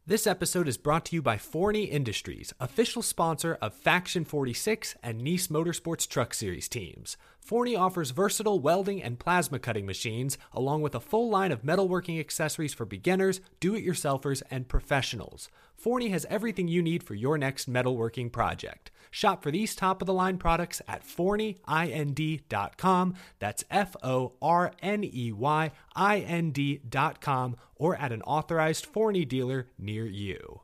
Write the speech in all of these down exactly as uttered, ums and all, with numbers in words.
This episode is brought to you by Forney Industries, official sponsor of Faction forty-six and Nice Motorsports Truck Series teams. Forney offers versatile welding and plasma cutting machines, along with a full line of metalworking accessories for beginners, do-it-yourselfers, and professionals. Forney has everything you need for your next metalworking project. Shop for these top-of-the-line products at forney ind dot com. That's F O R N E Y I N D dot com, or at an authorized Forney dealer near you.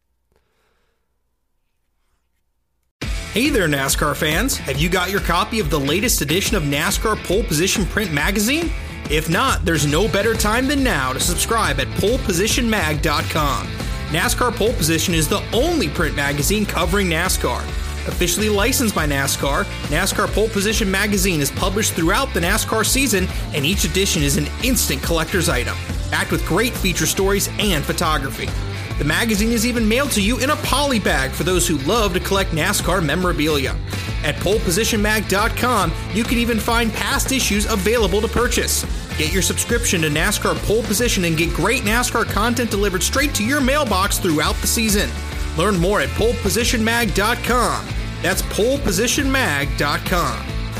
Hey there, NASCAR fans. Have you got your copy of the latest edition of NASCAR Pole Position Print Magazine? If not, there's no better time than now to subscribe at pole position mag dot com. NASCAR Pole Position is the only print magazine covering NASCAR. Officially licensed by NASCAR, NASCAR Pole Position Magazine is published throughout the NASCAR season, and each edition is an instant collector's item, packed with great feature stories and photography. The magazine is even mailed to you in a poly bag for those who love to collect NASCAR memorabilia. At pole position mag dot com, you can even find past issues available to purchase. Get your subscription to NASCAR Pole Position and get great NASCAR content delivered straight to your mailbox throughout the season. Learn more at pole position mag dot com. That's pole position mag dot com.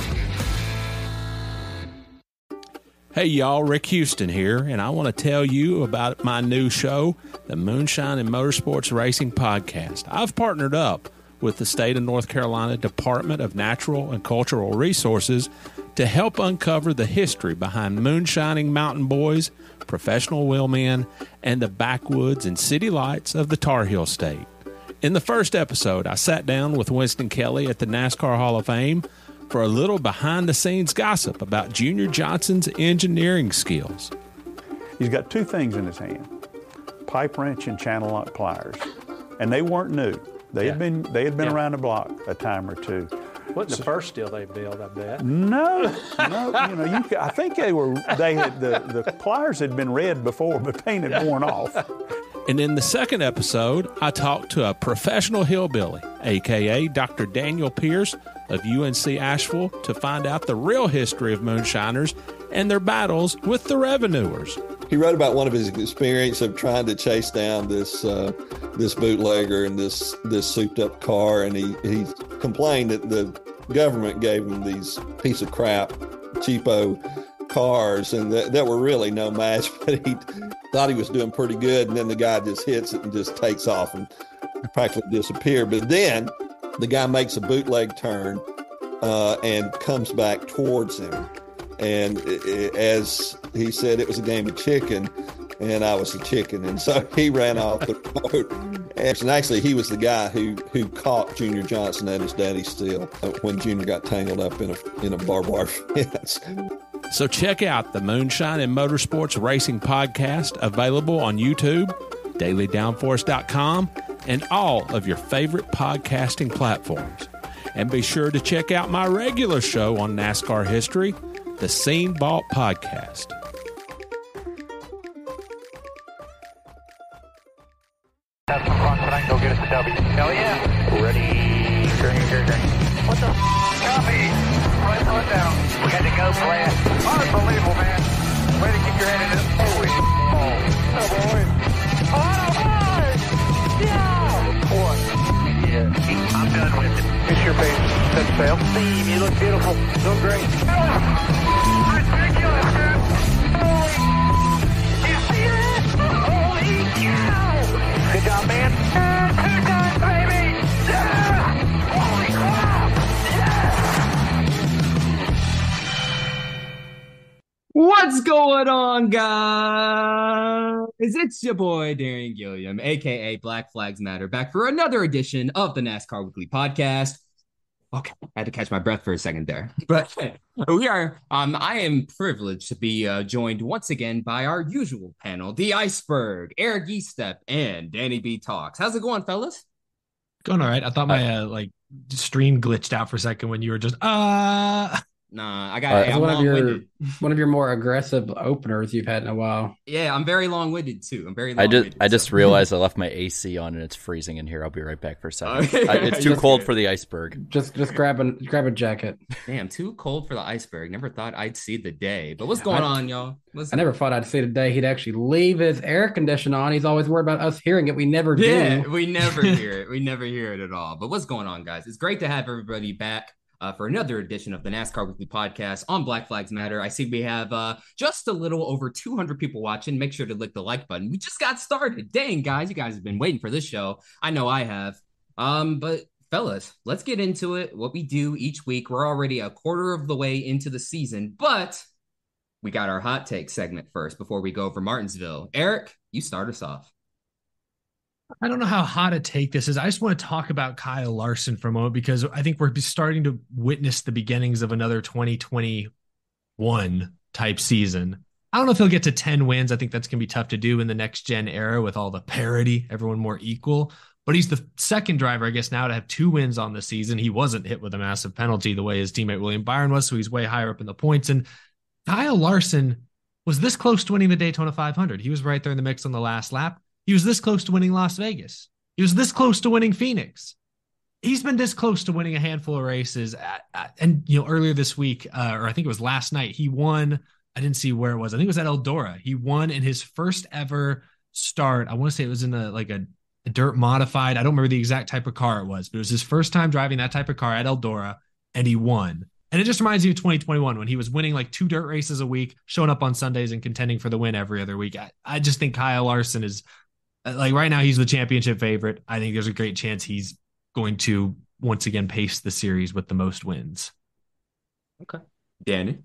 Hey y'all, Rick Houston here, and I want to tell you about my new show, the Moonshine and Motorsports Racing Podcast. I've partnered up with the state of North Carolina Department of Natural and Cultural Resources to help uncover the history behind moonshining mountain boys, professional wheelmen, and the backwoods and city lights of the Tar Heel State. In the first episode, I sat down with Winston Kelly at the NASCAR Hall of Fame for a little behind-the-scenes gossip about Junior Johnson's engineering skills. He's got two things in his hand, pipe wrench and channel lock pliers, and they weren't new. They yeah. had been they had been yeah. around the block a time or two. Wasn't so, the first steel they built, I bet. No, no. You know, you. I think they were. They had the the pliers had been red before, but paint had worn off. And in the second episode, I talked to a professional hillbilly, a k a. Doctor Daniel Pierce of U N C Asheville, to find out the real history of moonshiners and their battles with the revenuers. He wrote about one of his experience of trying to chase down this uh, this bootlegger in this this souped-up car, and he, he complained that the government gave him these piece of crap, cheapo cars, and that, that were really no match, but he thought he was doing pretty good, and then the guy just hits it and just takes off and practically disappeared. But then the guy makes a bootleg turn uh, and comes back towards him. And it, it, as he said, it was a game of chicken, and I was a chicken. And so he ran off the road. And actually, he was the guy who, who caught Junior Johnson at his daddy's steel when Junior got tangled up in a, in a barbed wire fence. So check out the Moonshine and Motorsports Racing Podcast, available on YouTube, daily downforce dot com, and all of your favorite podcasting platforms. And be sure to check out my regular show on NASCAR history, the Scene Vault Podcast. Have some fun tonight. Go get us a W. Hell yeah. Ready. Turn, turn, turn. What the f***? Copy. Right foot down. We had to go flat. Unbelievable, man. Way to keep your head in it. Holy oh. Oh, boy. Oh, boy. Yeah. What? Yeah. I'm done with it. Kiss your face. Set sail. Steve, you look beautiful. Look great. Oh, ridiculous, man. Holy. You see that? Holy cow. Good job, man. Two times, baby. Yeah. Holy crap. What's going on, guys? It's your boy, Darren Gilliam, a k a. Black Flags Matter, back for another edition of the NASCAR Weekly Podcast. Okay, I had to catch my breath for a second there. But we are, um, I am privileged to be uh, joined once again by our usual panel, the Iceberg, Eric Eastep, and Danny B. Talks. How's it going, fellas? Going all right. I thought my uh, like stream glitched out for a second when you were just, uh... Nah, I got. Uh, hey, it's I'm one of your long-winded. one of your more aggressive openers you've had in a while. Yeah, I'm very long-winded too. I'm very I long-winded. just I just so. realized I left my A C on and it's freezing in here. I'll be right back for a second. Okay. Uh, it's too Just cold good. for the iceberg. Just just grab a grab a jacket. Damn, too cold for the iceberg. Never thought I'd see the day. But what's going I, on, y'all? What's I never thought I'd see today he'd actually leave his air conditioner on. He's always worried about us hearing it. We never Yeah, do. we never hear it. We never hear it at all. But what's going on, guys? It's great to have everybody back uh, for another edition of the NASCAR Weekly Podcast on Black Flags Matter. I see we have uh, just a little over two hundred people watching. Make sure to click the like button. We just got started. Dang, guys, you guys have been waiting for this show. I know I have. Um, but fellas, let's get into it. What we do each week. We're already a quarter of the way into the season, but we got our hot take segment first before we go over Martinsville. Eric, you start us off. I don't know how hot a take this is. I just want to talk about Kyle Larson for a moment because I think we're starting to witness the beginnings of another twenty twenty-one type season. I don't know if he'll get to ten wins. I think that's going to be tough to do in the next gen era with all the parity, everyone more equal. But he's the second driver, I guess, now to have two wins on the season. He wasn't hit with a massive penalty the way his teammate William Byron was, so he's way higher up in the points. And Kyle Larson was this close to winning the Daytona five hundred. He was right there in the mix on the last lap. He was this close to winning Las Vegas. He was this close to winning Phoenix. He's been this close to winning a handful of races. At, at, and, you know, earlier this week, uh, or I think it was last night, he won. I didn't see where it was. I think it was at Eldora. He won in his first ever start. I want to say it was in a, like a, a dirt modified. I don't remember the exact type of car it was, but it was his first time driving that type of car at Eldora, and he won. And it just reminds me of twenty twenty-one when he was winning like two dirt races a week, showing up on Sundays and contending for the win every other week. I, I just think Kyle Larson is, like, right now he's the championship favorite. I think there's a great chance he's going to once again pace the series with the most wins. Okay. Danny?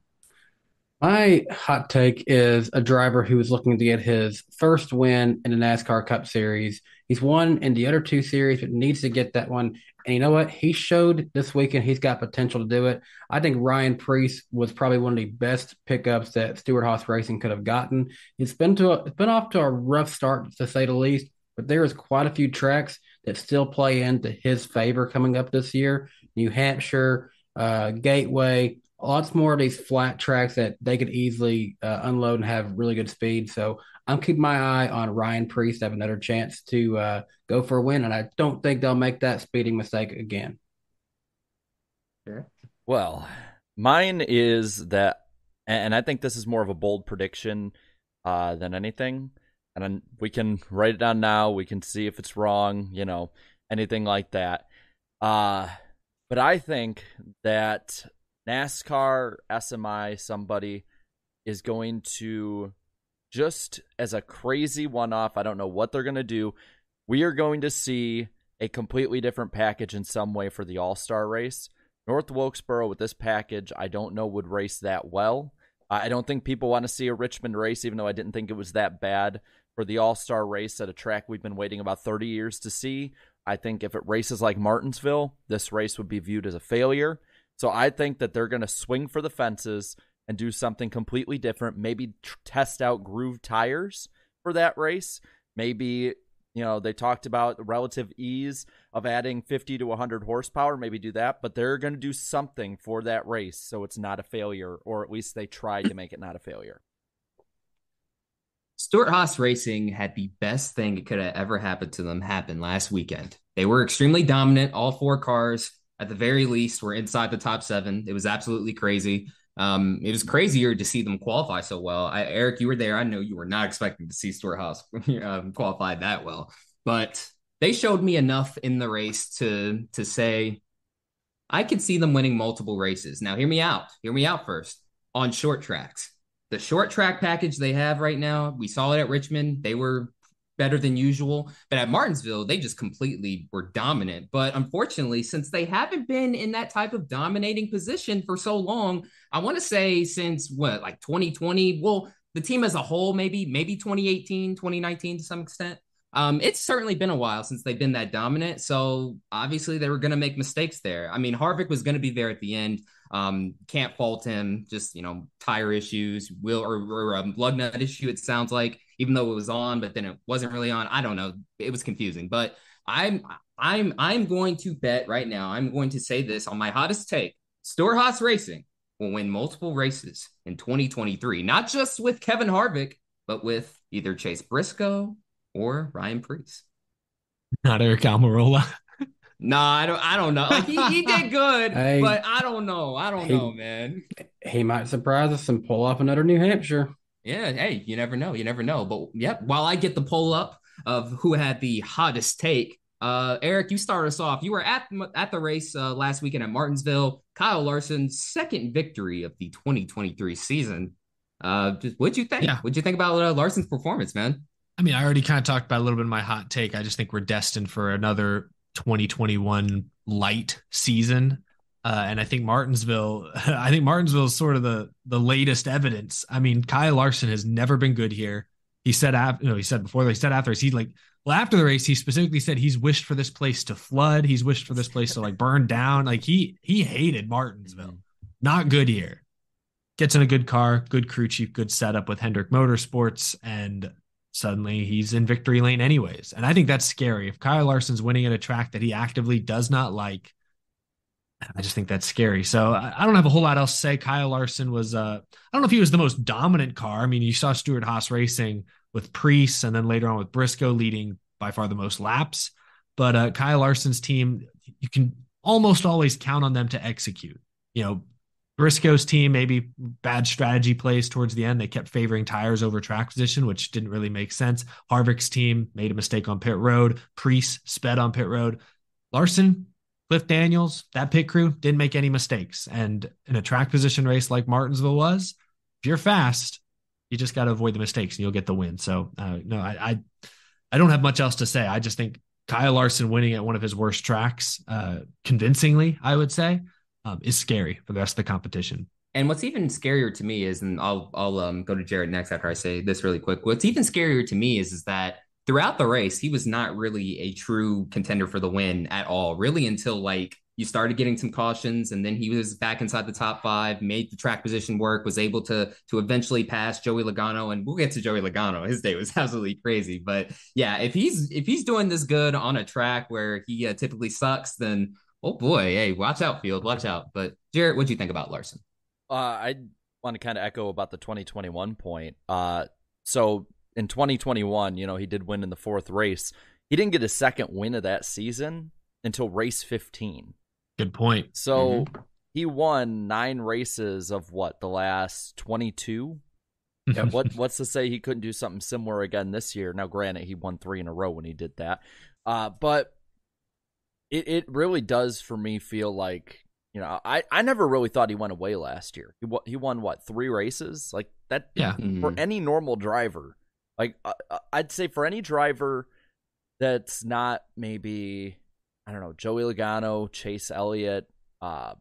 My hot take is a driver who is looking to get his first win in the NASCAR Cup Series. He's won in the other two series, but needs to get that one. And you know what? He showed this weekend he's got potential to do it. I think Ryan Preece was probably one of the best pickups that Stewart-Haas Racing could have gotten. It's been to a, it's been off to a rough start, to say the least, but there is quite a few tracks that still play into his favor coming up this year. New Hampshire, uh, Gateway, lots more of these flat tracks that they could easily uh, unload and have really good speed. So I'm keeping my eye on Ryan Preece to have another chance to uh, go for a win, and I don't think they'll make that speeding mistake again. Sure. Well, mine is that, and I think this is more of a bold prediction uh, than anything. And then we can write it down now. We can see if it's wrong, you know, anything like that. Uh, but I think that NASCAR, S M I, somebody is going to, just as a crazy one-off, I don't know what they're going to do, we are going to see a completely different package in some way for the All-Star race. North Wilkesboro with this package, I don't know, would race that well. I don't think people want to see a Richmond race, even though I didn't think it was that bad for the All-Star race at a track we've been waiting about thirty years to see. I think if it races like Martinsville, this race would be viewed as a failure. So I think that they're going to swing for the fences and do something completely different. Maybe tr- test out groove tires for that race. Maybe, you know, they talked about the relative ease of adding fifty to one hundred horsepower. Maybe do that, but they're going to do something for that race so it's not a failure, or at least they tried to make it not a failure. Stewart-Haas Racing had the best thing that could have ever happened to them happen last weekend. They were extremely dominant. All four cars, at the very least, were inside the top seven. It was absolutely crazy. Um, it was crazier to see them qualify so well. I, Eric, you were there. I know you were not expecting to see Stewart-Haas um, qualify that well, but they showed me enough in the race to to say I could see them winning multiple races. Now, hear me out. Hear me out first. On short tracks, the short track package they have right now, we saw it at Richmond. They were better than usual. But at Martinsville, they just completely were dominant. But unfortunately, since they haven't been in that type of dominating position for so long, I want to say since what, like twenty twenty, well, the team as a whole, maybe, maybe twenty eighteen, twenty nineteen to some extent. Um, it's certainly been a while since they've been that dominant. So obviously they were going to make mistakes there. I mean, Harvick was going to be there at the end. Um, can't fault him. Just, you know, tire issues, will or, or a lug nut issue. It sounds like, even though it was on, but then it wasn't really on. I don't know. It was confusing, but I'm, I'm, I'm going to bet right now. I'm going to say this on my hottest take. Stewart-Haas Racing will win multiple races in twenty twenty-three, not just with Kevin Harvick, but with either Chase Briscoe or Ryan Preece. Not Eric Almirola. No, I don't. I don't know. Like he, he did good, Hey, but I don't know. I don't he- know, man. He might surprise us and pull off another New Hampshire. Yeah, hey, you never know. You never know. But yep, while I get the poll up of who had the hottest take, uh, Eric, you start us off. You were at at the race uh, last weekend at Martinsville. Kyle Larson's second victory of the twenty twenty-three season. Uh, just what'd you think? Yeah. What'd you think about uh, Larson's performance, man? I mean, I already kind of talked about a little bit of my hot take. I just think we're destined for another twenty twenty-one light season. Uh, and I think Martinsville, I think Martinsville is sort of the the latest evidence. I mean, Kyle Larson has never been good here. He said after, you know, he said before, he said after, he like, well, after the race, he specifically said he's wished for this place to flood. He's wished for this place to like burn down. Like he he hated Martinsville. Not good here. Gets in a good car, good crew chief, good setup with Hendrick Motorsports, and suddenly he's in victory lane anyways. And I think that's scary. If Kyle Larson's winning at a track that he actively does not like, I just think that's scary. So I don't have a whole lot else to say. Kyle Larson was, uh, I don't know if he was the most dominant car. I mean, you saw Stuart Haas racing with Preece and then later on with Briscoe leading by far the most laps. But uh, Kyle Larson's team, you can almost always count on them to execute. You know, Briscoe's team, maybe bad strategy plays towards the end. They kept favoring tires over track position, which didn't really make sense. Harvick's team made a mistake on pit road. Preece sped on pit road. Larson, Cliff Daniels, that pit crew didn't make any mistakes. And in a track position race like Martinsville was, if you're fast, you just got to avoid the mistakes and you'll get the win. So, uh, no, I, I I don't have much else to say. I just think Kyle Larson winning at one of his worst tracks, uh, convincingly, I would say, um, is scary for the rest of the competition. And what's even scarier to me is, and I'll I'll um, go to Jared next after I say this really quick. What's even scarier to me is is that throughout the race, he was not really a true contender for the win at all, really, until like you started getting some cautions, and then he was back inside the top five, made the track position work, was able to to eventually pass Joey Logano, and we'll get to Joey Logano. His day was absolutely crazy, but yeah, if he's if he's doing this good on a track where he uh, typically sucks, then oh boy, hey, watch out, field, watch out. But Jared, what'd you think about Larson? Uh, I want to kind of echo about the twenty twenty-one point. Uh, so. In twenty twenty-one, you know, he did win in the fourth race. He didn't get a second win of that season until race fifteen. Good point. So mm-hmm. he won nine races of what, the last twenty-two? Yeah, what what's to say he couldn't do something similar again this year? Now, granted, he won three in a row when he did that. Uh, but it, it really does for me feel like, you know, I, I never really thought he went away last year. He, he won, what, three races? Like that, yeah. For mm-hmm. any normal driver. Like, uh, I'd say for any driver that's not maybe, I don't know, Joey Logano, Chase Elliott, um,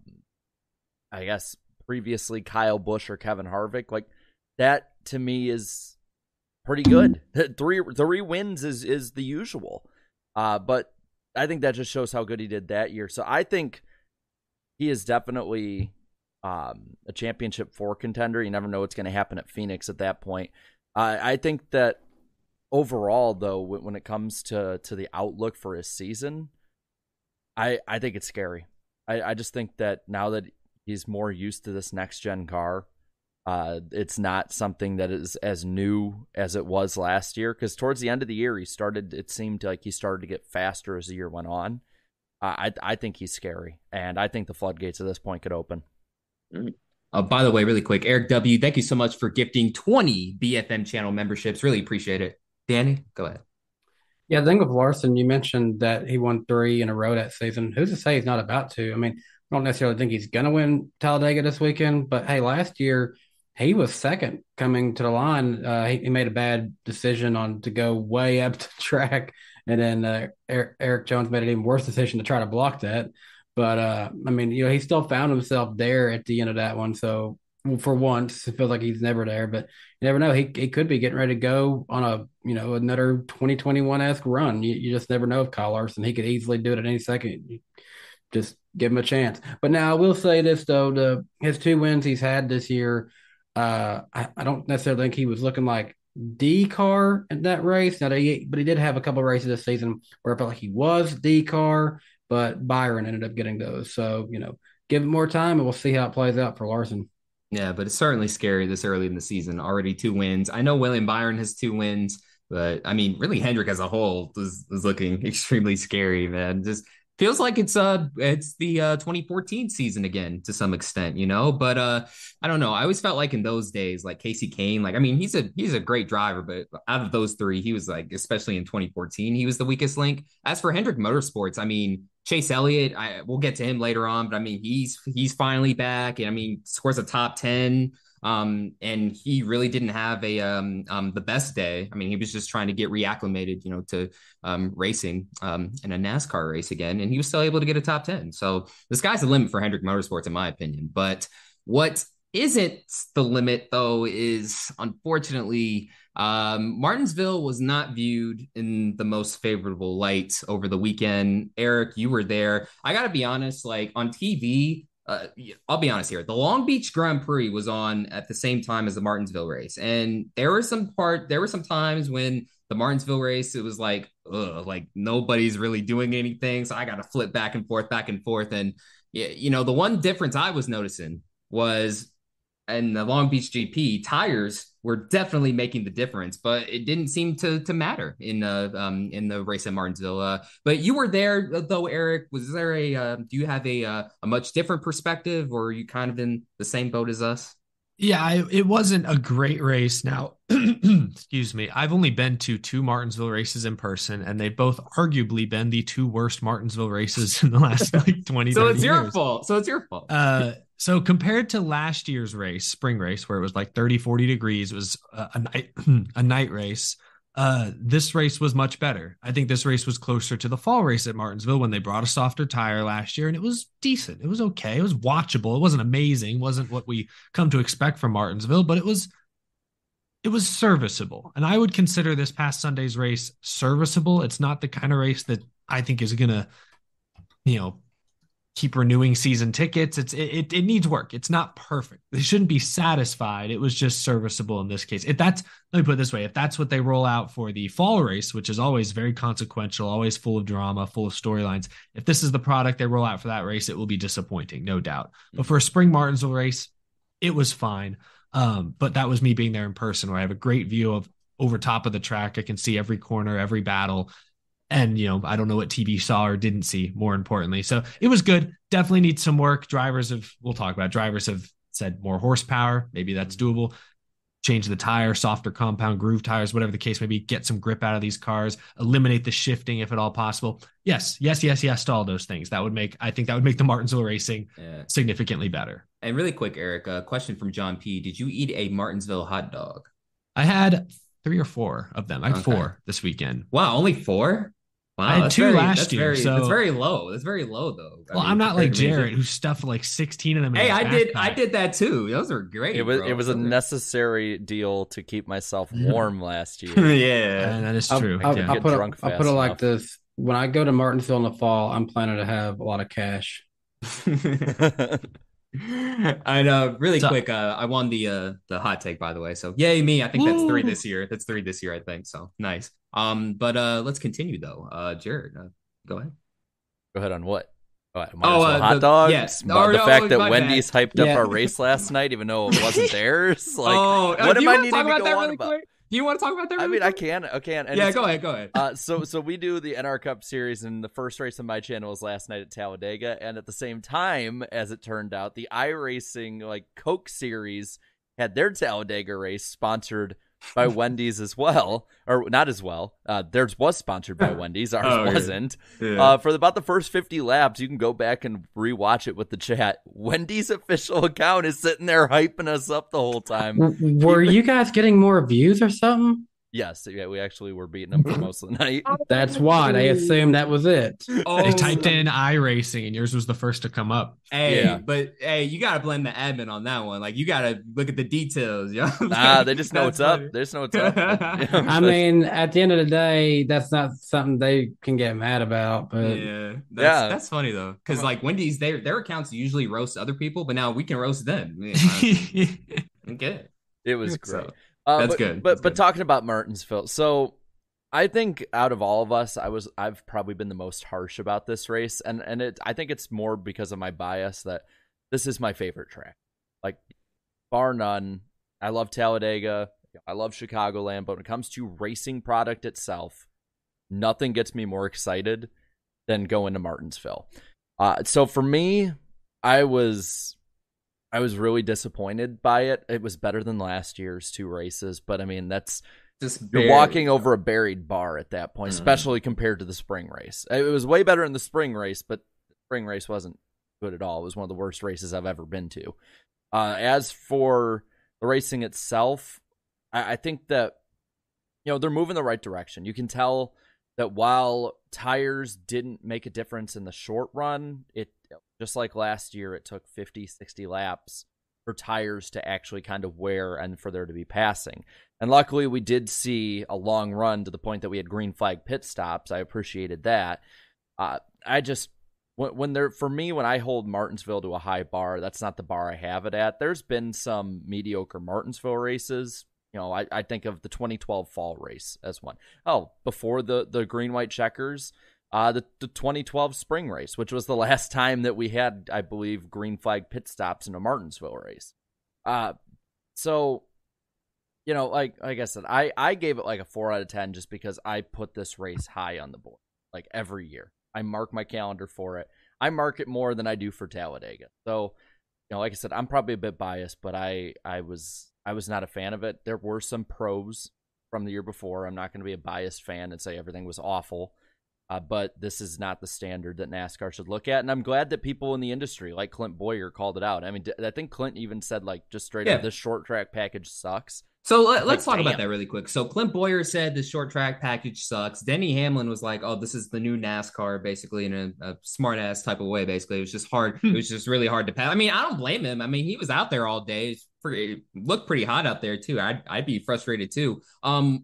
I guess previously Kyle Busch or Kevin Harvick, like that to me is pretty good. Three three wins is, is the usual. Uh, but I think that just shows how good he did that year. So I think he is definitely um, a championship four contender. You never know what's going to happen at Phoenix at that point. Uh, I think that overall, though, when it comes to, to the outlook for his season, I I think it's scary. I, I just think that now that he's more used to this next-gen car, uh, it's not something that is as new as it was last year. Because towards the end of the year, he started. It seemed like he started to get faster as the year went on. Uh, I I think he's scary, and I think the floodgates at this point could open. Mm-hmm. Uh, by the way, really quick, Eric W., thank you so much for gifting twenty B F M channel memberships. Really appreciate it. Danny, go ahead. Yeah, the thing with Larson, you mentioned that he won three in a row that season. Who's to say he's not about to? I mean, I don't necessarily think he's going to win Talladega this weekend, but hey, last year he was second coming to the line. Uh, he, he made a bad decision on to go way up the track, and then uh, Eric, Eric Jones made an even worse decision to try to block that. But, uh, I mean, you know, he still found himself there at the end of that one. So, for once, it feels like he's never there. But you never know. He he could be getting ready to go on a, you know, another twenty twenty-one-esque run. You, you just never know with Kyle Larson. He could easily do it at any second. Just give him a chance. But now I will say this, though. The his two wins he's had this year, uh, I, I don't necessarily think he was looking like the car in that race. Now, he, but he did have a couple of races this season where I felt like he was the car. But Byron ended up getting those. So, you know, give it more time, and we'll see how it plays out for Larson. Yeah, but it's certainly scary this early in the season. Already two wins. I know William Byron has two wins, but I mean, really, Hendrick as a whole is, is looking extremely scary, man. Just feels like it's uh it's the uh twenty fourteen season again to some extent, you know. But uh I don't know. I always felt like in those days, like Casey Kane, like I mean, he's a he's a great driver, but out of those three, he was like, especially in twenty fourteen, he was the weakest link. As for Hendrick Motorsports, I mean, Chase Elliott, I we'll get to him later on, but I mean, he's he's finally back, and I mean, scores a top ten. Um, and he really didn't have a um, um the best day. I mean, he was just trying to get reacclimated, you know, to um racing um in a NASCAR race again, and he was still able to get a top ten. So the sky's the limit for Hendrick Motorsports, in my opinion. But what isn't the limit, though, is unfortunately um Martinsville was not viewed in the most favorable light over the weekend. Eric, you were there. I gotta be honest, like on T V. Uh, I'll be honest here. The Long Beach Grand Prix was on at the same time as the Martinsville race, and there were some part. There were some times when the Martinsville race, it was like, ugh, like nobody's really doing anything. So I got to flip back and forth, back and forth, and you know, the one difference I was noticing was in the Long Beach G P, tires were definitely making the difference, but it didn't seem to to matter in uh um in the race at Martinsville. Uh, but you were there though, Eric. Was there a uh, do you have a uh, a much different perspective, or are you kind of in the same boat as us? Yeah, I, it wasn't a great race. Now, excuse me, I've only been to two Martinsville races in person, and they've both arguably been the two worst Martinsville races in the last like twenty, so it's your years. fault. So it's your fault. Uh, so compared to last year's race, spring race, where it was like thirty, forty degrees, it was a, a night a night race. Uh, this race was much better. I think this race was closer to the fall race at Martinsville when they brought a softer tire last year, and it was decent. It was okay. It was watchable. It wasn't amazing. It wasn't what we come to expect from Martinsville, but it was it was serviceable. And I would consider this past Sunday's race serviceable. It's not the kind of race that I think is going to, you know, keep renewing season tickets. It's it, it it needs work. It's not perfect. They shouldn't be satisfied. It was just serviceable in this case. If that's, let me put it this way, if that's what they roll out for the fall race, which is always very consequential, always full of drama, full of storylines, if this is the product they roll out for that race, it will be disappointing, no doubt. But for a spring Martinsville race, it was fine. Um, but that was me being there in person, where I have a great view of over top of the track. I can see every corner, every battle. And, you know, I don't know what T V saw or didn't see, more importantly. So it was good. Definitely needs some work. Drivers have, we'll talk about, drivers have said more horsepower. Maybe that's doable. Change the tire, softer compound groove tires, whatever the case may be. Get some grip out of these cars. Eliminate the shifting if at all possible. Yes, yes, yes, yes to all those things. That would make, I think that would make the Martinsville racing yeah. significantly better. And really quick, Eric, a question from John P. Did you eat a Martinsville hot dog? I had three or four of them. I had okay. four this weekend. Wow, only four? Wow, I had two very, last that's year. Very, so that's very low. That's very low, though. I well, mean, I'm not like Jared, who stuffed like sixteen of them. In hey, his I backpack. did. I did that too. Those are great. It was. Bro. It was a necessary deal to keep myself warm last year. yeah, and that is true. I'll, yeah. I'll, put, it, I'll put it like this: when I go to Martinsville in the fall, I'm planning to have a lot of cash. I know. Really so, quick, uh, I won the uh, the hot take, by the way. So yay me! I think that's three this year. That's three this year, I think. So nice. Um, but uh, let's continue though. Uh, Jared, uh, go ahead. Go ahead on what? Oh, oh uh, hot the, dogs. Yes. But or, the no, fact that bad. Wendy's hyped yeah. up our race last night, even though it wasn't theirs. Like, oh, what uh, am I needing to go that on really about? Quick? Do you want to talk about that? Really I mean, quick? I can. I can. And yeah, go ahead. Go ahead. Uh, so, so we do the N R Cup series, and the first race on my channel was last night at Talladega, and at the same time, as it turned out, the iRacing like Coke series had their Talladega race sponsored by Wendy's as well, or not as well. Uh, theirs was sponsored by Wendy's. Ours oh, wasn't. Yeah. Uh, for about the first fifty laps, you can go back and rewatch it with the chat. Wendy's official account is sitting there hyping us up the whole time. Were you guys getting more views or something? Yes, yeah, we actually were beating them for most of the night. That's why they assumed that was it. Oh, they typed in iRacing, and yours was the first to come up. Hey, yeah. but hey, you gotta blame the admin on that one. Like, you gotta look at the details. You know? Ah, they just know what's funny. up. They just know what's up. I mean, at the end of the day, that's not something they can get mad about. But yeah, that's, yeah. that's funny though, because like Wendy's, their their accounts usually roast other people, but now we can roast them. Yeah, okay, it was great. So, Uh, That's but, good. But That's but good. talking about Martinsville, so I think out of all of us, I was I've probably been the most harsh about this race, and and it I think it's more because of my bias that this is my favorite track. Like, bar none. I love Talladega. I love Chicagoland. But when it comes to racing product itself, nothing gets me more excited than going to Martinsville. Uh, so for me, I was I was really disappointed by it. It was better than last year's two races, but I mean, that's just you're walking over a buried bar at that point, mm-hmm. especially compared to the spring race. It was way better in the spring race, but the spring race wasn't good at all. It was one of the worst races I've ever been to. Uh, as for the racing itself, I, I think that, you know, they're moving the right direction. You can tell that while tires didn't make a difference in the short run, it just like last year, it took fifty, sixty laps for tires to actually kind of wear and for there to be passing. And luckily, we did see a long run to the point that we had green flag pit stops. I appreciated that. Uh, I just, when, when they're, for me, when I hold Martinsville to a high bar, that's not the bar I have it at. There's been some mediocre Martinsville races. You know, I, I think of the twenty twelve fall race as one. Oh, before the, the green, white checkers, uh, the, the twenty twelve spring race, which was the last time that we had, I believe, green flag pit stops in a Martinsville race. Uh, so, you know, like, like I said, I, I gave it like a four out of ten just because I put this race high on the board, like every year. I mark my calendar for it. I mark it more than I do for Talladega. So, you know, like I said, I'm probably a bit biased, but I, I was... I was not a fan of it. There were some pros from the year before. I'm not going to be a biased fan and say everything was awful, uh, but this is not the standard that NASCAR should look at. And I'm glad that people in the industry, like Clint Boyer, called it out. I mean, I think Clint even said, like, just straight yeah. up, this short track package sucks. So let, let's like, talk damn. about that really quick. So Clint Boyer said the short track package sucks. Denny Hamlin was like, oh, this is the new NASCAR, basically, in a, a smart ass type of way, basically. It was just hard. It was just really hard to pass. I mean, I don't blame him. I mean, he was out there all day. It looked pretty hot out there, too. I'd, I'd be frustrated, too. Um,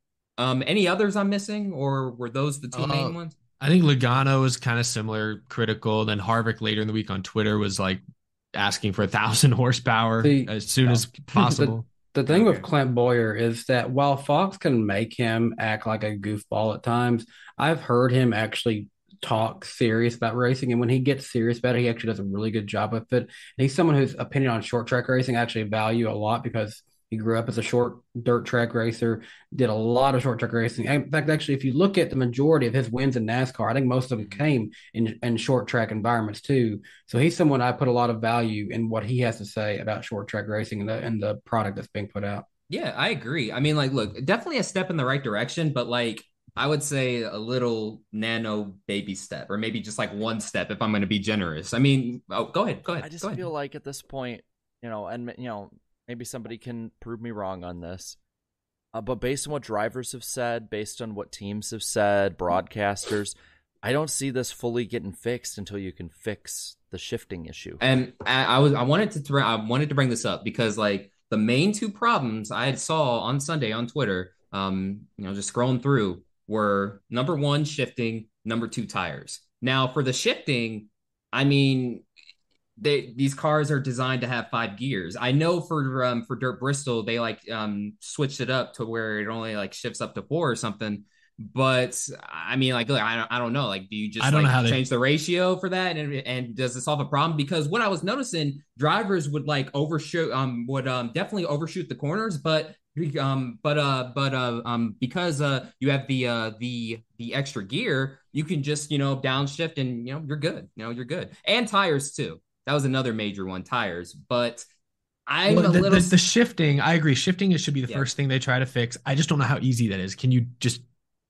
um, any others I'm missing, or were those the two uh, main ones? I think Logano was kind of similar, critical. Then Harvick later in the week on Twitter was like asking for a thousand horsepower the, as soon no. as possible. The, the thing okay. with Clint Boyer is that while Fox can make him act like a goofball at times, I've heard him actually talk serious about racing. And when he gets serious about it, he actually does a really good job with it. And he's someone whose opinion on short track racing I actually value a lot because he grew up as a short dirt track racer, did a lot of short track racing. In fact, actually, if you look at the majority of his wins in NASCAR, I think most of them came in, in short track environments too. So he's someone I put a lot of value in what he has to say about short track racing and the, and the product that's being put out. Yeah, I agree. I mean, like, look, definitely a step in the right direction, but like, I would say a little nano baby step, or maybe just like one step if I'm going to be generous. I mean, oh, go ahead, go ahead. I just go feel ahead. like at this point, you know, and, you know, maybe somebody can prove me wrong on this. Uh, but based on what drivers have said, based on what teams have said, broadcasters, I don't see this fully getting fixed until you can fix the shifting issue. And I, I was I wanted to I wanted to bring this up because like the main two problems I saw on Sunday on Twitter, um, you know, just scrolling through, were number one, shifting, number two, tires. Now for the shifting, I mean, They, these cars are designed to have five gears. I know for um, for Dirt Bristol, they like um, switched it up to where it only like shifts up to four or something. But I mean, like, I don't, I don't know. Like, do you just like change they... the ratio for that? And and does it solve a problem? Because what I was noticing, drivers would like overshoot, um, would um definitely overshoot the corners, but um, but uh, but uh, um, because uh, you have the uh the the extra gear, you can just you know downshift and you know you're good. You know you're good, and tires too. That was another major one, tires. But I'm well, a the, little... The, the shifting, I agree. Shifting should be the yeah. first thing they try to fix. I just don't know how easy that is. Can you just...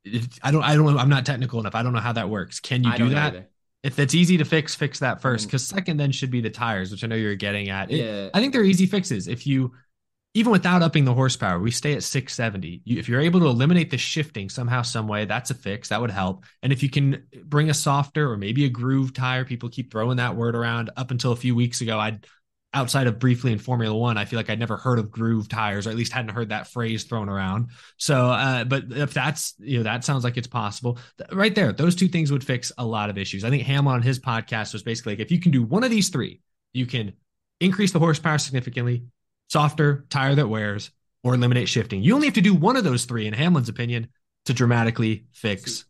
I don't I don't know. I'm not technical enough. I don't know how that works. Can you I do that? If that's easy to fix, fix that first. Because second then should be the tires, which I know you're getting at. It, yeah. I think they're easy fixes. If you... Even without upping the horsepower, we stay at six seventy. You, if you're able to eliminate the shifting somehow, some way, that's a fix. That would help. And if you can bring a softer or maybe a groove tire, people keep throwing that word around. Up until a few weeks ago, I'd outside of briefly in Formula One, I feel like I'd never heard of groove tires, or at least hadn't heard that phrase thrown around. So, uh, but if that's, you know, that sounds like it's possible right there. Those two things would fix a lot of issues. I think Hamlin on his podcast was basically like, if you can do one of these three, you can increase the horsepower significantly, softer tire that wears, or eliminate shifting. You only have to do one of those three, in Hamlin's opinion, to dramatically fix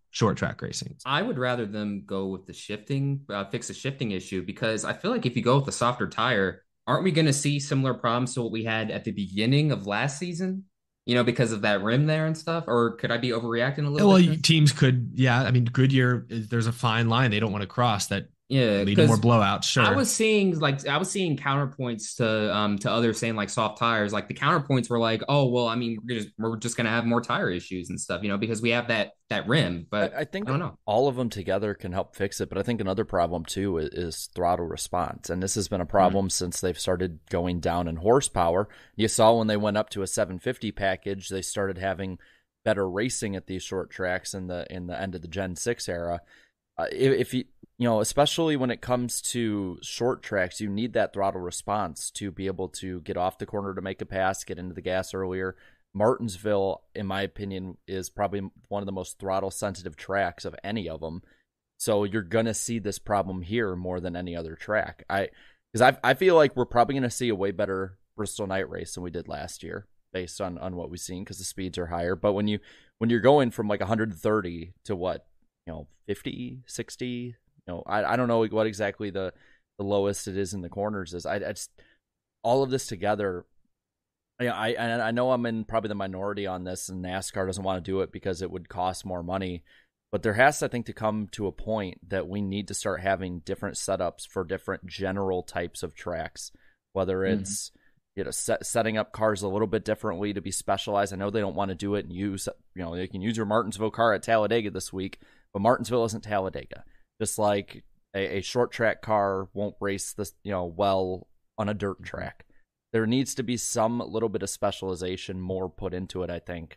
short track racing. I would rather them go with the shifting, uh, fix the shifting issue, because I feel like if you go with a softer tire, aren't we going to see similar problems to what we had at the beginning of last season? You know, because of that rim there and stuff? Or could I be overreacting a little well, bit? Well, teams could, yeah. I mean, Goodyear, there's a fine line they don't want to cross that yeah, lead to more blowouts. Sure. I was seeing like I was seeing counterpoints to um to others saying like soft tires. Like the counterpoints were like, oh well, I mean we're just we're just gonna have more tire issues and stuff, you know, because we have that that rim. But I, I think I don't know. all of them together can help fix it. But I think another problem too is, is throttle response, and this has been a problem mm-hmm. since they've started going down in horsepower. You saw when they went up to a seven fifty package, they started having better racing at these short tracks in the in the end of the Gen six era. Uh, if, if you you know, especially when it comes to short tracks, you need that throttle response to be able to get off the corner to make a pass, get into the gas earlier. Martinsville, in my opinion, is probably one of the most throttle sensitive tracks of any of them. So you're going to see this problem here more than any other track. I, because I, I feel like we're probably going to see a way better Bristol night race than we did last year based on, on what we've seen, because the speeds are higher. But when you, when you're going from like one thirty to what, you know, fifty, sixty, you know, I, I don't know what exactly the, the lowest it is in the corners is. I, I just, all of this together, yeah, I I know I'm in probably the minority on this, and NASCAR doesn't want to do it because it would cost more money. But there has, I think, to come to a point that we need to start having different setups for different general types of tracks, whether it's mm-hmm. you know set, setting up cars a little bit differently to be specialized. I know they don't want to do it and use, you know, they can use your Martinsville car at Talladega this week, but Martinsville isn't Talladega. Just like a, a short track car won't race this, you know, well on a dirt track. There needs to be some little bit of specialization more put into it, I think.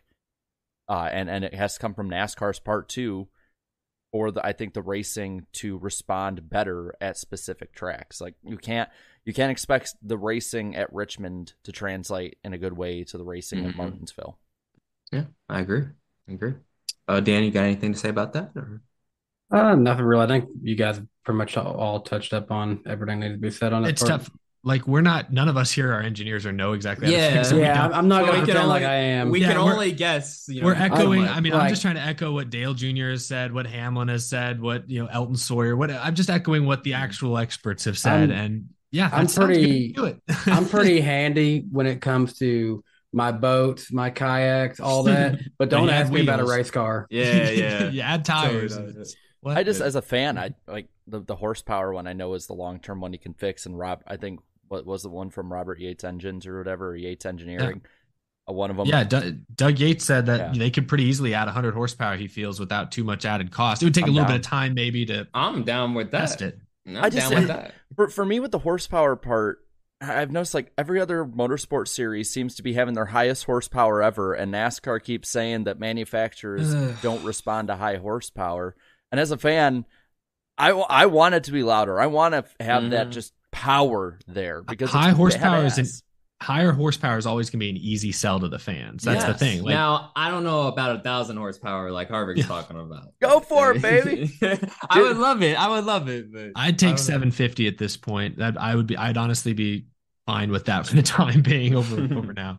Uh, and, and it has to come from NASCAR's part too, for the, I think the racing to respond better at specific tracks. Like you can't, you can't expect the racing at Richmond to translate in a good way to the racing mm-hmm. at Martinsville. Yeah, I agree. I agree. Uh, Dan, you got anything to say about that? Or? Uh, nothing really. I think you guys pretty much all, all touched up on everything that needs to be said on it. It's tough. Like we're not, none of us here are engineers or know exactly. Yeah, how to so yeah. I'm not going to pretend only, like I am. We yeah, can only guess. You know, we're echoing. like, I mean, like, I'm just trying to echo what Dale Junior has said, what Hamlin has said, what you know, Elton Sawyer. What I'm just echoing what the actual experts have said. I'm, and yeah, I'm pretty. Do it. I'm pretty handy when it comes to my boats, my kayaks, all that. But don't ask me about a race car. Yeah, yeah. You add tires. What? I just, as a fan, I like the, the horsepower one. I know is the long term one you can fix. And Rob, I think what was the one from Robert Yates Engines or whatever, or Yates Engineering, yeah. uh, one of them. Yeah, Doug, Doug Yates said that yeah. they could pretty easily add one hundred horsepower. He feels without too much added cost. It would take I'm a little down. bit of time, maybe to. I'm down with that. Test it. I'm I just, down with that. For for me, with the horsepower part, I've noticed like every other motorsport series seems to be having their highest horsepower ever, and NASCAR keeps saying that manufacturers don't respond to high horsepower. And as a fan, I, I want it to be louder. I want to have mm-hmm. that just power there because high horsepower is an, higher horsepower is always going to be an easy sell to the fans. That's yes. the thing. Like, now, I don't know about a thousand horsepower like Harvick's yeah. talking about. Go for it, baby. I would love it. I would love it. But I'd take seven fifty at this point. That I would be. I'd honestly be fine with that for the time being. Over over now.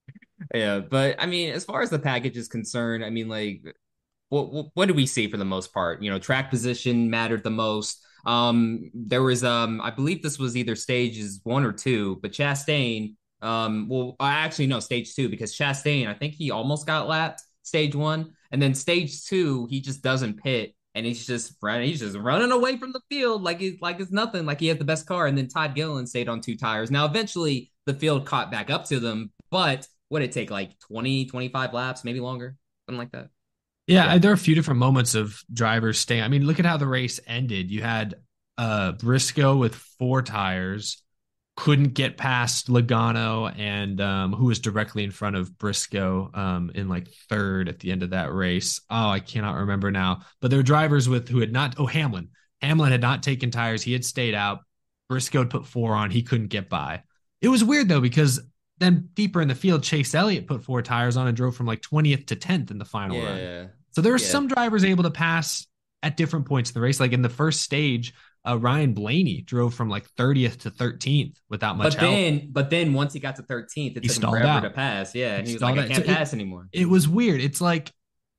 Yeah, but I mean, as far as the package is concerned, I mean, like. What, what did we see for the most part? You know, track position mattered the most. Um, there was, um, I believe this was either stages one or two, but Chastain, um, well, I actually no stage two because Chastain, I think he almost got lapped stage one, and then stage two, he just doesn't pit, and he's just running, he's just running away from the field like he's like it's nothing, like he had the best car. And then Todd Gilliland stayed on two tires. Now, eventually, the field caught back up to them, but what did it take, like twenty, twenty-five laps, maybe longer, something like that. Yeah, yeah, there are a few different moments of drivers staying. I mean, look at how the race ended. You had uh, Briscoe with four tires, couldn't get past Logano, and um, who was directly in front of Briscoe um, in like third at the end of that race. Oh, I cannot remember now. But there were drivers with who had not. Oh, Hamlin. Hamlin had not taken tires. He had stayed out. Briscoe had put four on. He couldn't get by. It was weird though because then deeper in the field, Chase Elliott put four tires on and drove from like twentieth to tenth in the final yeah. run. So there were yeah. some drivers able to pass at different points in the race. Like in the first stage, uh, Ryan Blaney drove from like thirtieth to thirteenth without much but help. Then, but then once he got to thirteenth, it he took him forever out. to pass. Yeah, and he, he was stalled like, out. I can't so pass it, anymore. It was weird. It's like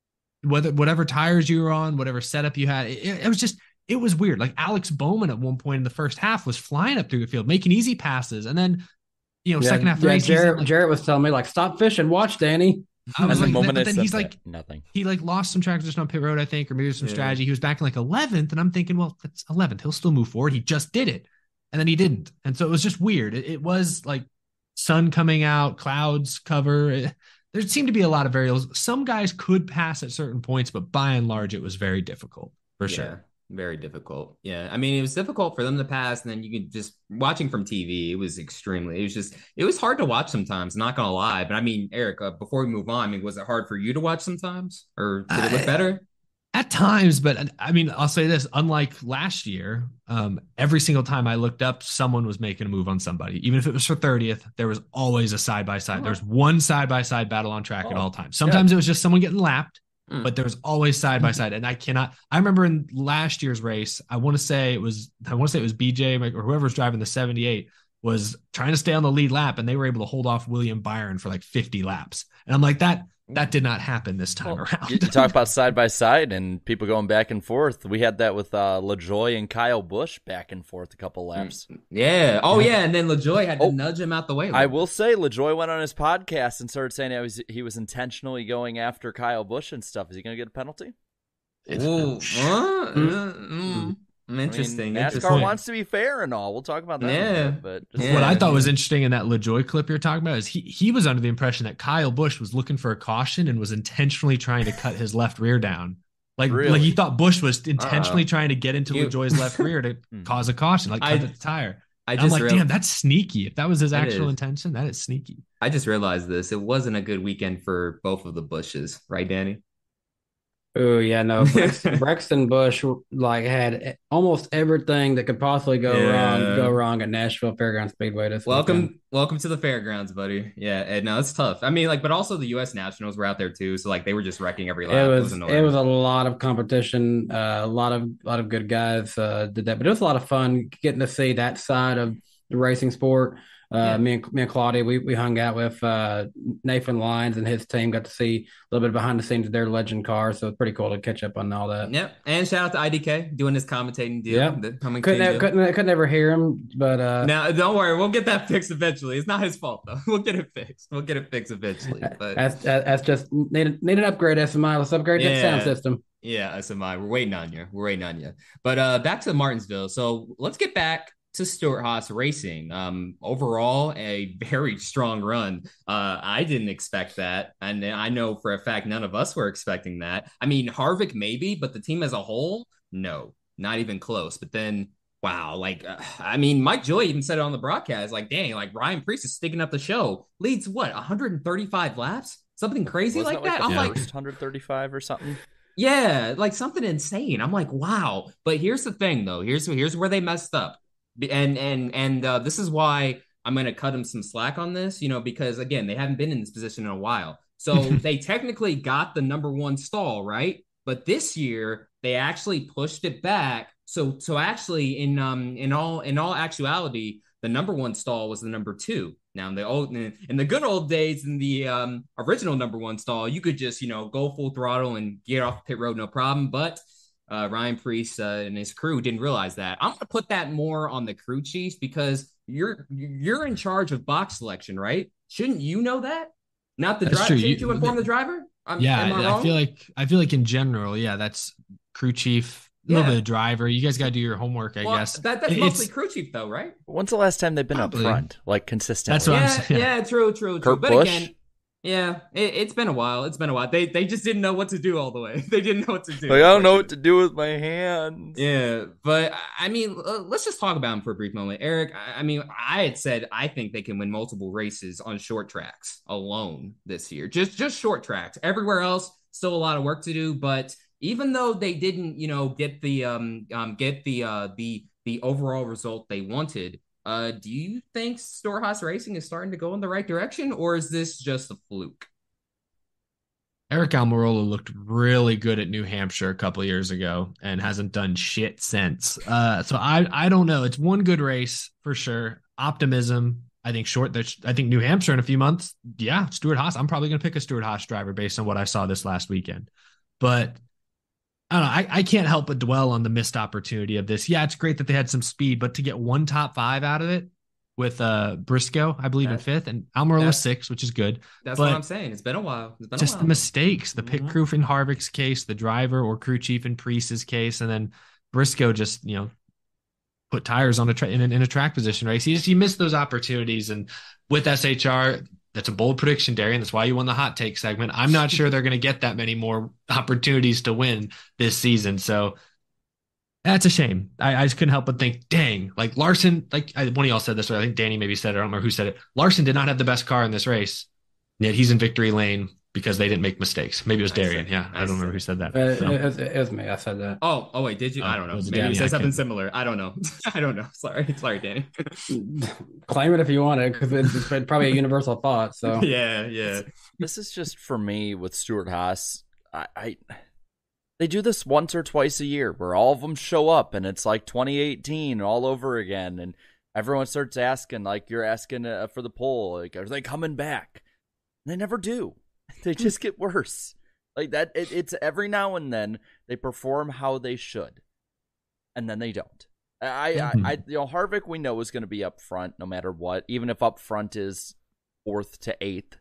whether whatever tires you were on, whatever setup you had, it, it was just it was weird. Like Alex Bowman at one point in the first half was flying up through the field, making easy passes, and then you know yeah, second half of the yeah, race, Jarrett, like, Jarrett was telling me like, stop fishing, watch Danny. I was the like, moment but I then said he's that, like nothing. He like lost some track position on pit road, I think, or maybe some Yeah. strategy. He was back in like eleventh, and I'm thinking, well, that's eleventh. He'll still move forward. He just did it, and then he didn't, and so it was just weird. It, it was like sun coming out, clouds cover. It, there seemed to be a lot of variables. Some guys could pass at certain points, but by and large, it was very difficult for Yeah, sure. very difficult. Yeah, I mean, it was difficult for them to pass, and then you could just watching from T V. It was extremely. It was just. It was hard to watch sometimes. Not gonna lie, but I mean, Eric, uh, before we move on, I mean, was it hard for you to watch sometimes, or did it look I- better? At times, but I mean, I'll say this: unlike last year, um, every single time I looked up, someone was making a move on somebody. Even if it was for thirtieth, there was always a side by side. There's one side by side battle on track at Oh, all times. Sometimes it was just someone getting lapped, Mm. but there was always side by side. And I cannot. I remember in last year's race, I want to say it was. I want to say it was B J or whoever was driving the seventy-eight was trying to stay on the lead lap, and they were able to hold off William Byron for like fifty laps. And I'm like that. That did not happen this time Well, around. you, you talk about side by side and people going back and forth. We had that with uh, LaJoy and Kyle Busch back and forth a couple laps. Yeah. Oh yeah, and then LaJoy had to Oh, nudge him out the way. a I little. will say, LaJoy went on his podcast and started saying he was, he was intentionally going after Kyle Busch and stuff. Is he going to get a penalty? Ooh, uh, mm, mm, interesting. I mean, NASCAR interesting. wants to be fair and all. We'll talk about that. in a Yeah. minute, but just Yeah. What I thought was interesting in that LaJoy clip you're talking about is he he was under the impression that Kyle Busch was looking for a caution and was intentionally trying to cut his left rear down. Like, Really? like he thought Busch was intentionally Uh-oh. trying to get into You- LaJoy's left rear to cause a caution, like cut I- the tire. I And just I'm like, real- damn, that's sneaky. If that was his It actual is. intention, that is sneaky. I just realized this. It wasn't a good weekend for both of the Bushes, right, Danny? Oh yeah, no. Braxton, Braxton Bush like had almost everything that could possibly go Yeah. wrong go wrong at Nashville Fairgrounds Speedway this Welcome, weekend. welcome to the fairgrounds, buddy. Yeah, and no, it's tough. I mean, like, but also the U S Nationals were out there too, so like they were just wrecking every lap. It was annoying. it was a lot of competition, uh, a lot of a lot of good guys uh, did that, but it was a lot of fun getting to see that side of the racing sport. Uh, Yeah. Me and me and Claudia, we we hung out with uh, Nathan Lyons and his team. Got to see a little bit behind the scenes of their legend car, so it's pretty cool to catch up on all that. Yep, and shout out to I D K doing his commentating deal. Yep. the coming Couldn't deal. ever, couldn't couldn't ever hear him, but uh, Now, don't worry, we'll get that fixed eventually. It's not his fault though. We'll get it fixed. We'll get it fixed eventually. But that's that's just need need an upgrade. S M I, let's upgrade that sound Yeah. system. yeah, S M I, we're waiting on you. We're waiting on you. But uh, back to Martinsville. So let's get back to Stuart Haas Racing. Um, overall, a very strong run. Uh, I didn't expect that, and I know for a fact none of us were expecting that. I mean, Harvick maybe, but the team as a whole, no, not even close. But then, wow, like uh, I mean, Mike Joy even said it on the broadcast, like, dang, like Ryan Preece is sticking up the show. Leads what, one hundred thirty-five laps, something crazy wasn't like it like that. the I'm like, first one hundred thirty-five or something? yeah, like something insane. I'm like, wow. But here's the thing, though. Here's here's where they messed up, and and and uh, this is why I'm gonna cut them some slack on this. You know, because again, they haven't been in this position in a while, so they technically got the number one stall, right? But this year they actually pushed it back. So so actually, in um in all in all actuality, the number one stall was the number two. Now in the old in the good old days, in the um original number one stall, you could just, you know, go full throttle and get off pit road, no problem. But uh, Ryan Preece uh, and his crew didn't realize that. I'm gonna put that more on the crew chief because you're you're in charge of box selection, right? Shouldn't you know that? Not the That's driver. true. Shouldn't You- you inform the driver? I'm, yeah, am I, I, wrong? feel like I feel like in general, yeah, that's crew chief, a little Yeah. bit of driver. You guys got to do your homework, I well, guess. that, that's It's- mostly crew chief, though, right? When's the last time they've been Probably. up front, like consistently? That's what I'm yeah, saying. yeah, true, true, true. Kurt but Busch? again, yeah, it, it's been a while. It's been a while. They they just didn't know what to do all the way. They didn't know what to do. Like, I don't know what to do with my hands. Yeah, but I mean, uh, let's just talk about him for a brief moment. Eric, I I mean, I had said I think they can win multiple races on short tracks alone this year. Just just short tracks. Everywhere else, still a lot of work to do. But even though they didn't, you know, get the um, um get the uh the the overall result they wanted, uh, do you think Stuart Haas Racing is starting to go in the right direction, or is this just a fluke? Eric Almirola looked really good at New Hampshire a couple of years ago and hasn't done shit since. Uh, so I I don't know. It's one good race for sure. Optimism. I think short. There's, I think New Hampshire in a few months. Yeah, Stuart Haas. I'm probably going to pick a Stuart Haas driver based on what I saw this last weekend. but I don't know. I, I can't help but dwell on the missed opportunity of this. Yeah, it's great that they had some speed, but to get one top five out of it with uh, Briscoe, I believe, That's- in fifth, and Almirola sixth, which is good. That's But what I'm saying. It's been a while. It's been just a the while. mistakes, the pit Mhm. crew in Harvick's case, the driver or crew chief in Priest's case, and then Briscoe just, you know, put tires on a tra- in, a, in a track position race. He just he missed those opportunities, and with S H R, that's a bold prediction, Darian. That's why you won the hot take segment. I'm not sure they're going to get that many more opportunities to win this season, so that's a shame. I, I just couldn't help but think, dang, like Larson, like I, one of y'all said this, or I think Danny maybe said it. I don't remember who said it. Larson did not have the best car in this race, yet he's in victory lane because they didn't make mistakes. Maybe it was I Darian. said- Yeah, I, I don't remember said- who said that. Uh, So, it, was, it was me. I said that. Oh, oh wait, did you? Oh, I don't know. was it Maybe Danny? you I said something can't- similar. I don't know. I don't know. Sorry, sorry, Danny. Claim it if you want it, because it's, it's probably a universal thought. So yeah, yeah. This is just for me with Stuart Haas. I, I they do this once or twice a year where all of them show up and it's like twenty eighteen all over again, and everyone starts asking, like you're asking uh, for the poll, like are they coming back? And they never do. They just get worse. Like that. It, it's every now and then they perform how they should, and then they don't. I, I, I you know, Harvick we know is going to be up front no matter what, even if up front is fourth to eighth.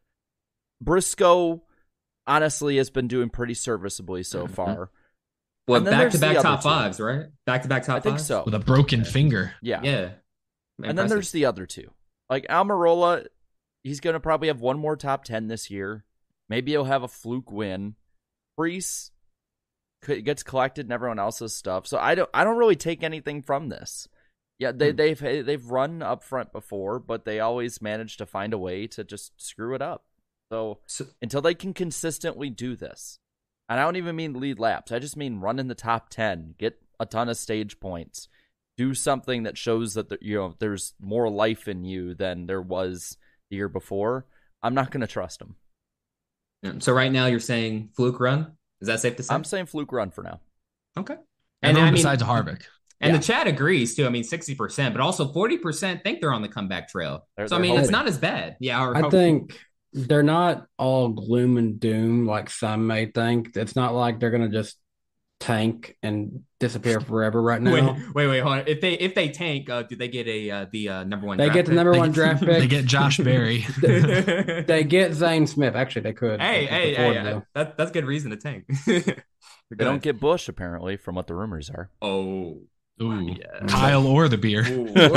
Briscoe honestly has been doing pretty serviceably so far. Well, And then back there's to the back other top two. fives, right? Back to back top I think fives? so. with a broken finger. Yeah. Yeah. And then Impressive. there's the other two. Like Almirola, he's going to probably have one more top ten this year. Maybe he'll have a fluke win. Priest gets collected in everyone else's stuff. So I don't I don't really take anything from this. Yeah, they Hmm. they've they've run up front before, but they always manage to find a way to just screw it up. So, So- until they can consistently do this. And I don't even mean lead laps. I just mean run in the top ten, get a ton of stage points, do something that shows that the, you know there's more life in you than there was the year before. I'm not going to trust them. Yeah. So right now you're saying fluke run? Is that safe to say? I'm saying fluke run for now. Okay. And I mean, besides Harvick. And Yeah. the chat agrees too. I mean, sixty percent, but also forty percent think they're on the comeback trail. They're- so I they're mean, it's hoping. not as bad. Yeah, or I hope- think they're not all gloom and doom like some may think. It's not like they're gonna just tank and disappear forever right now. Wait, wait, wait, hold on. If they if they tank, uh, do they get a uh, the uh, number one? They draft get the pick? number They one get- draft pick. They get Josh Berry. hey, They get Zane Smith. Actually, they could. hey, They could hey, afford hey, to. that, that's good reason to tank. They don't get Bush, apparently, from what the rumors are. Oh, Ooh, yeah. Kyle or the beer.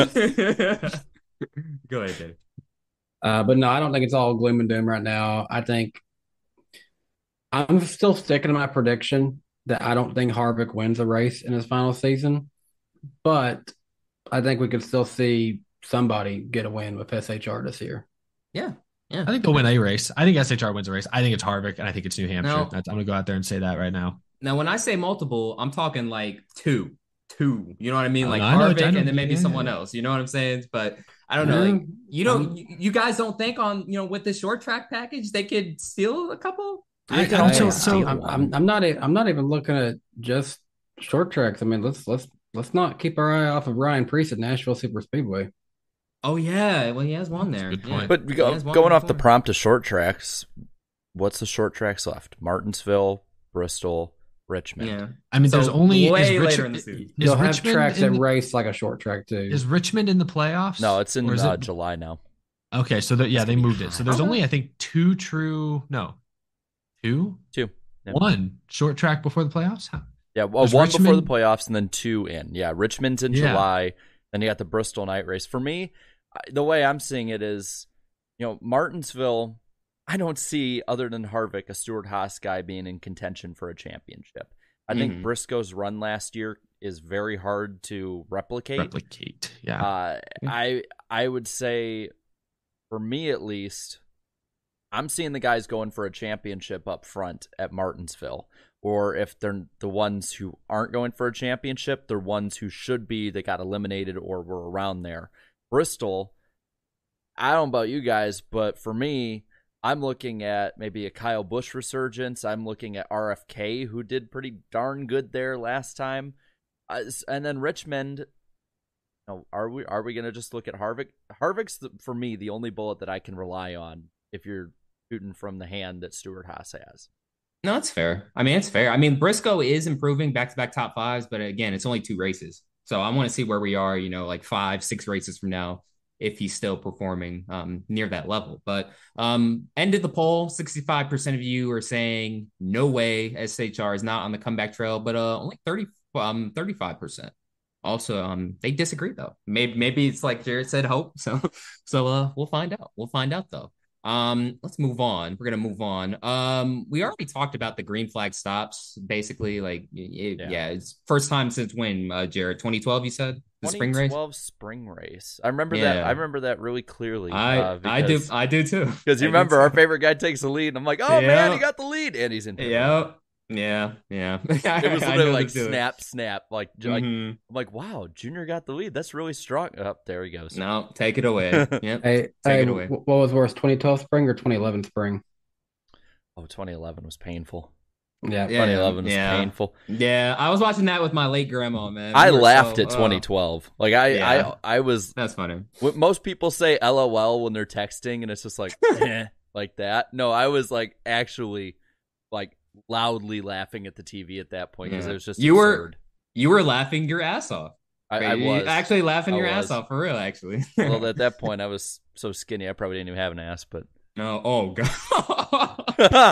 Go ahead, Dave. Uh, but no, I don't think it's all gloom and doom right now. I think I'm still sticking to my prediction that I don't think Harvick wins a race in his final season, but I think we could still see somebody get a win with S H R this year. Yeah, yeah. I think they'll win a race. I think S H R wins a race. I think it's Harvick, and I think it's New Hampshire. No. That's, I'm going to go out there and say that right now. Now, when I say multiple, I'm talking like two, two. You know what I mean? Oh, Like no, I know- Harvick, I know- and then maybe yeah, someone yeah. else. You know what I'm saying? But I don't know. Yeah. Like you don't, Um, you, you guys don't think on you know with the short track package they could steal a couple? I, can I'm also so, so I'm, I'm I'm not e- I'm not even looking at just short tracks. I mean, let's let's let's not keep our eye off of Ryan Priest at Nashville Super Speedway. Oh yeah, well he has one there. Good Yeah. point. But He go, has one going off the before. prompt of short tracks, what's the short tracks left? Martinsville, Bristol, Richmond. Yeah. I mean, So there's only way is later in Richmond, the season. is They'll have Richmond tracks in that the- race like a short track too. Is Richmond in the playoffs? No, it's in Or is uh, it- July now. Okay, so that yeah, they moved it. So there's Okay. only I think two true no, two, Two. Yeah. one short track before the playoffs. Huh. Yeah, well, Does one before the Richmond- playoffs and then two in. Yeah, Richmond's in Yeah. July. Then you got the Bristol night race. For me, I- the way I'm seeing it is, you know, Martinsville, I don't see, other than Harvick, a Stuart Haas guy being in contention for a championship. I think Mhm. Briscoe's run last year is very hard to replicate. Replicate. Yeah. Uh, I I would say, for me at least, I'm seeing the guys going for a championship up front at Martinsville. Or if they're the ones who aren't going for a championship, they're ones who should be, they got eliminated or were around there. Bristol, I don't know about you guys, but for me, I'm looking at maybe a Kyle Busch resurgence. I'm looking at R F K, who did pretty darn good there last time. Uh, and then Richmond, you know, are we are we going to just look at Harvick? Harvick's, the, for me, the only bullet that I can rely on if you're shooting from the hand that Stuart Haas has. No, it's fair. I mean, it's fair. I mean, Briscoe is improving back-to-back top fives, but again, it's only two races. So I want to see where we are, you know, like five, six races from now, if he's still performing um, near that level. But um, ended the poll, sixty-five percent of you are saying no way S H R is not on the comeback trail, but uh, only thirty, um, thirty-five percent. Also, um, they disagree though. Maybe maybe it's like Jared said, hope. So so uh, we'll find out. We'll find out though. Um, let's move on. We're gonna move on. Um, we already talked about the green flag stops. Basically, like it, yeah. yeah, it's first time since when, uh, Jared? twenty twelve, you said the spring race. twenty twelve spring race. I remember yeah. that. I remember that really clearly. I uh, I do I do too. Because you remember our favorite guy takes the lead, and I'm like, oh yeah. man, he got the lead, and he's in. Yeah. Yeah, yeah. It was literally like snap, snap. Like, mm-hmm. like, I'm like, wow, Junior got the lead. That's really strong. Oh, there he goes. No, take it away. Yep. Hey, take hey, it away. What was worse, twenty twelve spring or twenty eleven spring? Oh, twenty eleven was painful. Yeah, twenty eleven was yeah. painful. Yeah, I was watching that with my late grandma, man. I we laughed so, at twenty twelve. Uh, like I, yeah. I, I was. That's funny. Most people say L O L when they're texting, and it's just like, eh, like that. No, I was like actually, like. loudly laughing at the T V at that point because yeah. it was just you absurd. were you were laughing your ass off. I, I was actually laughing I your was. ass off for real. Actually, well, at that point I was so skinny I probably didn't even have an ass. But no, oh god,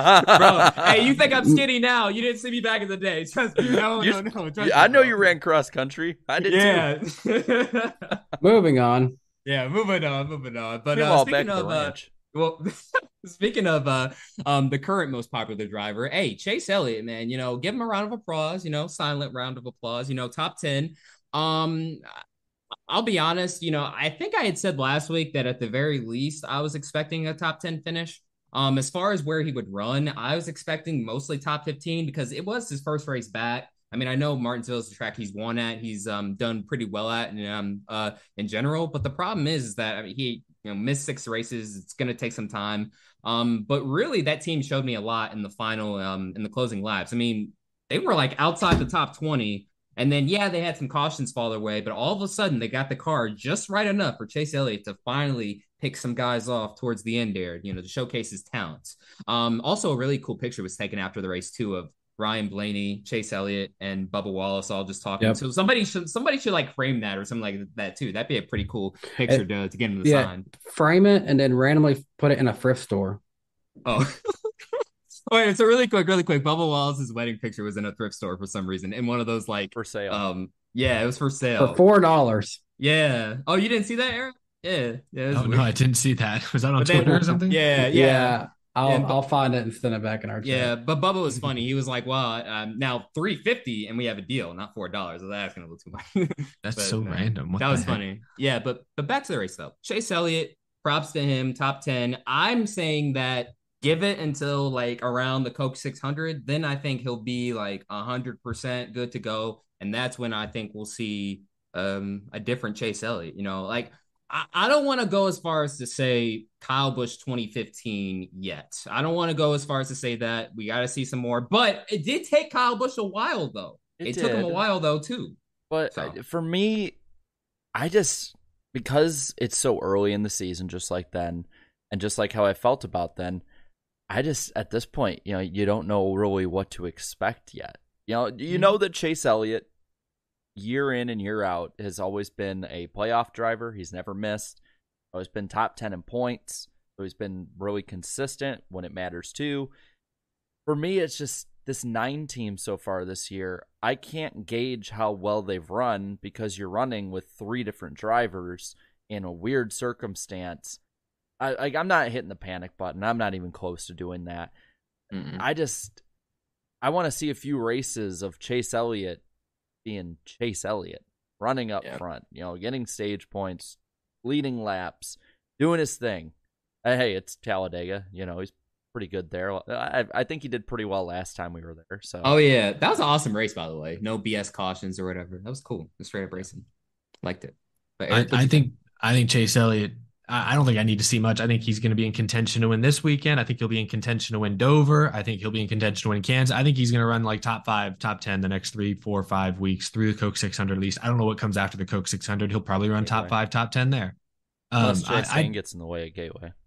bro. Hey, you think I'm skinny now? You didn't see me back in the day. Trust me. No, you, no, no. You, I know you ran cross country. I did yeah. too. Moving on. Yeah, moving on, moving on. But uh, speaking of. Uh, Well, speaking of uh, um, the current most popular driver, hey, Chase Elliott, man, you know, give him a round of applause, you know, silent round of applause, you know, top ten. Um, I'll be honest, you know, I think I had said last week that at the very least, I was expecting a top ten finish. Um, as far as where he would run, I was expecting mostly top fifteen because it was his first race back. I mean, I know Martinsville is the track he's won at. He's um, done pretty well at and um, uh, in general. But the problem is, is that I mean, he you know missed six races. It's going to take some time. Um, but really, that team showed me a lot in the final, um, in the closing laps. I mean, they were like outside the top twenty. And then, yeah, they had some cautions fall their way. But all of a sudden, they got the car just right enough for Chase Elliott to finally pick some guys off towards the end there, you know, to showcase his talents. Um, also, a really cool picture was taken after the race, too, of Ryan Blaney, Chase Elliott, and Bubba Wallace all just talking. Yep. So somebody should somebody should like frame that or something like that too. That'd be a pretty cool picture it, to, to get in the yeah, sign. Frame it and then randomly put it in a thrift store. Oh. Wait, so really quick, really quick. Bubba Wallace's wedding picture was in a thrift store for some reason. In one of those like for sale. Um, yeah, it was for sale. For four dollars. Yeah. Oh, you didn't see that, Eric? Yeah. Yeah. Oh, no, I didn't see that. Was that on but Twitter then, or something? Yeah, yeah. yeah. I'll and, I'll find it and send it back in our chat. Yeah, but Bubba was funny. He was like, "Well, um, now three fifty, and we have a deal, not four dollars." So that's gonna look too much. That's but, so uh, random. What that was heck? funny. Yeah, but but back to the race though. Chase Elliott, props to him, top ten. I'm saying that give it until like around the Coke six hundred, then I think he'll be like a hundred percent good to go, and that's when I think we'll see um a different Chase Elliott. You know, like. I don't want to go as far as to say Kyle Busch twenty fifteen yet. I don't want to go as far as to say that. We got to see some more. But it did take Kyle Busch a while, though. It, it took him a while, though, too. But so. For me, I just, because it's so early in the season, just like then, and just like how I felt about then, I just, at this point, you know, you don't know really what to expect yet. You know, you mm-hmm. know that Chase Elliott, year in and year out, has always been a playoff driver. He's never missed. Always been top ten in points. So he's been really consistent when it matters too. For me, it's just this nine team so far this year. I can't gauge how well they've run because you're running with three different drivers in a weird circumstance. I, like, I'm not hitting the panic button. I'm not even close to doing that. Mm-mm. I just, I want to see a few races of Chase Elliott being Chase Elliott, running up yeah. front, you know, getting stage points, leading laps, doing his thing. Uh, hey, it's Talladega, you know, he's pretty good there. I, I think he did pretty well last time we were there. So, oh yeah, that was an awesome race, by the way. No B S cautions or whatever. That was cool. The straight up racing, liked it. But Eric, I, I think I think Chase Elliott. I don't think I need to see much. I think he's going to be in contention to win this weekend. I think he'll be in contention to win Dover. I think he'll be in contention to win Kansas. I think he's going to run like top five, top ten the next three, four, five weeks through the Coke six hundred at least. I don't know what comes after the Coke six hundred. He'll probably run top five, top ten there. Um, Unless Chase I, I, gets in the way at Gateway.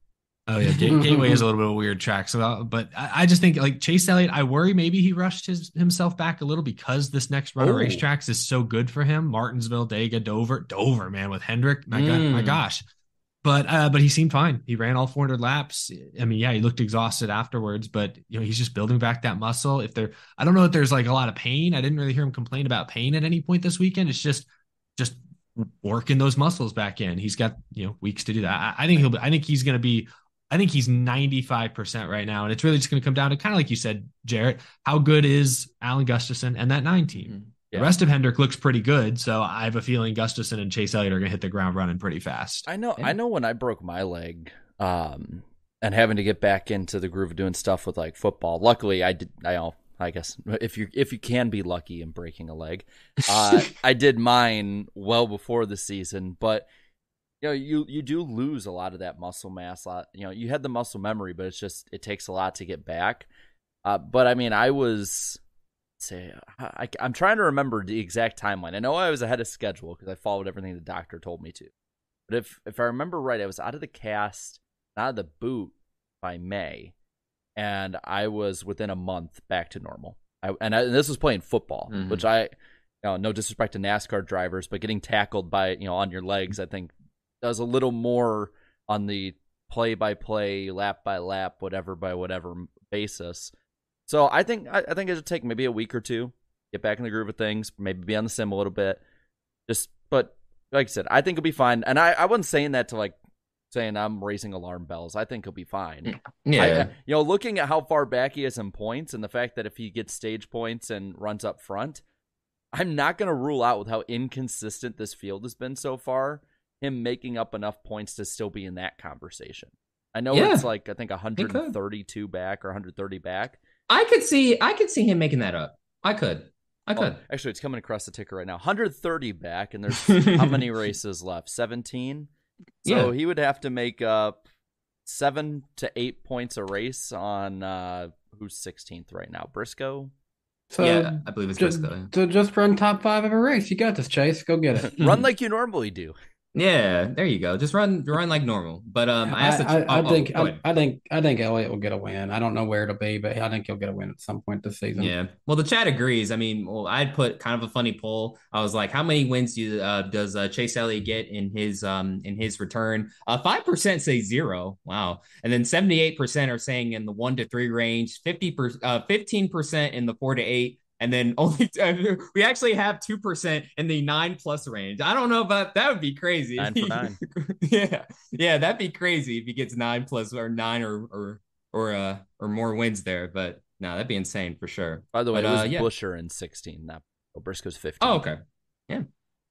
Oh yeah, Gate- Gateway is a little bit of a weird track. So, uh, but I, I just think like Chase Elliott, I worry maybe he rushed his himself back a little because this next run of Oh. racetracks is so good for him. Martinsville, Dega, Dover, Dover, man, with Hendrick, my god, my Mm. gosh. But uh, but he seemed fine. He ran all four hundred laps. I mean, yeah, he looked exhausted afterwards, but you know he's just building back that muscle. If there, I don't know if there's like a lot of pain. I didn't really hear him complain about pain at any point this weekend. It's just just working those muscles back in. He's got you know weeks to do that. I, I think he'll. Be, I think he's going to be. I think he's ninety-five percent right now, and it's really just going to come down to kind of like you said, Jarrett. How good is Alan Gustafson and that nine team? Mm-hmm. Yeah. The rest of Hendrick looks pretty good, so I have a feeling Gustafson and Chase Elliott are going to hit the ground running pretty fast. I know. Yeah. I know when I broke my leg, um, and having to get back into the groove of doing stuff with like football. Luckily, I did. I I guess if you if you can be lucky in breaking a leg, uh, I did mine well before the season. But you know, you you do lose a lot of that muscle mass. A lot, you know, you had the muscle memory, but it's just it takes a lot to get back. Uh, but I mean, I was. Say, I, I'm trying to remember the exact timeline. I know I was ahead of schedule because I followed everything the doctor told me to. But if if I remember right, I was out of the cast, out of the boot by May, and I was within a month back to normal. I, and, I, and this was playing football, mm-hmm. which I, you know, no disrespect to NASCAR drivers, but getting tackled by you know on your legs, I think does a little more on the play by play, lap by lap, whatever by whatever basis. So I think I, I think it'll take maybe a week or two, get back in the groove of things, maybe be on the sim a little bit. Just, but like I said, I think he'll be fine. And I, I wasn't saying that to like saying I'm raising alarm bells. I think he'll be fine. Yeah, I, you know, looking at how far back he is in points and the fact that if he gets stage points and runs up front, I'm not going to rule out with how inconsistent this field has been so far, him making up enough points to still be in that conversation. I know yeah. it's like I think one hundred thirty-two back or one hundred thirty back. I could see I could see him making that up. I could. I could. Oh, actually, it's coming across the ticker right now. one hundred thirty back, and there's how many races left? seventeen? So yeah. he would have to make up seven to eight points a race on uh, who's sixteenth right now? Briscoe? So yeah, I believe it's just, Briscoe. So just run top five of a race. You got this, Chase. Go get it. Run like you normally do. Yeah, there you go. Just run, run like normal. But um, I asked. I, the, I, I oh, think, oh, I, I think, I think Elliott will get a win. I don't know where it'll be, but I think he'll get a win at some point this season. Yeah. Well, the chat agrees. I mean, well, I'd put kind of a funny poll. I was like, how many wins do uh, does uh, Chase Elliott get in his um in his return? Uh, five percent say zero. Wow. And then seventy-eight percent are saying in the one to three range. Fifty percent, uh, fifteen percent in the four to eight. And then only we actually have two percent in the nine plus range. I don't know about that. Would be crazy. Nine for nine. yeah, yeah, that'd be crazy if he gets nine plus or nine or or or uh or more wins there. But no, that'd be insane for sure. By the way, but, it was uh, yeah. Busher in sixteen. Not oh, Briscoe's fifteen. Oh, okay. Yeah.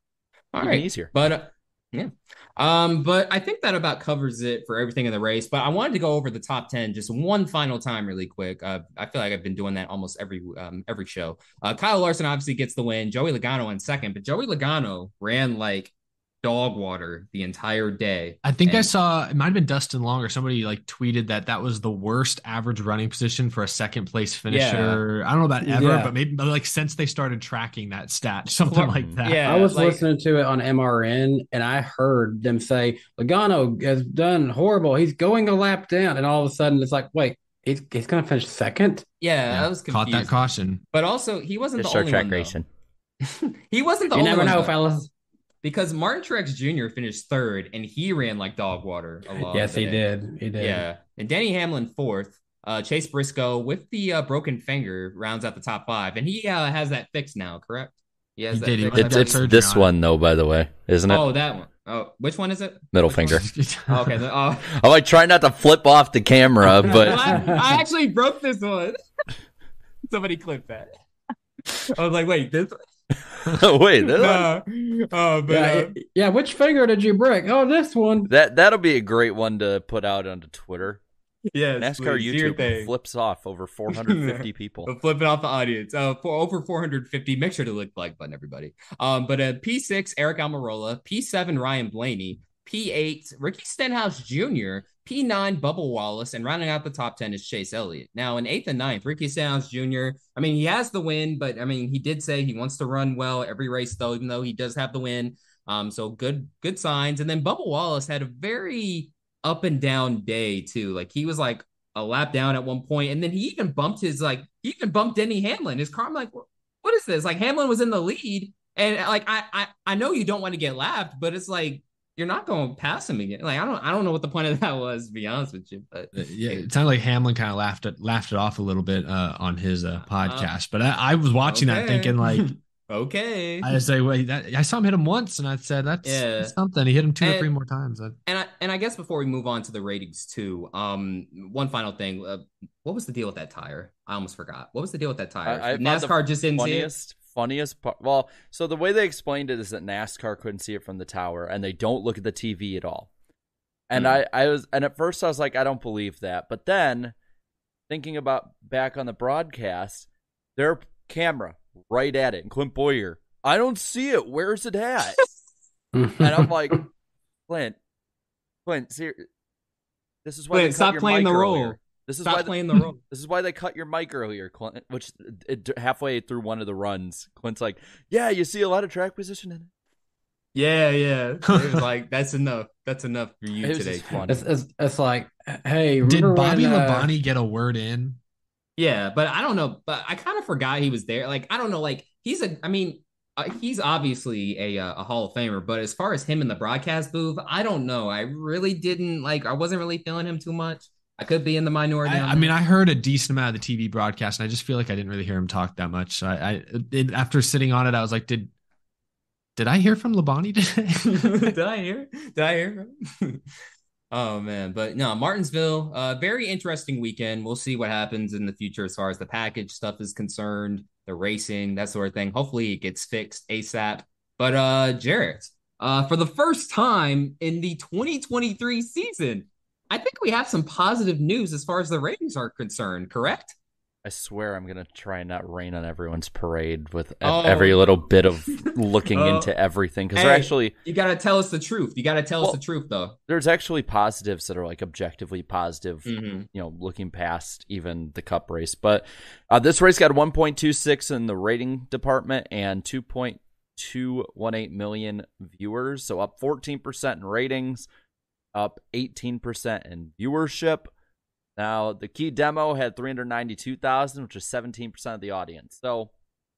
All Even right. Easier, but. Uh, Yeah. Um, but I think that about covers it for everything in the race. But I wanted to go over the top ten just one final time really quick. Uh, I feel like I've been doing that almost every um, every show. Uh, Kyle Larson obviously gets the win. Joey Logano in second, but Joey Logano ran like dog water the entire day. I think and- I saw, it might have been Dustin Long or somebody like tweeted that that was the worst average running position for a second place finisher. Yeah. I don't know about ever, yeah. but maybe but like since they started tracking that stat, something well, like that. Yeah, I was like, listening to it on M R N and I heard them say, Logano has done horrible. He's going a lap down. And all of a sudden it's like, wait, he's, he's going to finish second? Yeah, yeah, I was confused. Caught that caution. But also, he wasn't Just the only track one, racing. He wasn't the you only one. You never know, though. fellas. Because Martin Truex Junior finished third, and he ran like dog water. Yes, he did. He did. Yeah, and Denny Hamlin fourth. Uh, Chase Briscoe with the uh, broken finger rounds out the top five, and he uh, has that fixed now. Correct? He has he that. Did. It's, it's this on one though, by the way, isn't it? Oh, that one. Oh, which one is it? Middle which finger. Oh, okay. The, uh... I'm like trying not to flip off the camera, but well, I, I actually broke this one. Somebody clip that. I was like, wait, this. Wait, this no. Oh, but, yeah, uh, yeah, which finger did you break? Oh, this one. That that'll be a great one to put out onto Twitter. Yeah, NASCAR YouTube flips off over four hundred fifty people. Flipping off the audience. Uh, for over four hundred fifty. Make sure to click the like button, everybody. Um, but uh, P six Eric Almirola, P seven Ryan Blaney, P eight Ricky Stenhouse Junior, P nine Bubba Wallace, and rounding out the top ten is Chase Elliott. Now in eighth and ninth, Ricky Stenhouse Junior I mean, he has the win, but I mean, he did say he wants to run well every race, though, even though he does have the win. Um, so good, good signs. And then Bubba Wallace had a very up and down day too. Like he was like a lap down at one point, and then he even bumped his like he even bumped Denny Hamlin. His car, I'm like, what is this? Like Hamlin was in the lead, and like I I I know you don't want to get lapped, but it's like you're not going to pass him again. Like I don't I don't know what the point of that was, to be honest with you. But yeah, it sounded like Hamlin kind of laughed it laughed it off a little bit uh, on his uh, podcast. Uh, but I, I was watching okay. that thinking like. Okay. I say, wait, that, I saw him hit him once, and I said, that's, yeah. that's something. He hit him two and, or three more times. And I and I guess before we move on to the ratings too, um, one final thing. Uh, what was the deal with that tire? I almost forgot. What was the deal with that tire? I, I NASCAR just didn't funniest, see it. Funniest part. Well, so the way they explained it is that NASCAR couldn't see it from the tower, and they don't look at the T V at all. And mm. I, I was, and at first I was like, I don't believe that. But then, thinking about back on the broadcast, their camera right at it, and Clint Boyer, I don't see it. Where's it at? And I'm like, Clint, Clint, ser- this is why Clint, they cut stop your playing mic the role. Earlier. This is stop why playing the, the role. This is why they cut your mic earlier, Clint. Which it, halfway through one of the runs, Clint's like, "Yeah, you see a lot of track position in it." Yeah, yeah. It was like that's enough. That's enough for you it today. It's, it's, it's like, hey, did Bobby when, uh... Labonte get a word in? Yeah, but I don't know. But I kind of forgot he was there. Like, I don't know. Like, he's a, I mean, uh, he's obviously a a Hall of Famer. But as far as him in the broadcast booth, I don't know. I really didn't, like, I wasn't really feeling him too much. I could be in the minority. I, I mean, I heard a decent amount of the T V broadcast, and I just feel like I didn't really hear him talk that much. So I, I it, after sitting on it, I was like, did did I hear from Labonte today? did I hear? Did I hear from Oh man, but no, Martinsville, uh, very interesting weekend. We'll see what happens in the future as far as the package stuff is concerned, the racing, that sort of thing. Hopefully it gets fixed ASAP. But uh, Jarrett, uh, for the first time in the twenty twenty-three season, I think we have some positive news as far as the ratings are concerned, correct? I swear I'm going to try and not rain on everyone's parade with oh. every little bit of looking oh. into everything. Because hey, they're actually... You got to tell us the truth. You got to tell well, us the truth, though. There's actually positives that are like objectively positive, mm-hmm. you know, looking past even the Cup race. But uh, this race got one point two six in the rating department and two point two one eight million viewers. So up fourteen percent in ratings, up eighteen percent in viewership. Now, the key demo had three hundred ninety-two thousand, which is seventeen percent of the audience. So,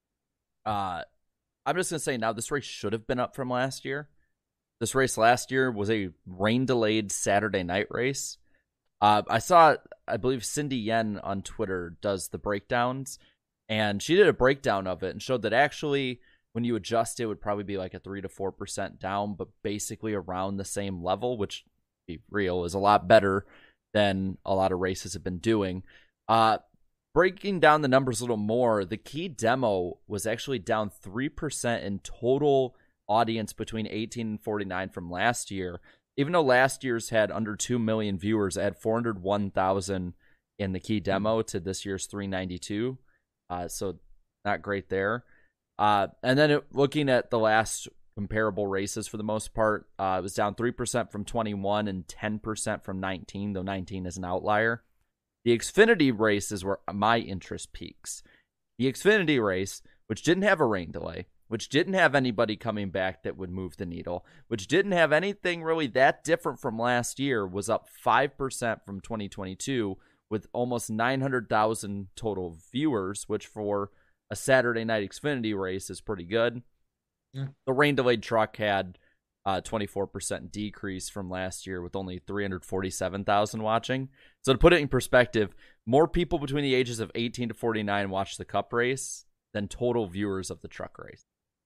uh, I'm just going to say now, this race should have been up from last year. This race last year was a rain-delayed Saturday night race. Uh, I saw, I believe Cindy Yen on Twitter does the breakdowns, and she did a breakdown of it and showed that actually, when you adjust it, it would probably be like a three to four percent down, but basically around the same level, which, to be real, is a lot better than a lot of races have been doing. Uh, breaking down the numbers a little more, the key demo was actually down three percent in total audience between eighteen and forty-nine from last year. Even though last year's had under two million viewers, it had four hundred one thousand in the key demo to this year's three ninety-two. Uh, so not great there. Uh, and then it, looking at the last comparable races for the most part, uh, it was down three percent from twenty-one and ten percent from nineteen, though nineteen is an outlier. The Xfinity race is where my interest peaks. The Xfinity race, which didn't have a rain delay, which didn't have anybody coming back that would move the needle, which didn't have anything really that different from last year, was up five percent from twenty twenty-two with almost nine hundred thousand total viewers, which for a Saturday night Xfinity race is pretty good. Yeah. The rain-delayed truck had a twenty-four percent decrease from last year with only three hundred forty-seven thousand watching. So to put it in perspective, more people between the ages of eighteen to forty-nine watched the Cup race than total viewers of the truck race.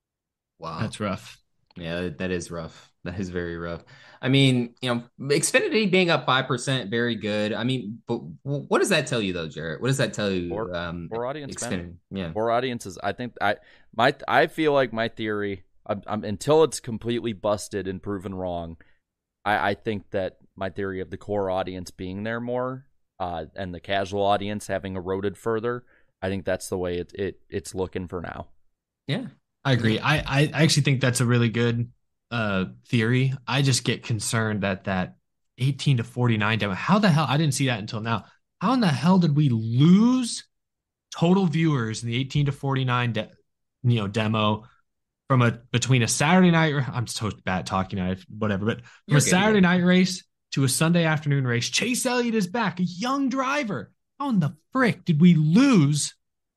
Wow. That's rough. Yeah, that is rough. That is very rough. I mean, you know, Xfinity being up five percent, very good. I mean, but what does that tell you though, Jarrett? What does that tell you? For, um, for audience, Xfinity, yeah. For audiences, I think I my I feel like my theory, I'm, I'm, until it's completely busted and proven wrong, I, I think that my theory of the core audience being there more, uh, and the casual audience having eroded further, I think that's the way it, it it's looking for now. Yeah. I agree. I, I actually think that's a really good uh, theory. I just get concerned that that eighteen to forty-nine demo, how the hell, I didn't see that until now. How in the hell did we lose total viewers in the eighteen to forty-nine de- you know, demo from a between a Saturday night, I'm so bad talking, I whatever, but from You're a Saturday night race to a Sunday afternoon race. Chase Elliott is back, a young driver. How in the frick did we lose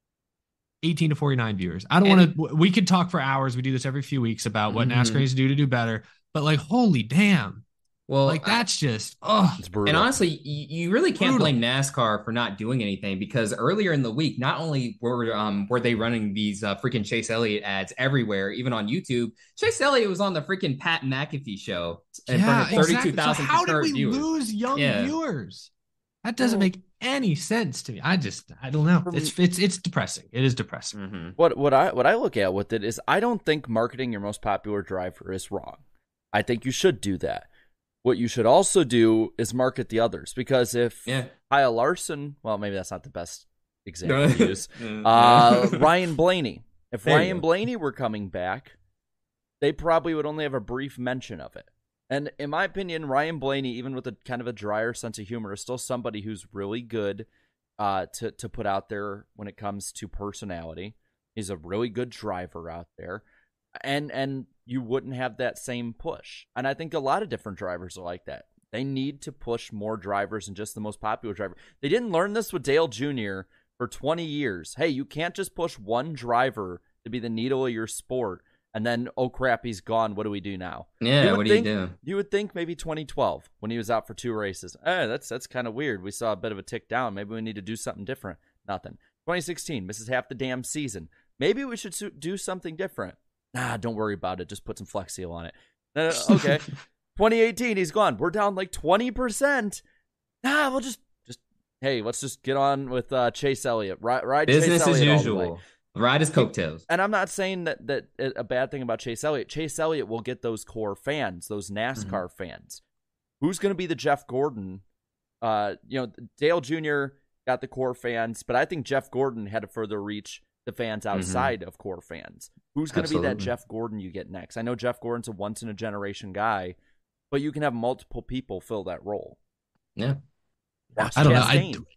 eighteen to forty-nine viewers? I don't want to, we could talk for hours. We do this every few weeks about what mm-hmm. NASCAR needs to do to do better. But like, holy damn. Well, like that's just, oh. It's brutal. And honestly, you, you really can't Brutal. blame NASCAR for not doing anything, because earlier in the week, not only were um were they running these uh, freaking Chase Elliott ads everywhere, even on YouTube, Chase Elliott was on the freaking Pat McAfee show in Yeah, front of thirty-two thousand exactly. So how did we viewers. lose young Yeah. viewers? That doesn't Well, make any sense to me. I just, I don't know. It's it's it's depressing. It is depressing. Mm-hmm. What what I what I look at with it is, I don't think marketing your most popular driver is wrong. I think you should do that. What you should also do is market the others, because if Yeah. Kyle Larson, well, maybe that's not the best example to use. Uh, Ryan Blaney. If There you Ryan go. Blaney were coming back, they probably would only have a brief mention of it. And in my opinion, Ryan Blaney, even with a kind of a drier sense of humor, is still somebody who's really good uh, to to put out there when it comes to personality. He's a really good driver out there, and and you wouldn't have that same push. And I think a lot of different drivers are like that. They need to push more drivers than just the most popular driver. They didn't learn this with Dale Junior for twenty years. Hey, you can't just push one driver to be the needle of your sport, and then, oh crap, he's gone. What do we do now? Yeah, would what do think, you do? You would think maybe twenty twelve, when he was out for two races. Eh, that's that's kind of weird. We saw a bit of a tick down. Maybe we need to do something different. Nothing. twenty sixteen, misses half the damn season. Maybe we should su- do something different. Nah, don't worry about it. Just put some Flex Seal on it. Uh, okay. twenty eighteen, he's gone. We're down like twenty percent. Nah, we'll just, just hey, let's just get on with uh, Chase Elliott. Ride, ride Business Chase as Elliott all the way. usual. Ride his coattails. And I'm not saying that, that a bad thing about Chase Elliott. Chase Elliott will get those core fans, those NASCAR mm-hmm. fans. Who's going to be the Jeff Gordon? Uh, you know, Dale Junior got the core fans, but I think Jeff Gordon had to further reach the fans outside mm-hmm. of core fans. Who's going to be that Jeff Gordon you get next? I know Jeff Gordon's a once-in-a-generation guy, but you can have multiple people fill that role. Yeah. Ross I don't Chastain. know. I,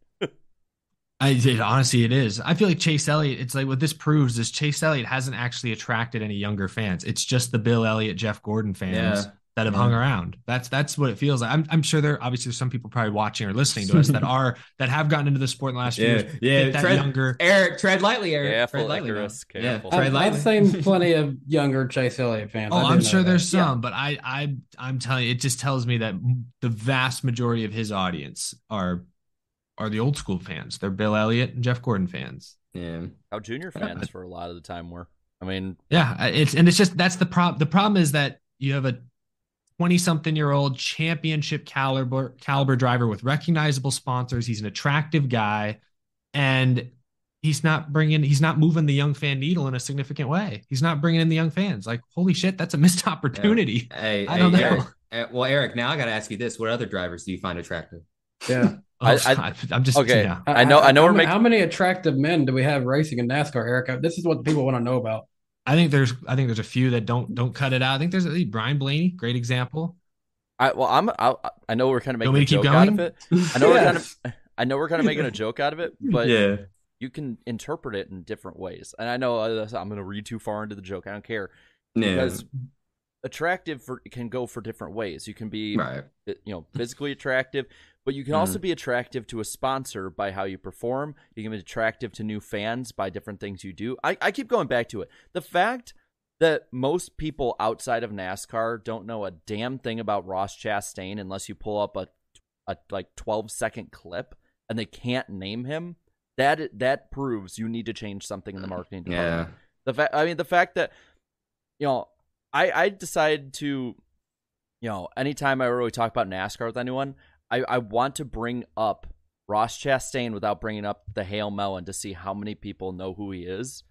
I it, honestly, it is. I feel like Chase Elliott, it's like what this proves is Chase Elliott hasn't actually attracted any younger fans. It's just the Bill Elliott, Jeff Gordon fans yeah. that have yeah. hung around. That's that's what it feels like. I'm I'm sure there obviously there's some people probably watching or listening to us that are that have gotten into the sport in the last few yeah. years. Yeah, that tread, younger Eric, tread lightly, Eric. Careful, tread lightly. Icarus, Yeah, careful. tread I've, lightly. I've seen plenty of younger Chase Elliott fans. Oh, I do I'm know sure that. there's some, Yeah. but I I I'm telling you, it just tells me that the vast majority of his audience are are the old school fans. They're Bill Elliott and Jeff Gordon fans. Yeah. How junior fans for a lot of the time were. I mean, yeah, it's and it's just that's the problem. The problem is that you have a twenty-something-year-old championship caliber caliber driver with recognizable sponsors. He's an attractive guy, and he's not bringing, he's not moving the young fan needle in a significant way. He's not bringing in the young fans. Like, holy shit, that's a missed opportunity. Yeah. Hey, I don't hey, know. Eric, well, Eric, now I got to ask you this: what other drivers do you find attractive? Yeah. Oh, I, I, I'm just okay. Yeah. I know. I know. How, we're many, making. how many attractive men do we have racing in NASCAR, Eric? This is what people want to know about. I think there's, I think there's a few that don't don't cut it out. I think there's a, Brian Blaney, great example. I well, I'm. I, I know we're kind of making a joke keep out of it. I know Yes. we're kind of. I know we're kind of making a joke out of it, but Yeah. you can interpret it in different ways. And I know uh, I'm going to read too far into the joke. I don't care Yeah. because attractive for can go for different ways. You can be, Right. you know, physically attractive, but you can Mhm. also be attractive to a sponsor by how you perform. You can be attractive to new fans by different things you do. I, I keep going back to it. The fact that most people outside of NASCAR don't know a damn thing about Ross Chastain unless you pull up a, a like twelve second clip and they can't name him, that that proves you need to change something in the marketing department. Yeah. The fact, I mean, the fact that, you know, I, I decided to, you know, anytime I really talk about NASCAR with anyone, I, I want to bring up Ross Chastain without bringing up the Hale Melon to see how many people know who he is.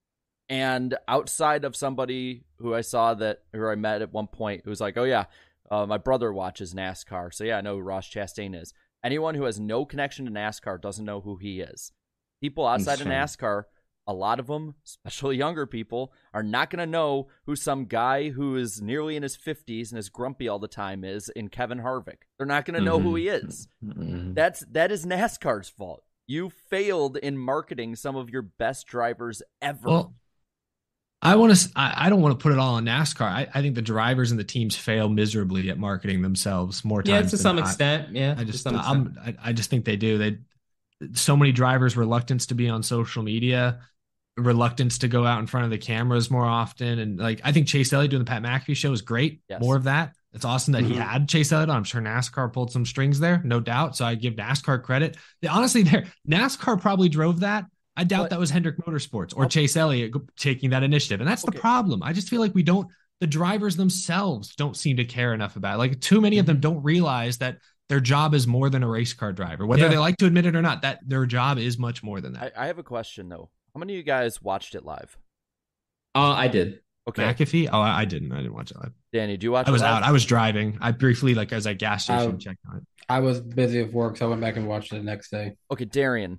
And outside of somebody who I saw that, who I met at one point, who was like, oh yeah, uh, my brother watches NASCAR, so yeah, I know who Ross Chastain is. Anyone who has no connection to NASCAR doesn't know who he is. People outside of NASCAR, a lot of them, especially younger people, are not going to know who some guy who is nearly in his fifties and is grumpy all the time is in Kevin Harvick. They're not going to know Mm-hmm. who he is. Mm-hmm. That's that is NASCAR's fault. You failed in marketing some of your best drivers ever. Well, I want to. I, I don't want to put it all on NASCAR. I, I think the drivers and the teams fail miserably at marketing themselves more Yeah, times. to than some not. extent. Yeah, I to just, some I'm, extent. I, I just think they do. They, so many drivers' reluctance to be on social media, reluctance to go out in front of the cameras more often, and like I think Chase Elliott doing the Pat McAfee show is great. Yes. More of that. It's awesome that Mhm. he had Chase Elliott. I'm sure NASCAR pulled some strings there, no doubt. So I give NASCAR credit. They, honestly, there NASCAR probably drove that. I doubt But- that was Hendrick Motorsports or I'll- Chase Elliott go- taking that initiative. And that's Okay. the problem. I just feel like we don't, the drivers themselves don't seem to care enough about it. Like too many of them don't realize that their job is more than a race car driver, whether Yeah. they like to admit it or not, that their job is much more than that. I, I have a question though. How many of you guys watched it live? Uh, I did. Okay, McAfee? Oh, I I didn't. I didn't watch it live. Danny, do you watch? I was it live? out. I was driving. I briefly, like, as I gas station, Um, checked on it. I was busy with work, so I went back and watched it the next day. Okay, Darian,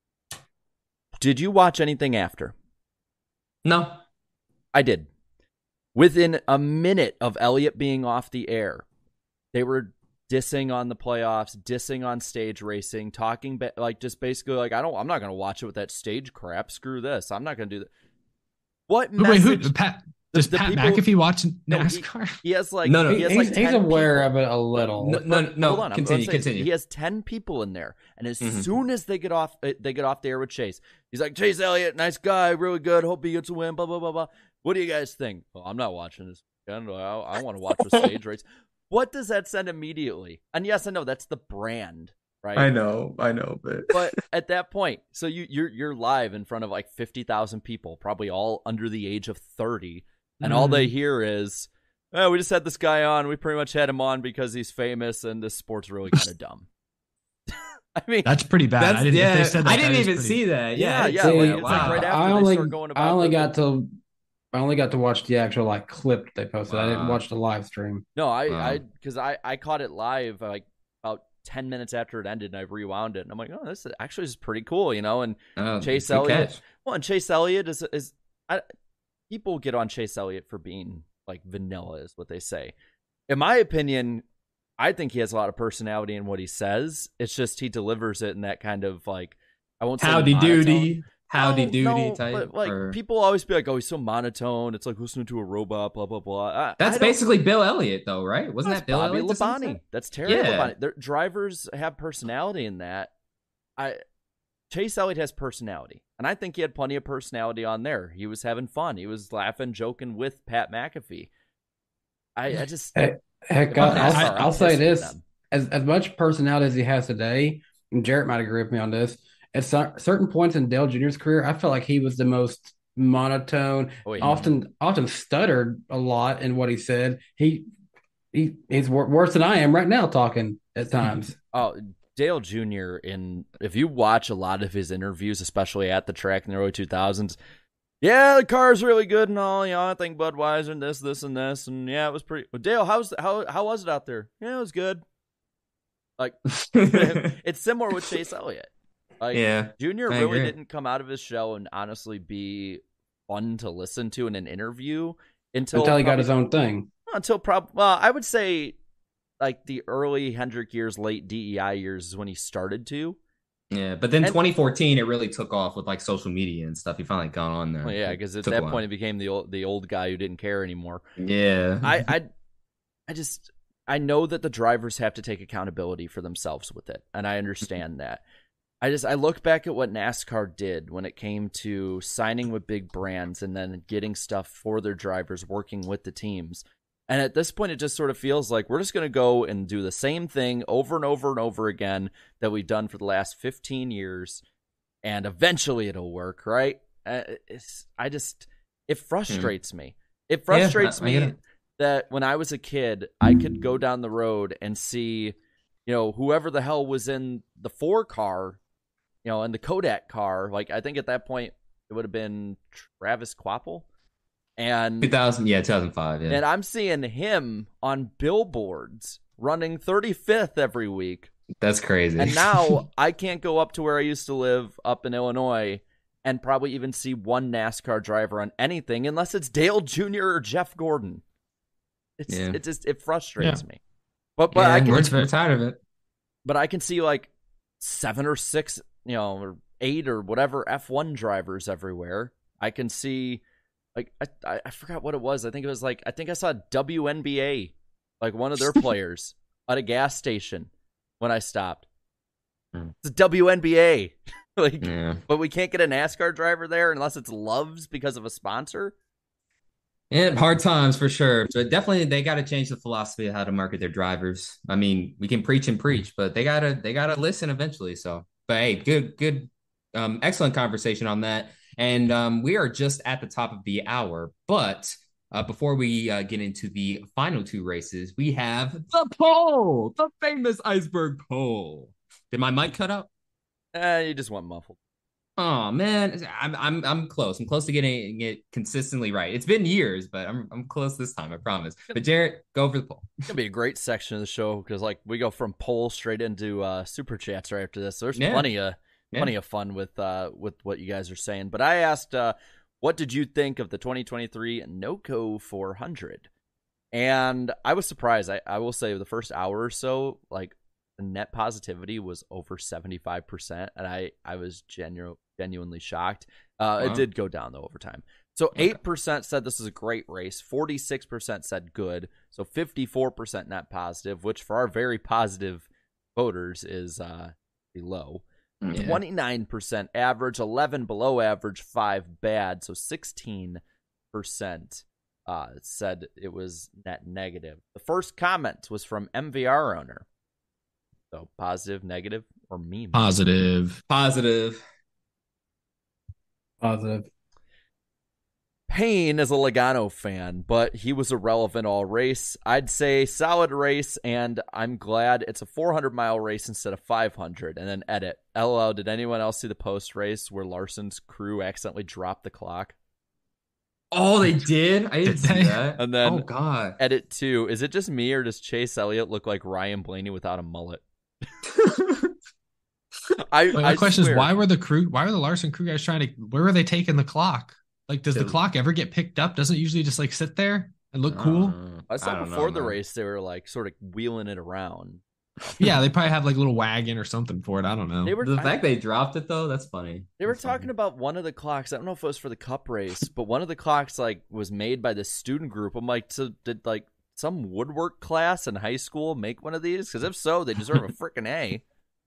did you watch anything after? No. I did. Within a minute of Elliott being off the air, they were dissing on the playoffs, dissing on stage racing, talking ba- like just basically like I don't. I'm not going to watch it with that stage crap. Screw this. I'm not going to do that. What Wait, wait, message? who? Pat, the- does the Pat people- McAfee watch No, he- NASCAR? He has like No, no, he has he's, like he's 10 aware people. of it a little. No, no, no. Hold on, I'm- continue, I'm saying, continue. He has ten people in there, and as Mhm. soon as they get off, uh, they get off the air with Chase. He's like, Chase Elliott, nice guy, really good. Hope he gets a win. Blah blah blah blah. What do you guys think? Well, I'm not watching this. I, I want to watch the stage race. What does that send immediately? And yes, I know that's the brand, right? I know, I know, but But at that point, so you you're you're live in front of like fifty thousand people, probably all under the age of thirty, and all they hear is, "Oh, we just had this guy on. We pretty much had him on because he's famous, and this sport's really kind of dumb." I mean, That's pretty bad. that's I didn't, yeah. if they said that, I didn't that is even pretty- see that. Yeah, Yeah, yeah, it's- like, See, it's like right I after they only, start going I about only the- got to, I only got to watch the actual like clip they posted. I didn't Wow. watch the live stream. no, I Wow. I because I I caught it live like about ten minutes after it ended, and I rewound it, and I'm like, oh, this is, actually is pretty cool, you know, and. Oh, Chase good Elliott. catch. Well, and Chase Elliott is is I, people get on Chase Elliott for being like vanilla, is what they say. In my opinion, I think he has a lot of personality in what he says. It's just he delivers it in that kind of like I won't say Howdy monotone. doody, howdy No, doody no, type. But like or- people always be like, "Oh, he's so monotone. It's like listening to a robot." Blah blah blah. I, That's I don't- basically Bill Elliott, though, right? Wasn't That's that Bill Bobby Elliott? to some Labonte. extent? That's Terry Yeah. Labonte. Their drivers have personality in that. I Chase Elliott has personality, and I think he had plenty of personality on there. He was having fun. He was laughing, joking with Pat McAfee. I, I just Heck, heck If I'm I'll, NASCAR, I'll, I'm I'll say pissed with this: them. as as much personality as he has today, and Jarrett might agree with me on this. At cer- certain points in Dale Junior's career, I felt like he was the most monotone, Oh, yeah. often often stuttered a lot in what he said. He he he's wor- worse than I am right now talking at times. Oh, Dale Junior in if you watch a lot of his interviews, especially at the track in the early two thousands, yeah, the car's really good and all. You know, I think Budweiser and this, this, and this, and yeah, it was pretty. Well, Dale, how's how how was it out there? Yeah, it was good. Like it's similar with Chase Elliott. Like Yeah, Junior I really agree. didn't come out of his show and honestly be fun to listen to in an interview until Until he got probably- his own thing. until prob well, I would say like the early Hendrick years, late D E I years is when he started to. Yeah, but then And- twenty fourteen, it really took off with like social media and stuff. He finally got on there. Well, yeah, It because at took a that while. point he became the old the old guy who didn't care anymore. Yeah, I I I just I know that the drivers have to take accountability for themselves with it, and I understand that. I just I look back at what NASCAR did when it came to signing with big brands and then getting stuff for their drivers, working with the teams. And at this point, it just sort of feels like we're just going to go and do the same thing over and over and over again that we've done for the last fifteen years, and eventually it'll work, right? Uh, it's, I just it frustrates me. It frustrates I- I get me it. that when I was a kid, I could go down the road and see, you know, whoever the hell was in the four car, you know, in the Kodak car. Like I think at that point it would have been Travis Quapple. And two thousand, yeah, two thousand five. Yeah, and I'm seeing him on billboards running thirty-fifth every week. that's crazy. And now I can't go up to where I used to live up in Illinois and probably even see one NASCAR driver on anything unless it's Dale Junior or Jeff Gordon. It's Yeah. it just it frustrates me. But but yeah, I can we're, we're tired of it. but I can see like seven or six, you know, or eight or whatever F one drivers everywhere. I can see like I I forgot what it was. I think it was like I think I saw W N B A, like one of their players at a gas station when I stopped. Hmm. It's a W N B A. Like, Yeah. but we can't get a NASCAR driver there unless it's Love's because of a sponsor. Yeah, hard times for sure. But definitely they got to change the philosophy of how to market their drivers. I mean, we can preach and preach, but they gotta they gotta listen eventually. So, but hey, good, good, um, excellent conversation on that. And um, we are just at the top of the hour. But uh, before we uh, get into the final two races, we have the poll, the famous iceberg poll. Did my mic cut out? Eh, you just went muffled. Oh man, I'm I'm I'm close. I'm close to getting it consistently right. It's been years, but I'm I'm close this time, I promise. But Jarrett, go for the poll. It's gonna be a great section of the show because like we go from poll straight into uh, super chats right after this. So there's Yeah. plenty of Yeah. plenty of fun with uh with what you guys are saying. But I asked, uh, what did you think of the twenty twenty-three NOCO four hundred? And I was surprised. I, I will say the first hour or so, like the net positivity was over seventy-five percent, and I I was genu- genuinely shocked. Uh, Wow. It did go down though over time. So eight percent said this is a great race. forty-six percent said good. So fifty-four percent net positive, which for our very positive voters is uh, pretty low. Yeah. twenty-nine percent average, eleven below average, five bad. So sixteen percent uh, said it was net negative. The first comment was from M V R owner. So positive, negative, or meme? Positive. Positive. Positive. Payne is a Logano fan, but he was irrelevant all race. I'd say solid race, and I'm glad it's a four hundred mile race instead of five hundred. And then edit. L O L, did anyone else see the post race where Larson's crew accidentally dropped the clock? Oh, they did? I didn't Did see they? that. And then oh god. edit two. Is it just me or does Chase Elliott look like Ryan Blaney without a mullet? I, Wait, my I question swear. is, why were the crew, why were the Larson crew guys trying to, where were they taking the clock? Like, does the Dude. clock ever get picked up? Doesn't it usually just like sit there and look cool? Uh, I saw don't before know, the man. race they were like sort of wheeling it around. Yeah, they probably have like a little wagon or something for it. I don't know. They were The I- fact they dropped it though, that's funny. They were That's funny. talking about one of the clocks. I don't know if it was for the cup race, but one of the clocks like was made by the student group. I'm like, so did like some woodwork class in high school make one of these? Because if so, they deserve a freaking A.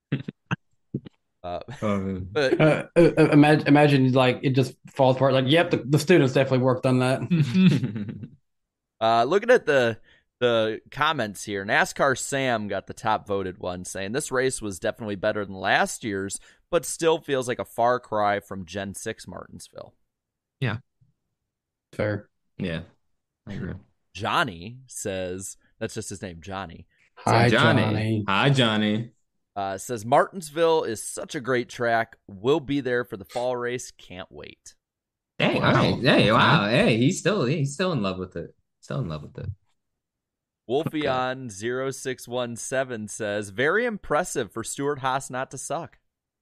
Uh, Oh, but Uh, uh, imagine, imagine like it just falls apart. Like, yep, the, the students definitely worked on that. uh, looking at the the comments here, NASCAR Sam got the top voted one, saying this race was definitely better than last year's, but still feels like a far cry from Gen six Martinsville. Fair. yeah. I agree. Johnny says that's just his name, Johnny. Hi, So, Johnny. Hi, Johnny. Uh, says Martinsville is such a great track. We'll be there for the fall race. Can't wait. Hey, Wow. all right. Hey, Okay. wow. Hey, he's still he's still in love with it. Still in love with it. Wolfie Okay. on zero six one seven says very impressive for Stuart Haas not to suck.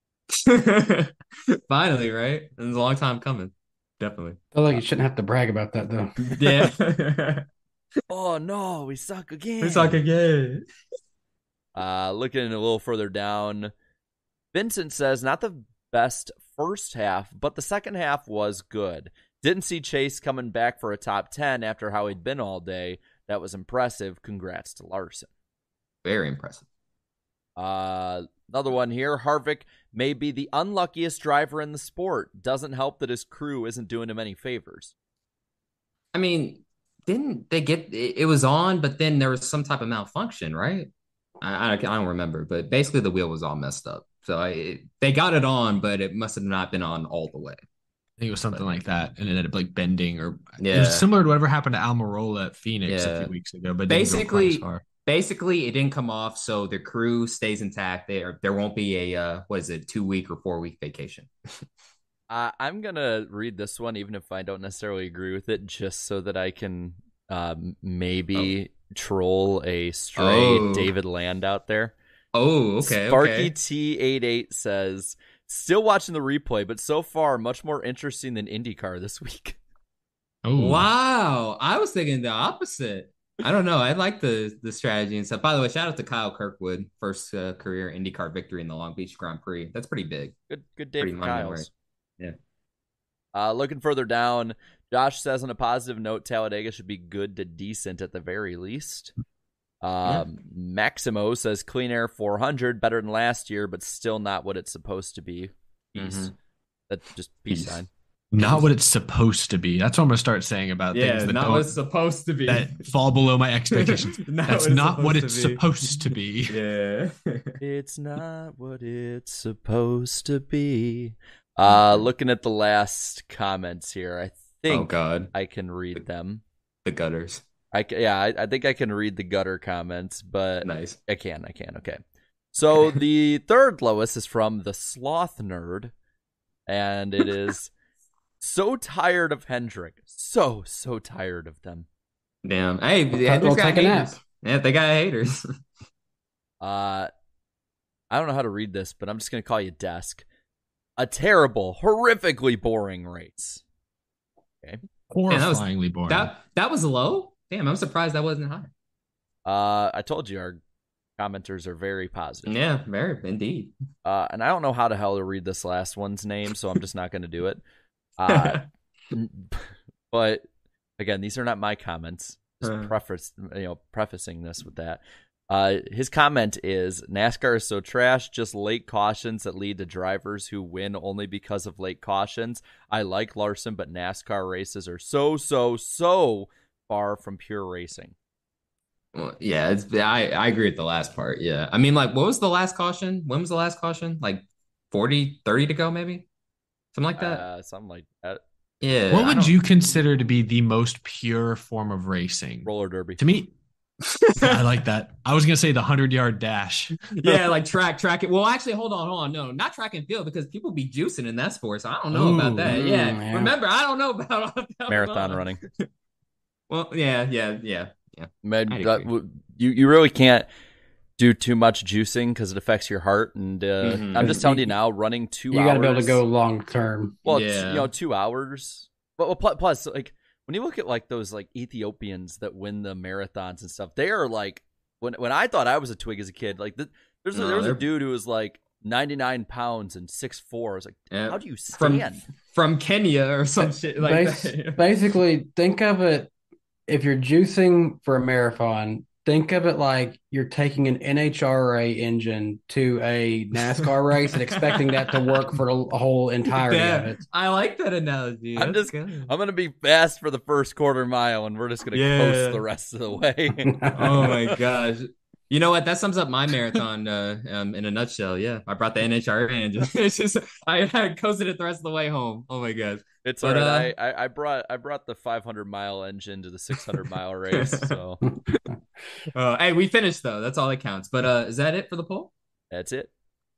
Finally, right? It was a long time coming. Definitely. I feel like you shouldn't have to brag about that though. Yeah. Oh no, we suck again. We suck again. Uh, looking a little further down, Vincent says not the best first half, but the second half was good. Didn't see Chase coming back for a top ten after how he'd been all day. That was impressive. Congrats to Larson. Very impressive. Uh, another one here. Harvick may be the unluckiest driver in the sport. Doesn't help that his crew isn't doing him any favors. I mean, didn't they get it, it was on, but then there was some type of malfunction, right? I, I, I don't remember, but basically the wheel was all messed up. So I, it, they got it on, but it must have not been on all the way. I think it was something like that, and it ended up like bending, or it Yeah. was similar to whatever happened to Almirola at Phoenix Yeah. a few weeks ago. But didn't go quite Basically, as far. basically it didn't come off, so the crew stays intact. There, there won't be a uh, what is it, two week or four week vacation. Uh, I'm gonna read this one, even if I don't necessarily agree with it, just so that I can um, maybe troll a stray Oh. David Land out there. Oh, okay, Sparky okay. T eighty-eight says, still watching the replay, but so far much more interesting than IndyCar this week. Oh, Wow, I was thinking the opposite. I don't know. I like the the strategy and stuff. By the way, shout out to Kyle Kirkwood, first uh, career IndyCar victory in the Long Beach Grand Prix. That's pretty big. Good, good day Pretty for monumental Kyle's. race. Yeah. Uh, looking further down, Josh says on a positive note, Talladega should be good to decent at the very least. Um, yeah. Maximo says Clean Air four hundred, better than last year, but still not what it's supposed to be. Peace. Mm-hmm. That's just peace, peace sign. Not what it's supposed to be. That's what I'm gonna start saying about yeah, things that not don't, what it's supposed to be. That fall below my expectations. not That's what not what it's supposed to be. Yeah. It's not what it's supposed to be. Uh, looking at the last comments here, I think oh God. I can read the, them. The gutters. I yeah, I, I think I can read the gutter comments, but nice. I can, I can. Okay. So the third lowest is from the Sloth Nerd, and it is. So tired of Hendrick. So, so tired of them. Damn. Hey, Hendrick's got haters. Yeah, they got haters. uh, I don't know how to read this, but I'm just going to call you Desk. A terrible, horrifically boring race. Okay. Horrifyingly Man, boring. That, that was low? Damn, I'm surprised that wasn't high. Uh, I told you our commenters are very positive. Yeah, very, indeed. Uh, and I don't know how the hell to read this last one's name, so I'm just not going to do it. Uh, but again, these are not my comments. Just uh. preface, you know, prefacing this with that. Uh, his comment is NASCAR is so trash, just late cautions that lead to drivers who win only because of late cautions. I like Larson, but NASCAR races are so, so, so far from pure racing. Well, yeah, it's I, I agree with the last part. Yeah. I mean, like, what was the last caution? When was the last caution? Like forty, thirty to go, maybe? Something like that. Uh, something like that. Yeah. What would you consider to be the most pure form of racing? Roller derby. To me, I like that. I was gonna say the hundred yard dash. Yeah, like track, track it. Well, actually, hold on, hold on. No, not track and field because people be juicing in that sport. So I don't know Ooh, about that. Mm, yeah. yeah. Remember, I don't know about that marathon running. Well, yeah, yeah, yeah, yeah. Man, that, you you really can't do too much juicing because it affects your heart. And uh, mm-hmm. I'm just telling you now, running two you hours. You got to be able to go long term. Well, yeah. t- you know, two hours. But well, plus, like when you look at like those like Ethiopians that win the marathons and stuff, they are like when when I thought I was a twig as a kid, like the, there's a, no, there was a dude who was like ninety-nine pounds and six foot four. I was like, yeah. How do you stand? From, from Kenya or some shit like Bas- that. Basically, think of it if you're juicing for a marathon. Think of it like you're taking an N H R A engine to a NASCAR race and expecting that to work for the whole entirety yeah, of it. I like that analogy. That's I'm just, good. I'm gonna be fast for the first quarter mile, and we're just gonna yeah. coast the rest of the way. Oh my gosh! You know what? That sums up my marathon uh, um, in a nutshell. Yeah, I brought the N H R A engine. It's just I, I coasted it the rest of the way home. Oh my gosh! It's but, all right. Uh, I, I brought I brought the five hundred mile engine to the six hundred mile race. So, uh, hey, we finished though. That's all that counts. But uh, is that it for the poll? That's it.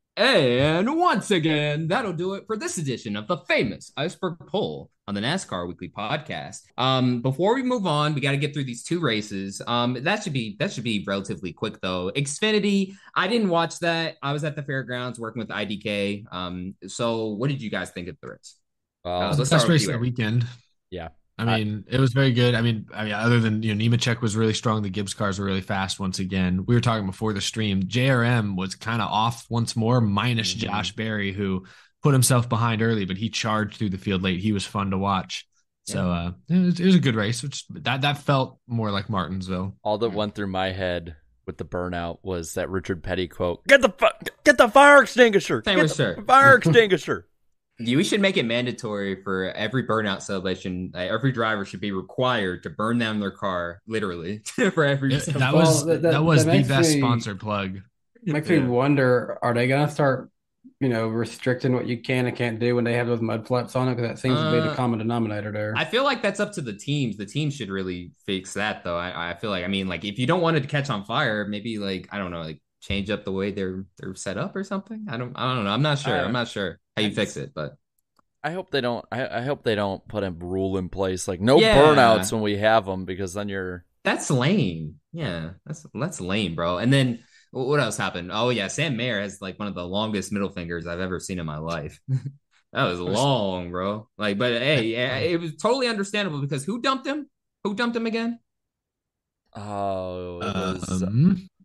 And once again, that'll do it for this edition of the famous Iceberg Poll on the NASCAR Weekly Podcast. Um, before we move on, we got to get through these two races. Um, that should be that should be relatively quick though. Xfinity, I didn't watch that. I was at the fairgrounds working with I D K. Um, so what did you guys think of the race? Uh, let's best race of the weekend. Yeah, I mean, I, it was very good. I mean, I mean, other than you know, Nemechek was really strong. The Gibbs cars were really fast once again. We were talking before the stream. J R M was kind of off once more, minus mm-hmm. Josh Berry, who put himself behind early, but he charged through the field late. He was fun to watch. Yeah. So uh, it, was, it was a good race. Which that that felt more like Martinsville. All that went through my head with the burnout was that Richard Petty quote: "Get the get the fire extinguisher, Same get with the sir. fire extinguisher." We should make it mandatory for every burnout celebration. Uh, every driver should be required to burn down their car, literally, for every. It, that was well, that, that was that the best me, sponsored plug. Makes yeah. me wonder: are they going to start, you know, restricting what you can and can't do when they have those mud flaps on it? Because that seems uh, to be the common denominator there. I feel like that's up to the teams. The teams should really fix that, though. I, I feel like, I mean, like if you don't want it to catch on fire, maybe like I don't know, like change up the way they're they're set up or something. I don't, I don't know. I'm not sure. Uh, I'm not sure how you fix it, but. I hope they don't. I, I hope they don't put a rule in place like no yeah. burnouts when we have them, because then you're. That's lame. Yeah, that's that's lame, bro. And then what else happened? Oh yeah, Sam Mayer has like one of the longest middle fingers I've ever seen in my life. That was long, bro. Like, but hey, it was totally understandable because who dumped him? Who dumped him again? Oh, it was um,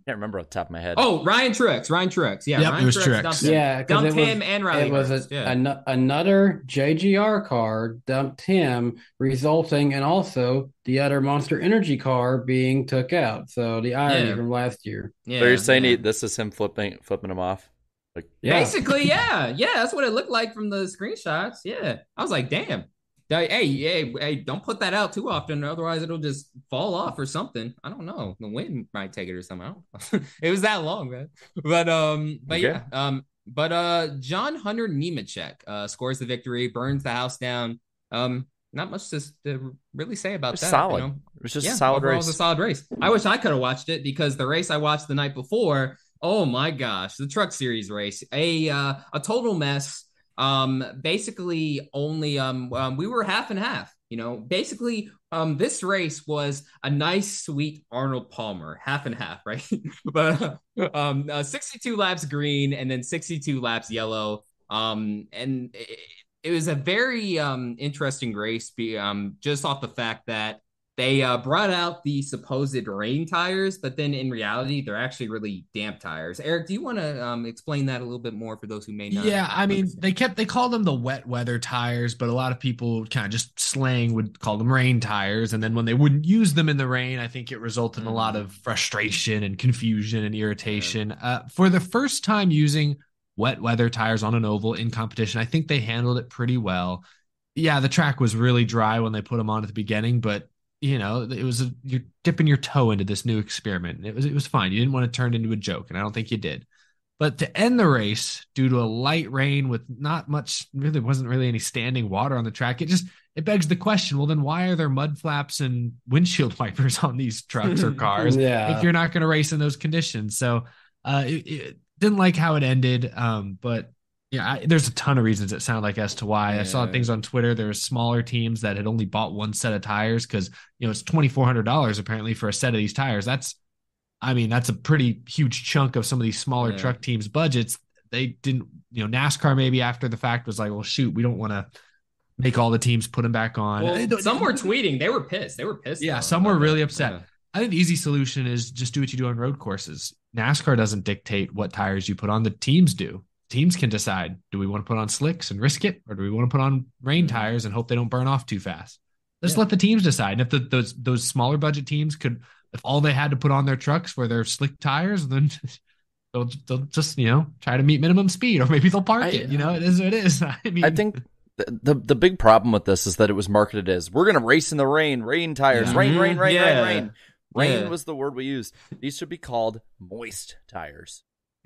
can't remember off the top of my head. Oh, Ryan Truex. Ryan Truex. Yeah, Yep, Ryan it was Truex Truex. dumped him. Yeah, because dumped it was him and Riley it was Hurst. a, yeah. an, another J G R car dumped him, resulting in also the other Monster Energy car being took out. So the irony Yeah. from last year. yeah, So you're saying yeah. he, this is him flipping flipping him off? Like, Yeah. Basically, yeah, yeah, that's what it looked like from the screenshots. Yeah, I was like, damn. Hey, hey, hey, don't put that out too often, otherwise it'll just fall off or something. I don't know. The wind might take it or something. I don't know. It was that long, man. But um, but Okay. yeah, um, but uh, John Hunter Nemechek uh scores the victory, burns the house down. Um, not much to, to really say about It was that. solid. You know? It was just yeah, a solid overall, race. It was a solid race. I wish I could have watched it because the race I watched the night before. Oh my gosh, the Truck Series race, a uh, a total mess. Um, basically, only um, um, we were half and half. You know, basically, um, this race was a nice, sweet Arnold Palmer, half and half, right? but um, uh, sixty-two laps green and then sixty-two laps yellow. Um, and it, it was a very um interesting race. Be um just off the fact that. They uh, brought out the supposed rain tires, but then in reality, they're actually really damp tires. Eric, do you want to um, explain that a little bit more for those who may not? Yeah, I mean, understand? they kept they called them the wet weather tires, but a lot of people kind of just slang would call them rain tires. And then when they wouldn't use them in the rain, I think it resulted in a lot of frustration and confusion and irritation. Uh, for the first time using wet weather tires on an oval in competition, I think they handled it pretty well. Yeah, the track was really dry when they put them on at the beginning, but you know, it was a, you're dipping your toe into this new experiment. It was it was fine. You didn't want to turn it into a joke, and I don't think you did. But to end the race due to a light rain with not much, really wasn't really any standing water on the track, it just it begs the question. Well, then why are there mud flaps and windshield wipers on these trucks or cars Yeah. if you're not going to race in those conditions? So uh, it, it didn't like how it ended, um, but. Yeah, I, there's a ton of reasons it sounded like as to why. Yeah. I saw things on Twitter. There were smaller teams that had only bought one set of tires because, you know, it's twenty-four hundred dollars apparently for a set of these tires. That's, I mean, that's a pretty huge chunk of some of these smaller Yeah. truck teams' budgets. They didn't, you know, NASCAR maybe after the fact was like, well, shoot, we don't want to make all the teams put them back on. Well, some were tweeting. They were pissed. They were pissed. Yeah, though, some were about really that. upset. Yeah. I think the easy solution is just do what you do on road courses. NASCAR doesn't dictate what tires you put on. The teams do. Teams can decide, do we want to put on slicks and risk it, or do we want to put on rain Mm-hmm. tires and hope they don't burn off too fast? Just Yeah. let the teams decide. And if the, those those smaller budget teams could, if all they had to put on their trucks were their slick tires, then they'll, they'll just, you know, try to meet minimum speed, or maybe they'll park I- it. You know, it is what it is. I mean, I think the, the the big problem with this is that it was marketed as we're gonna race in the rain, rain tires, Yeah. rain, rain, rain, Yeah. rain, rain. Rain Yeah. was the word we used. These should be called moist tires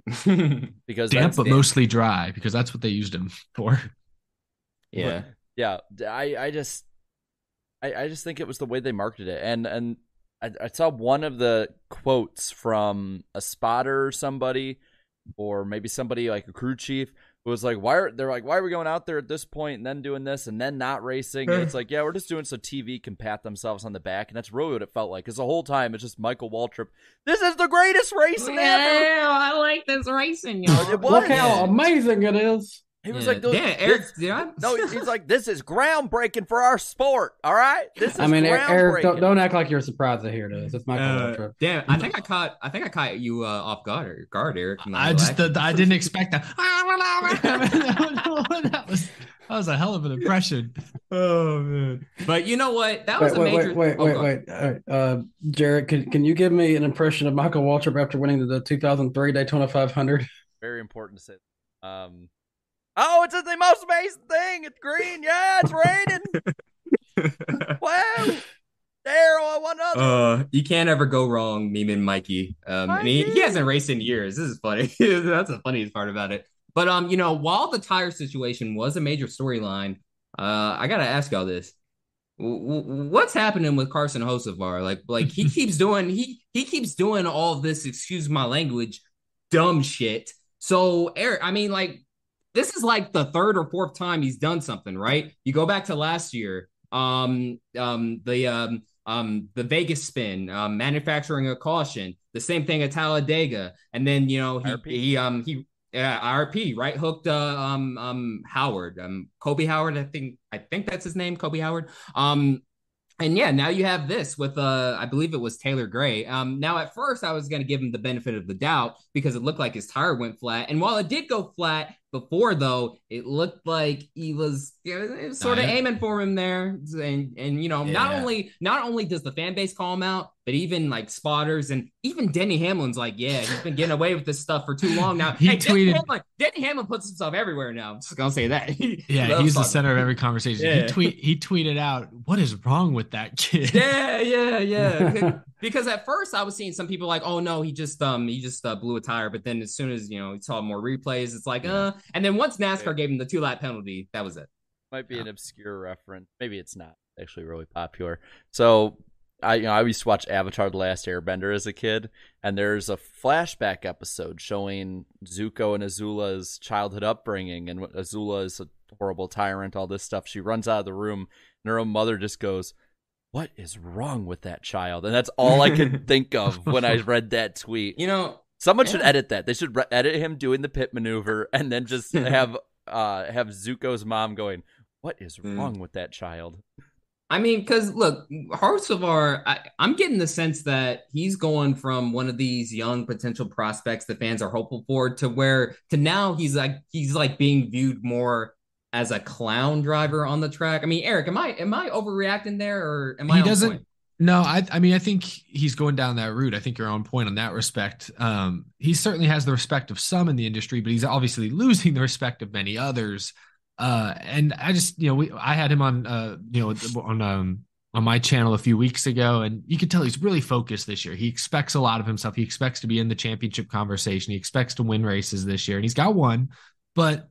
because damp that's but damp. mostly dry because that's what they used them for. yeah. yeah. I I just I, I just think it was the way they marketed it, and and I, I saw one of the quotes from a spotter or somebody, or maybe somebody like a crew chief. It was like, why are they're like, why are we going out there at this point and then doing this and then not racing? And it's like, yeah, we're just doing so T V can pat themselves on the back, and that's really what it felt like. Because the whole time it's just Michael Waltrip. This is the greatest racing ever. I like this racing, y'all. It was. Look how amazing it is. He was Yeah. like, those, Yeah, Eric, this- did I- no, he's like, this is groundbreaking for our sport. All right, this is I mean, groundbreaking. Eric, don't, don't act like you're surprised to hear this. It's Michael Uh, Waltrip. damn, I think I caught. I think I caught you uh, off guard, guard, Eric. from the I little just action. I didn't expect that. that was that was a hell of an impression. Oh man. But you know what? That Wait, was a wait, major. wait, wait, oh, wait, go- wait. All right. Uh, Jared, can, can you give me an impression of Michael Waltrip after winning the two thousand three Daytona five hundred? Very important to say. Um, oh, it's the most amazing thing. It's green. Yeah, it's raining. Wow. Daryl, I want another. Uh, you can't ever go wrong, memeing Mikey. Um, and he, he hasn't raced in years. This is funny. That's the funniest part about it. But um, you know, while the tire situation was a major storyline, uh, I gotta ask y'all this: W- w- what's happening with Carson Hocevar? Like, like he keeps doing he he keeps doing all of this. Excuse my language, dumb shit. So Eric, I mean, like, this is like the third or fourth time he's done something, right? You go back to last year, um, um, the um, um, the Vegas spin, um, manufacturing a caution, the same thing at Talladega, and then you know he R P. he um he yeah R P right hooked uh, um um Howard um Kobe Howard I think I think that's his name Kobe Howard um And yeah, now you have this with uh I believe it was Taylor Gray. Um now at first I was gonna give him the benefit of the doubt because it looked like his tire went flat. And while it did go flat before though, it looked like he was, you know, it was sort of aiming for him there. And and you know, yeah. not only not only does the fan base call him out, but even like spotters and even Denny Hamlin's like, yeah, he's been getting away with this stuff for too long now. he hey, tweeted Denny Hamlin, Denny Hamlin puts himself everywhere now. I'm just gonna say that. He yeah, he's the center of every conversation. Yeah. He tweet he tweeted out, "What is wrong with that kid?" Yeah, yeah, yeah. Because at first I was seeing some people like, "Oh no, he just um he just uh, blew a tire." But then as soon as you know he saw more replays, it's like, uh. And then once NASCAR gave him the two lap penalty, that was it. Might be yeah. an obscure reference. Maybe it's not actually really popular. So. I you know I used to watch Avatar: The Last Airbender as a kid, and there's a flashback episode showing Zuko and Azula's childhood upbringing, and Azula is a horrible tyrant, all this stuff. She runs out of the room, and her own mother just goes, "What is wrong with that child?" And that's all I could think of when I read that tweet. You know, someone yeah. should edit that. They should re- edit him doing the pit maneuver, and then just have uh, have Zuko's mom going, "What is wrong mm. with that child?" I mean, because look, Hocevar, I, I'm getting the sense that he's going from one of these young potential prospects that fans are hopeful for to where to now he's like he's like being viewed more as a clown driver on the track. I mean, Eric, am I am I overreacting there, or am I? He on doesn't. Point? No, I I mean I think he's going down that route. I think you're on point on that respect. Um, he certainly has the respect of some in the industry, but he's obviously losing the respect of many others. Uh, and I just, you know, we, I had him on, uh, you know, on, um, on my channel a few weeks ago, and you can tell he's really focused this year. He expects a lot of himself. He expects to be in the championship conversation. He expects to win races this year, and he's got one, but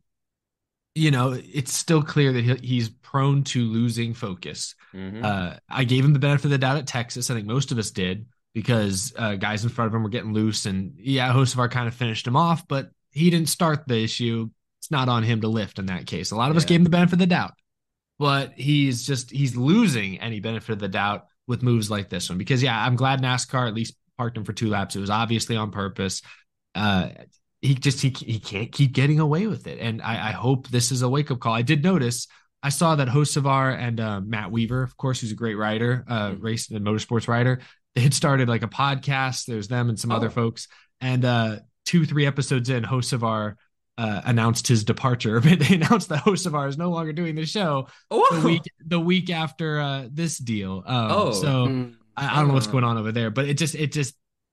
you know, it's still clear that he, he's prone to losing focus. Mm-hmm. Uh, I gave him the benefit of the doubt at Texas. I think most of us did because, uh, guys in front of him were getting loose, and yeah, Hocevar kind of finished him off, but he didn't start the issue. It's not on him to lift in that case. A lot of yeah. us gave him the benefit of the doubt, but he's just, he's losing any benefit of the doubt with moves like this one, because yeah, I'm glad NASCAR at least parked him for two laps. It was obviously on purpose. Uh, he just, he, he can't keep getting away with it. And I, I hope this is a wake up call. I did notice, I saw that Hocevar and uh, Matt Weaver, of course, who's a great writer, uh, mm-hmm. race and motorsports writer. They had started like a podcast. There's them and some oh. other folks. And uh, two, three episodes in, Hocevar Uh, announced his departure. They announced that Hocevar is no longer doing the show oh. the week the week after uh, this deal. Um, oh, so mm. I, I don't know what's going on over there, but it just it just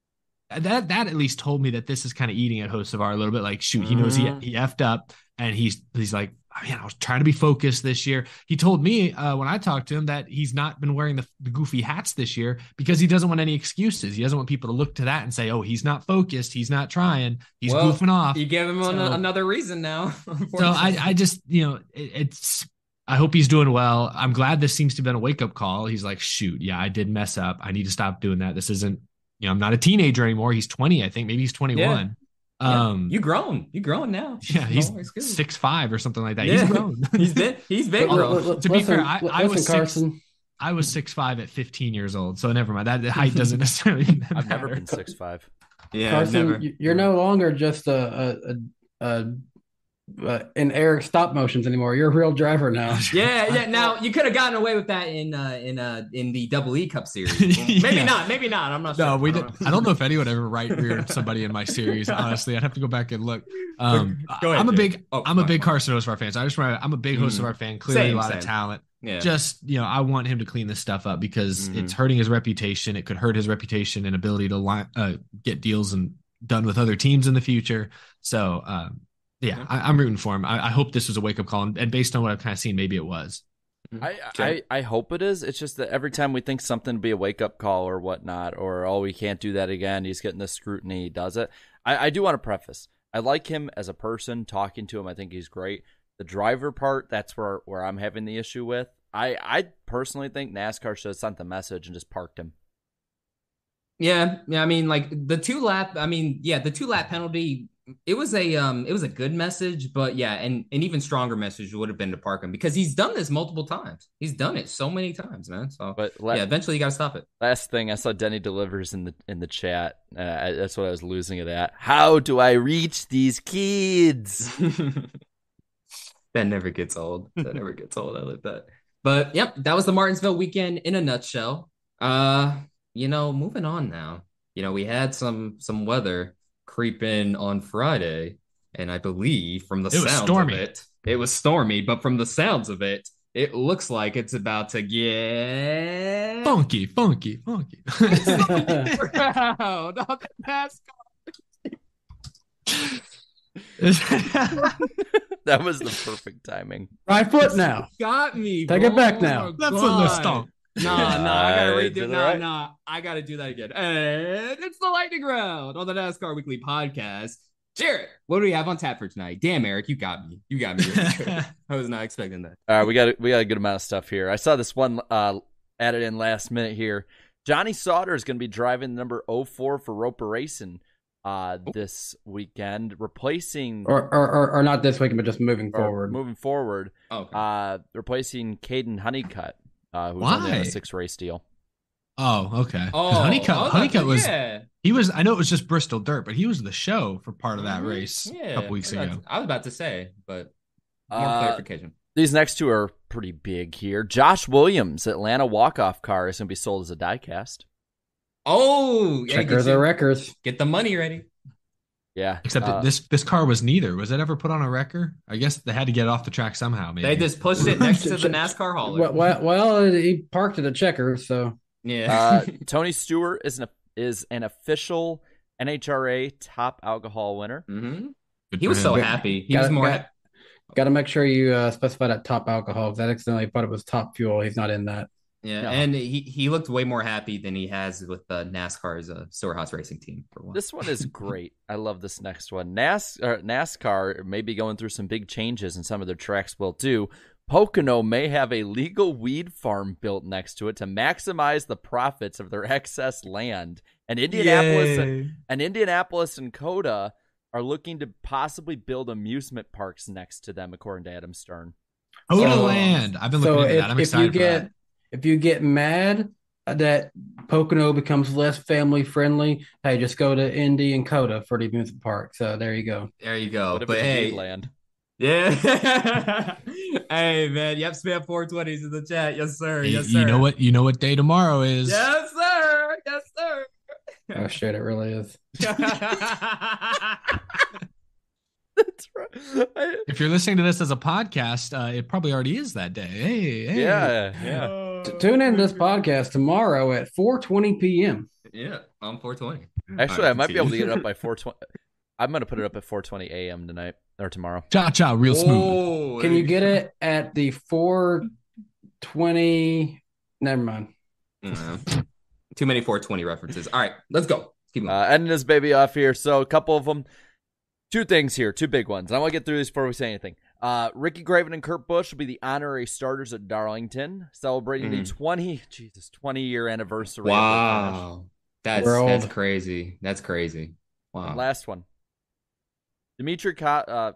that that at least told me that this is kind of eating at Hocevar a little bit. Like, shoot, he knows he he effed up, and he's he's like, man, I was trying to be focused this year. He told me uh, when I talked to him that he's not been wearing the, the goofy hats this year because he doesn't want any excuses. He doesn't want people to look to that and say, oh, he's not focused. He's not trying. He's well, goofing off. You give him so, an, another reason now. So I, I just, you know, it, it's, I hope he's doing well. I'm glad this seems to have been a wake up call. He's like, shoot, yeah, I did mess up. I need to stop doing that. This isn't, you know, I'm not a teenager anymore. He's twenty, I think. Maybe he's twenty-one. Yeah. Um, yeah, you grown, you grown now. Yeah, he's six five or something like that. Yeah. He's grown. he's been, he's been grown. To be listen, fair, I, I was Carson. Six, I was six five at fifteen years old, so never mind. That the height doesn't necessarily. Matter. I've never been six five. Yeah, Carson, never. You're no longer just a a, a, a uh, in Eric stop motions anymore. You're a real driver now. Yeah, yeah. Now you could have gotten away with that in uh, in uh, in the Double E Cup series. Maybe yeah. not. Maybe not. I'm not sure. No, we did. I don't know if anyone ever right reared somebody in my series. Honestly, I'd have to go back and look. Um, Go ahead, I'm a big, oh, I'm a big Carson Hocevar fan. So I just want I'm a big mm. Hocevar fan. Clearly, same, a lot same. of talent. Yeah. Just, you know, I want him to clean this stuff up because mm-hmm. it's hurting his reputation. It could hurt his reputation and ability to line, uh, get deals and done with other teams in the future. So. Um, Yeah, I, I'm rooting for him. I, I hope this was a wake-up call, and, and based on what I've kind of seen, maybe it was. I, I, I hope it is. It's just that every time we think something would be a wake-up call or whatnot, or, oh, we can't do that again, he's getting this scrutiny, he does it. I, I do want to preface, I like him as a person, talking to him, I think he's great. The driver part, that's where, where I'm having the issue with. I, I personally think NASCAR should have sent the message and just parked him. Yeah, yeah. I mean, like, the two-lap, I mean, yeah, the two-lap penalty... It was a um, it was a good message, but yeah, and an even stronger message would have been to park him because he's done this multiple times. He's done it so many times, man. So, but la- yeah, eventually you got to stop it. Last thing I saw, Denny delivers in the in the chat. Uh, that's what I was losing it at. How do I reach these kids? That never gets old. That never gets old. I like that. But yep, that was the Martinsville weekend in a nutshell. Uh, you know, moving on now. You know, we had some some weather creep in on Friday, and I believe from the It was sounds stormy. of it, it was stormy. But from the sounds of it, it looks like it's about to get Funky, funky, funky. Crowd on the NASCAR. That was the perfect timing. Right foot now. Got me. Take bro. it back now. Oh my That's a God. list stomp. Nah, nah, I gotta Uh, redo. did it Nah, right. nah, I gotta do that again. And it's the lightning round on the NASCAR Weekly Podcast. Jared, what do we have on tap for tonight? Damn, Eric, you got me. You got me. I was not expecting that. All right, we got we got a good amount of stuff here. I saw this one uh, added in last minute here. Johnny Sauter is going to be driving number oh four for Roper Racing uh, this weekend, replacing Or, or, or, or not this weekend, but just moving or forward. moving forward, Okay. uh, replacing Caden Honeycutt, uh, who's only on Why? a six race deal. Oh, okay. 'Cause Oh, Honeycutt, oh, Honeycutt was yeah. he was. I know it was just Bristol Dirt, but he was the show for part of that Mhm. race Yeah, a couple weeks I was ago. about to- I was about to say, but more Uh, clarification. These next two are pretty big here. Josh Williams, Atlanta walk-off car, is going to be sold as a diecast. Oh, yeah, Checkers get, are you- wreckers. get the money ready. Yeah. Except uh, that this this car was neither. Was it ever put on a wrecker? I guess they had to get it off the track somehow. Maybe They just pushed it next to the NASCAR hauler. Well, well, well, he parked at a Checkers, so Yeah. Uh, Tony Stewart is an is an official N H R A top alcohol winner. hmm Good He for was so him. happy. He Got was it, more. got it. Got to make sure you uh, specify that top alcohol, because I accidentally thought it was top fuel. He's not in that. Yeah, No. and he, he looked way more happy than he has with the NASCAR's uh, Storehouse Racing team for one. This one is great. I love this next one. NAS, uh, NASCAR may be going through some big changes, and some of their tracks will too. Pocono may have a legal weed farm built next to it to maximize the profits of their excess land. And Indianapolis and, and Indianapolis and Coda are looking to possibly build amusement parks next to them, according to Adam Stern. Coda So- Land. I've been So looking into if, that. I'm if excited you for get that. if you get mad that Pocono becomes less family friendly, hey, just go to Indy and Coda for the amusement park. So there you go. There you go. What if But it's hey, weed land? yeah. Hey man, yep, spam four twenties in the chat. Yes sir. Hey, Yes sir. you know what? You know what day tomorrow is. Yes sir. Yes sir. Oh shit, it really is. That's right. I- If you're listening to this as a podcast, uh, it probably already is that day. Hey, hey. yeah, yeah. T- Tune in to this podcast tomorrow at four twenty p.m. Yeah, I'm four twenty. Actually, I might be able to get it up by four twenty. I'm going to put it up at four twenty a.m. tonight or tomorrow. Cha cha, real smooth. Oh, Can you get it at the four twenty? Never mind. Mm, too many four twenty references. All right, let's go. Keep going. Uh, ending this baby off here. So a couple of them. Two things here, two big ones. I want to get through these before we say anything. Uh, Ricky Graven and Kurt Busch will be the honorary starters at Darlington, celebrating Mhm. the twenty Jesus twenty year anniversary. of their finish. Wow, that's We're that's old. crazy. That's crazy. And Wow. last one, Dimitri, Ka- uh,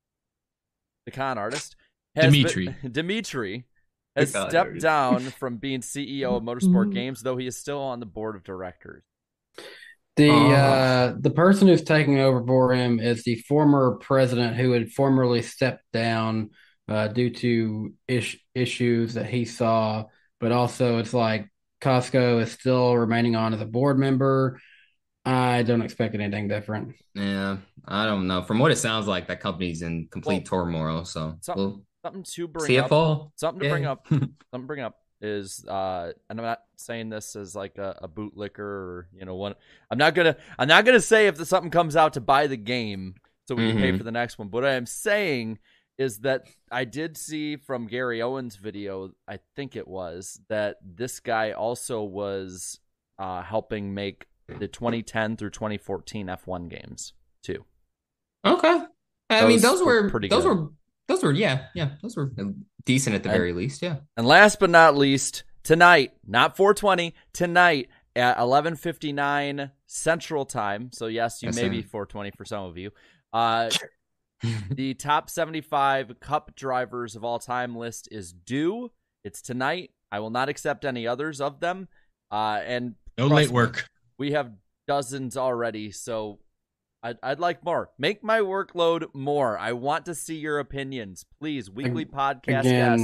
the con artist, has Dimitri. been- Dimitri has The con stepped artist. down from being C E O of Motorsport Games, though he is still on the board of directors. The Oh. uh, the person who's taking over for him is the former president who had formerly stepped down uh, due to ish- issues that he saw, but also it's like Costco is still remaining on as a board member. I don't expect anything different. Yeah, I don't know. From what it sounds like, that company's in complete Well, turmoil. So, something- well, Something to bring C F up. O. Something to Yeah. bring up. Something to bring up is, uh, and I'm not saying this as like a, a bootlicker or you know one. I'm not gonna. I'm not gonna say if the, something comes out to buy the game so we can pay Mhm. for the next one. But what I'm saying is that I did see from Gary Owens' video, I think it was, that this guy also was uh, helping make the twenty ten through twenty fourteen F one games too. Okay. I mean, Those those were were pretty those good. were those were yeah yeah those were decent at the And- very least. Yeah. And last but not least, tonight, not four twenty, tonight at eleven fifty-nine Central Time. So yes, you Yes, may sir. be four twenty for some of you. Uh, the top seventy-five Cup drivers of all time list is due. It's tonight. I will not accept any others of them. Uh, and No trust late me, work. we have dozens already, so I'd, I'd like more. Make my workload more. I want to see your opinions. Please, weekly podcast Again, guest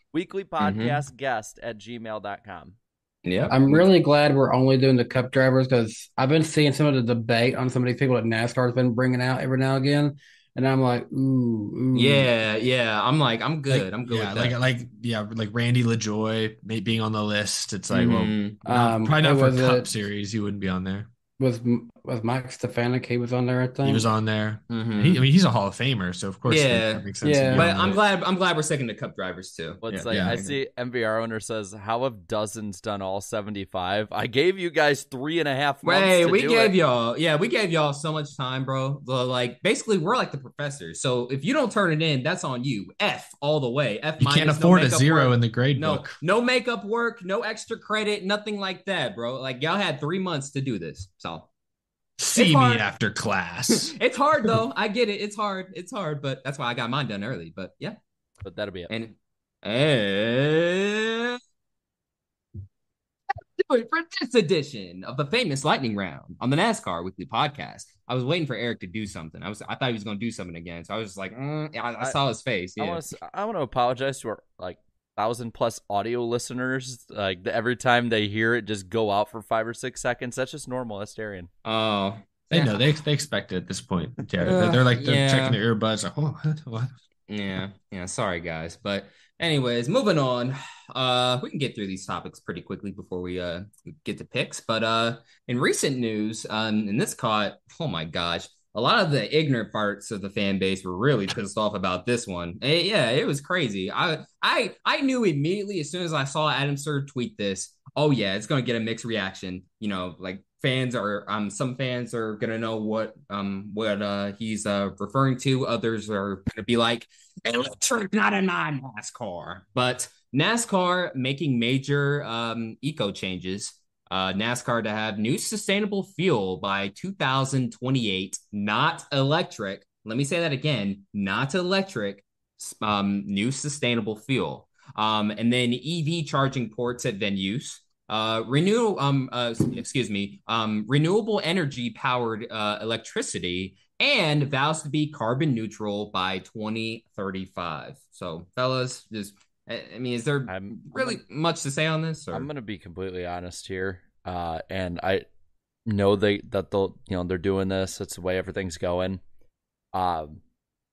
weekly podcast mm-hmm. guest at gmail dot com. Yeah, I'm really glad we're only doing the Cup drivers because I've been seeing some of the debate on some of these people that NASCAR's been bringing out every now and again, and I'm like, ooh, ooh. yeah, yeah. I'm like, I'm good. Like, I'm good. Yeah, with that. like, like, yeah, like Randy LaJoy being on the list. It's like, mm-hmm. well, not, um, probably not for Cup it? Series. You wouldn't be on there. Was was Mike Stefanik? He was on there, I think. He was on there. Mm-hmm. He, I mean, he's a Hall of Famer, so of course, yeah, that makes sense. Yeah, but I'm glad. I'm glad we're sticking to Cup drivers too. What's yeah. like? Yeah. I see M V R owner says, "How have dozens done all seventy-five? I gave you guys three and a half months. Hey, to we do gave it. y'all. Yeah, we gave y'all so much time, bro. Like basically, we're like the professors. So if you don't turn it in, that's on you. F all the way. F. You minus, can't afford no a zero work. in the grade no, book. No makeup work, no extra credit, nothing like that, bro. Like y'all had three months to do this. So. See me after class. It's hard though. I get it. It's hard. It's hard, but that's why I got mine done early. But yeah. But that'll be it. And and do it for this edition of the famous lightning round on the NASCAR Weekly Podcast. I was waiting for Eric to do something. I was I thought he was going to do something again. So I was just like, mm, I, I saw his face. Yeah. I want to I want to apologize to our like thousand plus audio listeners. Like the, every time they hear it just go out for five or six seconds. That's just normal. That's Darian. Oh, they yeah. know they they expect it at this point. Yeah, they're, they're like they're yeah. checking their earbuds. Like, oh, what? what? Yeah, yeah. Sorry, guys. But anyways, moving on. Uh, we can get through these topics pretty quickly before we uh get to picks. But uh, in recent news, um, and this caught. Oh my gosh. A lot of the ignorant parts of the fan base were really pissed off about this one. It, yeah, it was crazy. I I I knew immediately as soon as I saw Adam Surd tweet this, oh yeah, it's gonna get a mixed reaction. You know, like fans are um some fans are gonna know what um what uh he's uh referring to. Others are gonna be like, electric, not a non-NASCAR. But NASCAR making major um eco changes. Uh, NASCAR to have new sustainable fuel by two thousand twenty-eight, not electric. Let me say that again, not electric, um, new sustainable fuel. Um, and then E V charging ports at venues, uh, renew, um, uh, excuse me, um, renewable energy powered uh, electricity, and vows to be carbon neutral by twenty thirty-five. So, fellas, just. I mean, is there I'm, really I'm, much to say on this? Or? I'm going to be completely honest here, uh, and I know they that they'll you know they're doing this. It's the way everything's going. Um,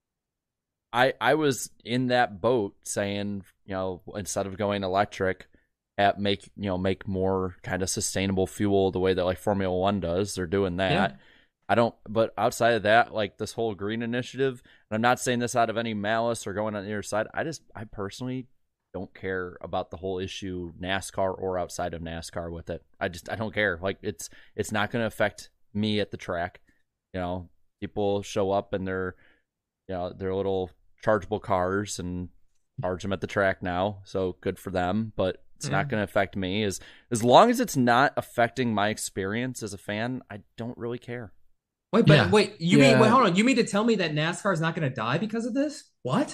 I I was in that boat saying you know instead of going electric, at make you know make more kind of sustainable fuel the way that like Formula One does. They're doing that. Yeah. I don't, but outside of that, like this whole green initiative, and I'm not saying this out of any malice or going on the other side. I just I personally. don't care about the whole issue NASCAR or outside of NASCAR with it. I just I don't care. Like it's it's not going to affect me at the track. You know, people show up in their you know their little chargeable cars and charge them at the track now. So good for them, but it's mm. not going to affect me. As as long as it's not affecting my experience as a fan, I don't really care. Wait, but yeah. wait, you yeah. mean wait, hold on. You mean to tell me that NASCAR is not going to die because of this? What?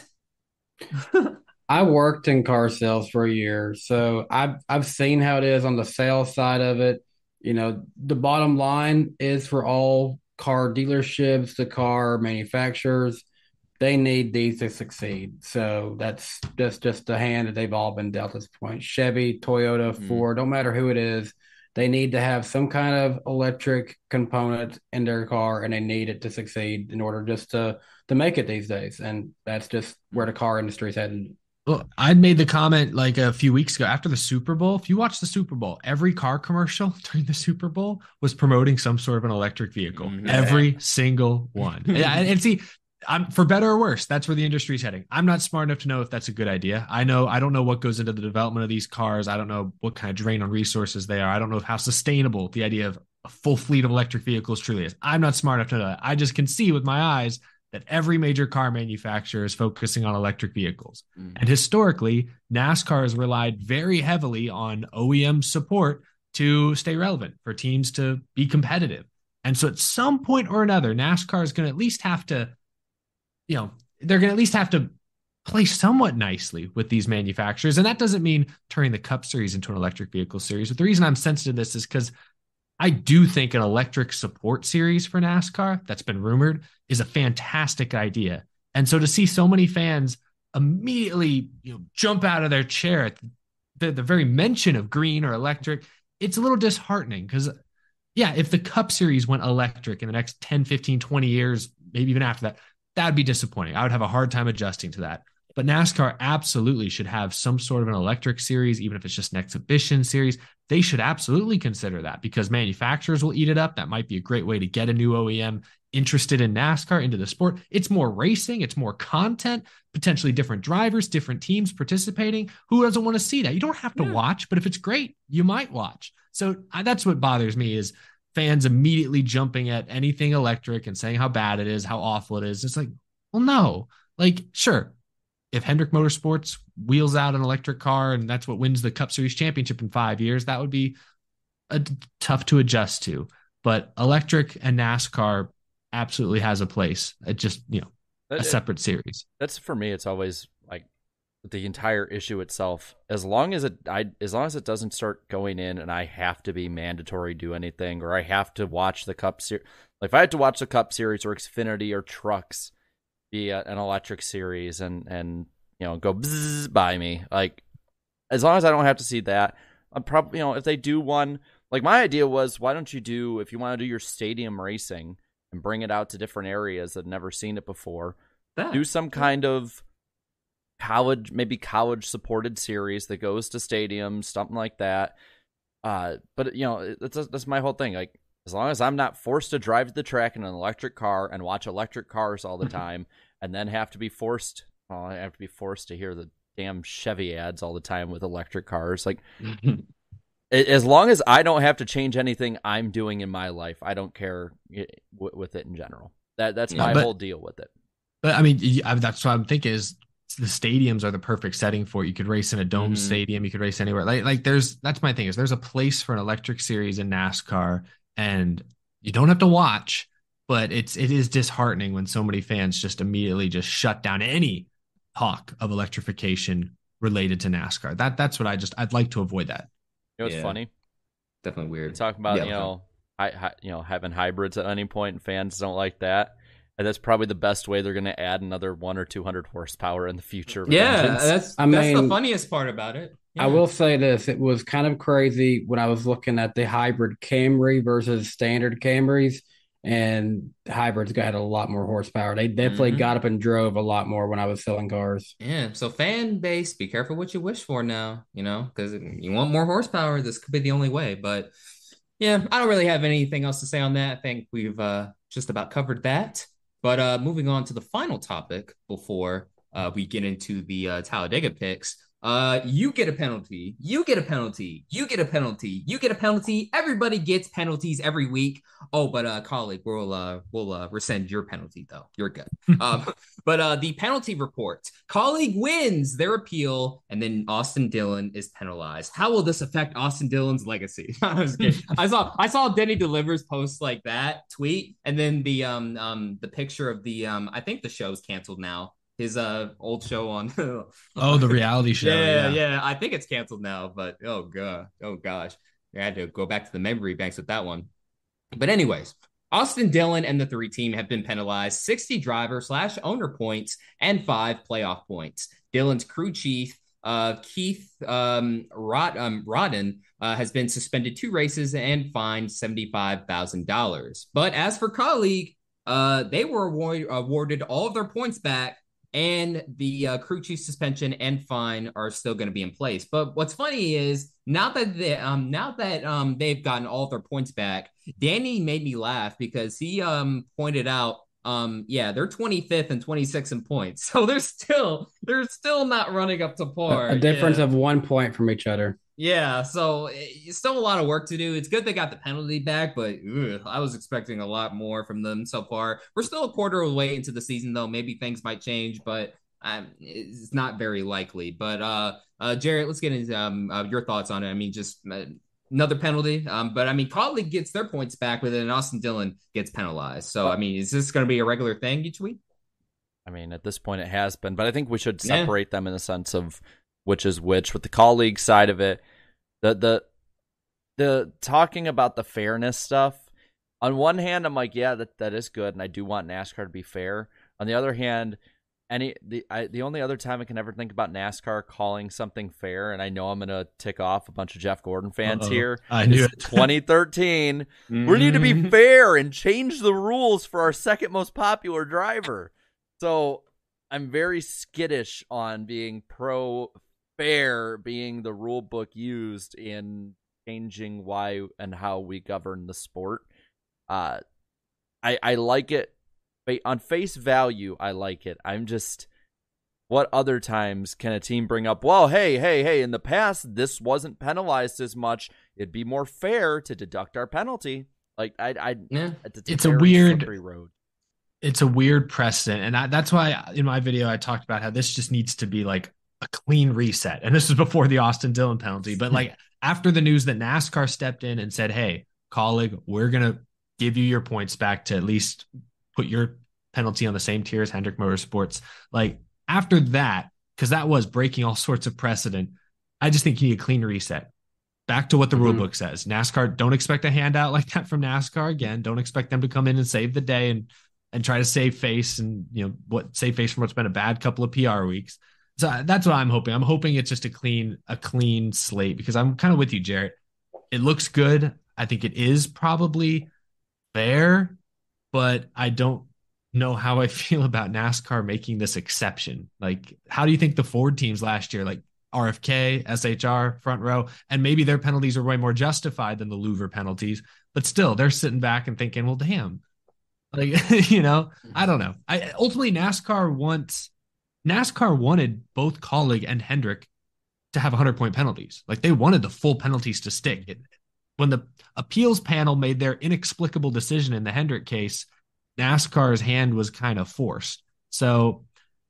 I worked in car sales for a year, so I've I've seen how it is on the sales side of it. You know, the bottom line is for all car dealerships, the car manufacturers, they need these to succeed. So that's just just the hand that they've all been dealt at this point. Chevy, Toyota, mm-hmm. Ford, don't matter who it is, they need to have some kind of electric component in their car, and they need it to succeed in order just to to make it these days. And that's just where the car industry is headed. Well, I'd made the comment like a few weeks ago after the Super Bowl. If you watch the Super Bowl, every car commercial during the Super Bowl was promoting some sort of an electric vehicle. Mm-hmm. Every single one. and, and see, I'm for better or worse, that's where the industry is heading. I'm not smart enough to know if that's a good idea. I know I don't know what goes into the development of these cars. I don't know what kind of drain on resources they are. I don't know how sustainable the idea of a full fleet of electric vehicles truly is. I'm not smart enough to know that. I just can see with my eyes that every major car manufacturer is focusing on electric vehicles. Mm. And historically, NASCAR has relied very heavily on O E M support to stay relevant, for teams to be competitive. And so at some point or another, NASCAR is going to at least have to, you know, they're going to at least have to play somewhat nicely with these manufacturers. And that doesn't mean turning the Cup Series into an electric vehicle series. But the reason I'm sensitive to this is because I do think an electric support series for NASCAR that's been rumored is a fantastic idea. And so to see so many fans immediately, you know, jump out of their chair at the, the very mention of green or electric. It's a little disheartening because, yeah, if the Cup Series went electric in the next ten, fifteen, twenty years, maybe even after that, that would be disappointing. I would have a hard time adjusting to that. But NASCAR absolutely should have some sort of an electric series, even if it's just an exhibition series. They should absolutely consider that because manufacturers will eat it up. That might be a great way to get a new O E M interested in NASCAR into the sport. It's more racing. It's more content, potentially different drivers, different teams participating. Who doesn't want to see that? You don't have to yeah. watch, but if it's great, you might watch. So I, that's what bothers me is fans immediately jumping at anything electric and saying how bad it is, how awful it is. It's like, well, no, like, sure. If Hendrick Motorsports wheels out an electric car and that's what wins the Cup Series championship in five years, that would be a, tough to adjust to. But electric and NASCAR absolutely has a place. It just, you know, a it, separate series. That's for me. It's always like the entire issue itself. As long as it, I, as long as it doesn't start going in and I have to be mandatory to do anything, or I have to watch the Cup Series. Like if I had to watch the Cup Series or Xfinity or trucks, be a, an electric series and and you know go bzzz by me, like as long as I don't have to see that, I'm probably, you know, if they do one, like my idea was, why don't you do, if you want to do your stadium racing and bring it out to different areas that have never seen it before, that. do some kind of college, maybe college supported series that goes to stadiums, something like that. Uh, but you know, that's that's my whole thing. Like, as long as I'm not forced to drive to the track in an electric car and watch electric cars all the time, and then have to be forced, well, I have to be forced to hear the damn Chevy ads all the time with electric cars. Like, as long as I don't have to change anything I'm doing in my life, I don't care with it in general. That that's my yeah, but, whole deal with it. But I mean, that's what I'm thinking is the stadiums are the perfect setting for it. You could race in a dome mm-hmm. stadium. You could race anywhere. Like, like there's that's my thing is there's a place for an electric series in NASCAR. And you don't have to watch, but it's it is disheartening when so many fans just immediately just shut down any talk of electrification related to NASCAR. That that's what I just I'd like to avoid that. You know what's yeah. funny? Definitely weird. We're talking about yeah, you know I, I, you know having hybrids at any point, and fans don't like that. And that's probably the best way they're going to add another one or two hundred horsepower in the future. Yeah, engines. that's I that's mean, the funniest part about it. Yeah. I will say this: it was kind of crazy when I was looking at the hybrid Camry versus standard Camrys, and hybrids got a lot more horsepower. They definitely mm-hmm. got up and drove a lot more when I was selling cars. Yeah, so fan base, be careful what you wish for now, you know, because you want more horsepower. This could be the only way. But yeah, I don't really have anything else to say on that. I think we've uh, just about covered that. But uh, moving on to the final topic before uh, we get into the uh, Talladega picks. Uh, you get a penalty. You get a penalty. You get a penalty. You get a penalty. Everybody gets penalties every week. Oh, but uh, colleague, we'll uh, we'll uh, rescind your penalty though. You're good. um, but uh, the penalty report. Colleague wins their appeal, and then Austin Dillon is penalized. How will this affect Austin Dillon's legacy? I was kidding. I saw I saw Denny Delivers post like that tweet, and then the um um the picture of the um I think the show's canceled now. His uh old show on oh the reality show yeah, yeah yeah I think it's canceled now, but oh god oh gosh I had to go back to the memory banks with that one. But anyways, Austin Dillon and the three team have been penalized sixty driver slash owner points and five playoff points. Dillon's crew chief uh Keith um Rod um Rodden uh, has been suspended two races and fined seventy-five thousand dollars. But as for colleague, uh they were award- awarded all of their points back, and the uh, crew chief suspension and fine are still going to be in place. But what's funny is now that they, um now that um they've gotten all their points back, Danny made me laugh because he um pointed out um yeah they're twenty-fifth and twenty-sixth in points, so they're still they're still not running up to par. A, a difference yeah. of one point from each other. Yeah, so it's still a lot of work to do. It's good they got the penalty back, but ugh, I was expecting a lot more from them so far. We're still a quarter of the way into the season, though. Maybe things might change, but um, it's not very likely. But uh, uh, Jarrett, let's get into um, uh, your thoughts on it. I mean, just uh, another penalty, um, but I mean, Colleague gets their points back with it, and Austin Dillon gets penalized. So, I mean, is this going to be a regular thing each week? I mean, at this point, it has been, but I think we should separate yeah. them in the sense of which is which. With the colleague side of it, the the the talking about the fairness stuff, on one hand I'm like, yeah, that, that is good, and I do want NASCAR to be fair. On the other hand, any the I, the only other time I can ever think about NASCAR calling something fair, and I know I'm gonna tick off a bunch of Jeff Gordon fans Uh-oh. here. I knew it. twenty thirteen. Mm-hmm. We need to be fair and change the rules for our second most popular driver. So I'm very skittish on being pro fair being the rule book used in changing why and how we govern the sport. Uh, I I like it. On face value, I like it. I'm just, what other times can a team bring up, well, hey, hey, hey, in the past, this wasn't penalized as much. It'd be more fair to deduct our penalty. Like, I, I, yeah. it's, it's a weird road. It's a weird precedent. And I, that's why in my video, I talked about how this just needs to be like a clean reset. And this was before the Austin Dillon penalty. But like after the news that NASCAR stepped in and said, hey, colleague, we're going to give you your points back to at least put your penalty on the same tier as Hendrick Motorsports. Like after that, because that was breaking all sorts of precedent, I just think you need a clean reset. Back to what the mm-hmm. rule book says. NASCAR, don't expect a handout like that from NASCAR again. Don't expect them to come in and save the day and and try to save face and, you know, what save face from what's been a bad couple of P R weeks. So that's what I'm hoping. I'm hoping it's just a clean, a clean slate, because I'm kind of with you, Jarrett. It looks good. I think it is probably fair, but I don't know how I feel about NASCAR making this exception. Like, how do you think the Ford teams last year, like R F K, S H R, front row, and maybe their penalties are way more justified than the Louver penalties, but still they're sitting back and thinking, well, damn, like, you know, I don't know. I ultimately NASCAR wants NASCAR wanted both Colleague and Hendrick to have one hundred point penalties. Like they wanted the full penalties to stick. It, when the appeals panel made their inexplicable decision in the Hendrick case, NASCAR's hand was kind of forced. So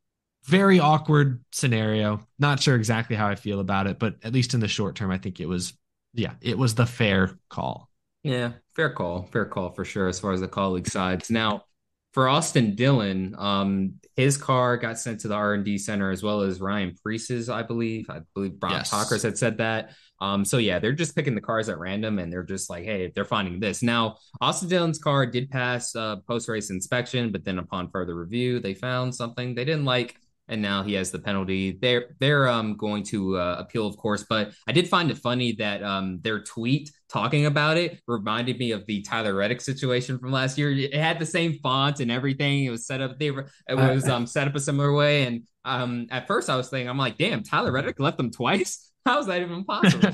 very awkward scenario. Not sure exactly how I feel about it, but at least in the short term, I think it was, yeah, it was the fair call. Yeah, fair call. Fair call for sure as far as the colleague sides. Now, for Austin Dillon, um, his car got sent to the R and D center as well as Ryan Preece's, I believe. I believe Brock Yes. Talkers had said that. Um, so yeah, they're just picking the cars at random and they're just like, hey, they're finding this. Now, Austin Dillon's car did pass uh, post-race inspection, but then upon further review, they found something they didn't like. And now he has the penalty. They're they're um going to uh, appeal, of course. But I did find it funny that um their tweet talking about it reminded me of the Tyler Reddick situation from last year. It had the same font and everything. It was set up. They were it was um set up a similar way. And um at first I was thinking, I'm like, damn, Tyler Reddick left them twice. How is that even possible?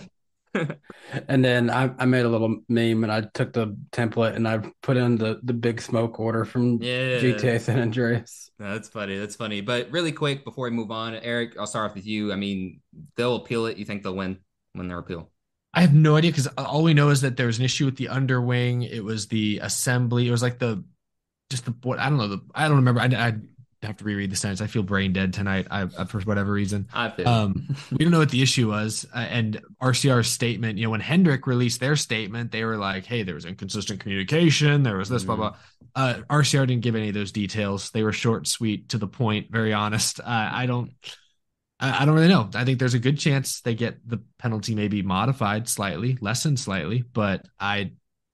And then I, I made a little meme and I took the template and I put in the, the big smoke order from yeah. G T A San Andreas. No, that's funny. That's funny. But really quick before we move on, Eric, I'll start off with you. I mean, they'll appeal it. You think they'll win when their appeal? I have no idea, because all we know is that there was an issue with the underwing. It was the assembly. It was like the just the what I don't know. The I don't remember. I, I have to reread the sentence. I feel brain dead tonight. I, I for whatever reason. I feel. Um, we don't know what the issue was, uh, and R C R's statement. You know, when Hendrick released their statement, they were like, "Hey, there was inconsistent communication. There was this, mm-hmm. blah blah." Uh, R C R didn't give any of those details. They were short, sweet, to the point. Very honest. Uh, I don't. I, I don't really know. I think there's a good chance they get the penalty maybe modified slightly, lessened slightly, but I,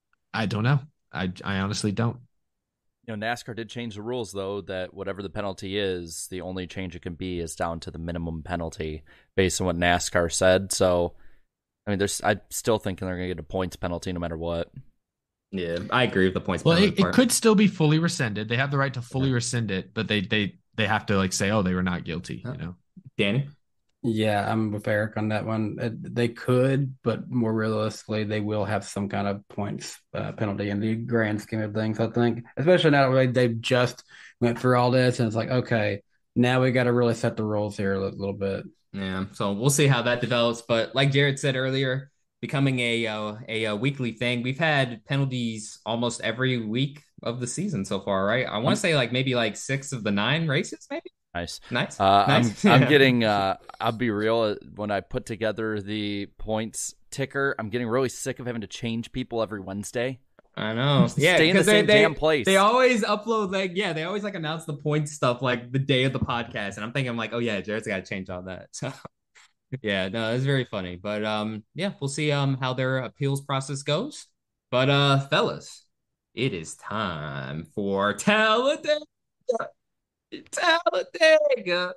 I don't know. I I honestly don't. You know, NASCAR did change the rules, though, that whatever the penalty is, the only change it can be is down to the minimum penalty based on what NASCAR said. So, I mean, there's, I'm still thinking they're going to get a points penalty no matter what. Yeah, I agree with the points well, penalty. Well, it, it could still be fully rescinded. They have the right to fully yeah. rescind it, but they, they, they have to like say, oh, they were not guilty, you know? Danny? Yeah, I'm with Eric on that one. They could, but more realistically, they will have some kind of points uh, penalty in the grand scheme of things, I think. Especially now that they've just went through all this, and it's like, okay, now we got to really set the rules here a little bit. Yeah, so we'll see how that develops. But like Jared said earlier, becoming a, uh, a, a weekly thing, we've had penalties almost every week of the season so far, right? I want to say like maybe like six of the nine races, maybe? Nice. Nice. Uh, nice. I'm, I'm getting, uh, I'll be real, when I put together the points ticker, I'm getting really sick of having to change people every Wednesday. I know. Yeah, stay in the they, same they, damn place. They always upload, like, yeah, they always like announce the points stuff like the day of the podcast. And I'm thinking, I'm like, oh, yeah, Jared's got to change all that. So, yeah, no, it's very funny. But um, yeah, we'll see um how their appeals process goes. But uh, fellas, it is time for Talladega. Talladega.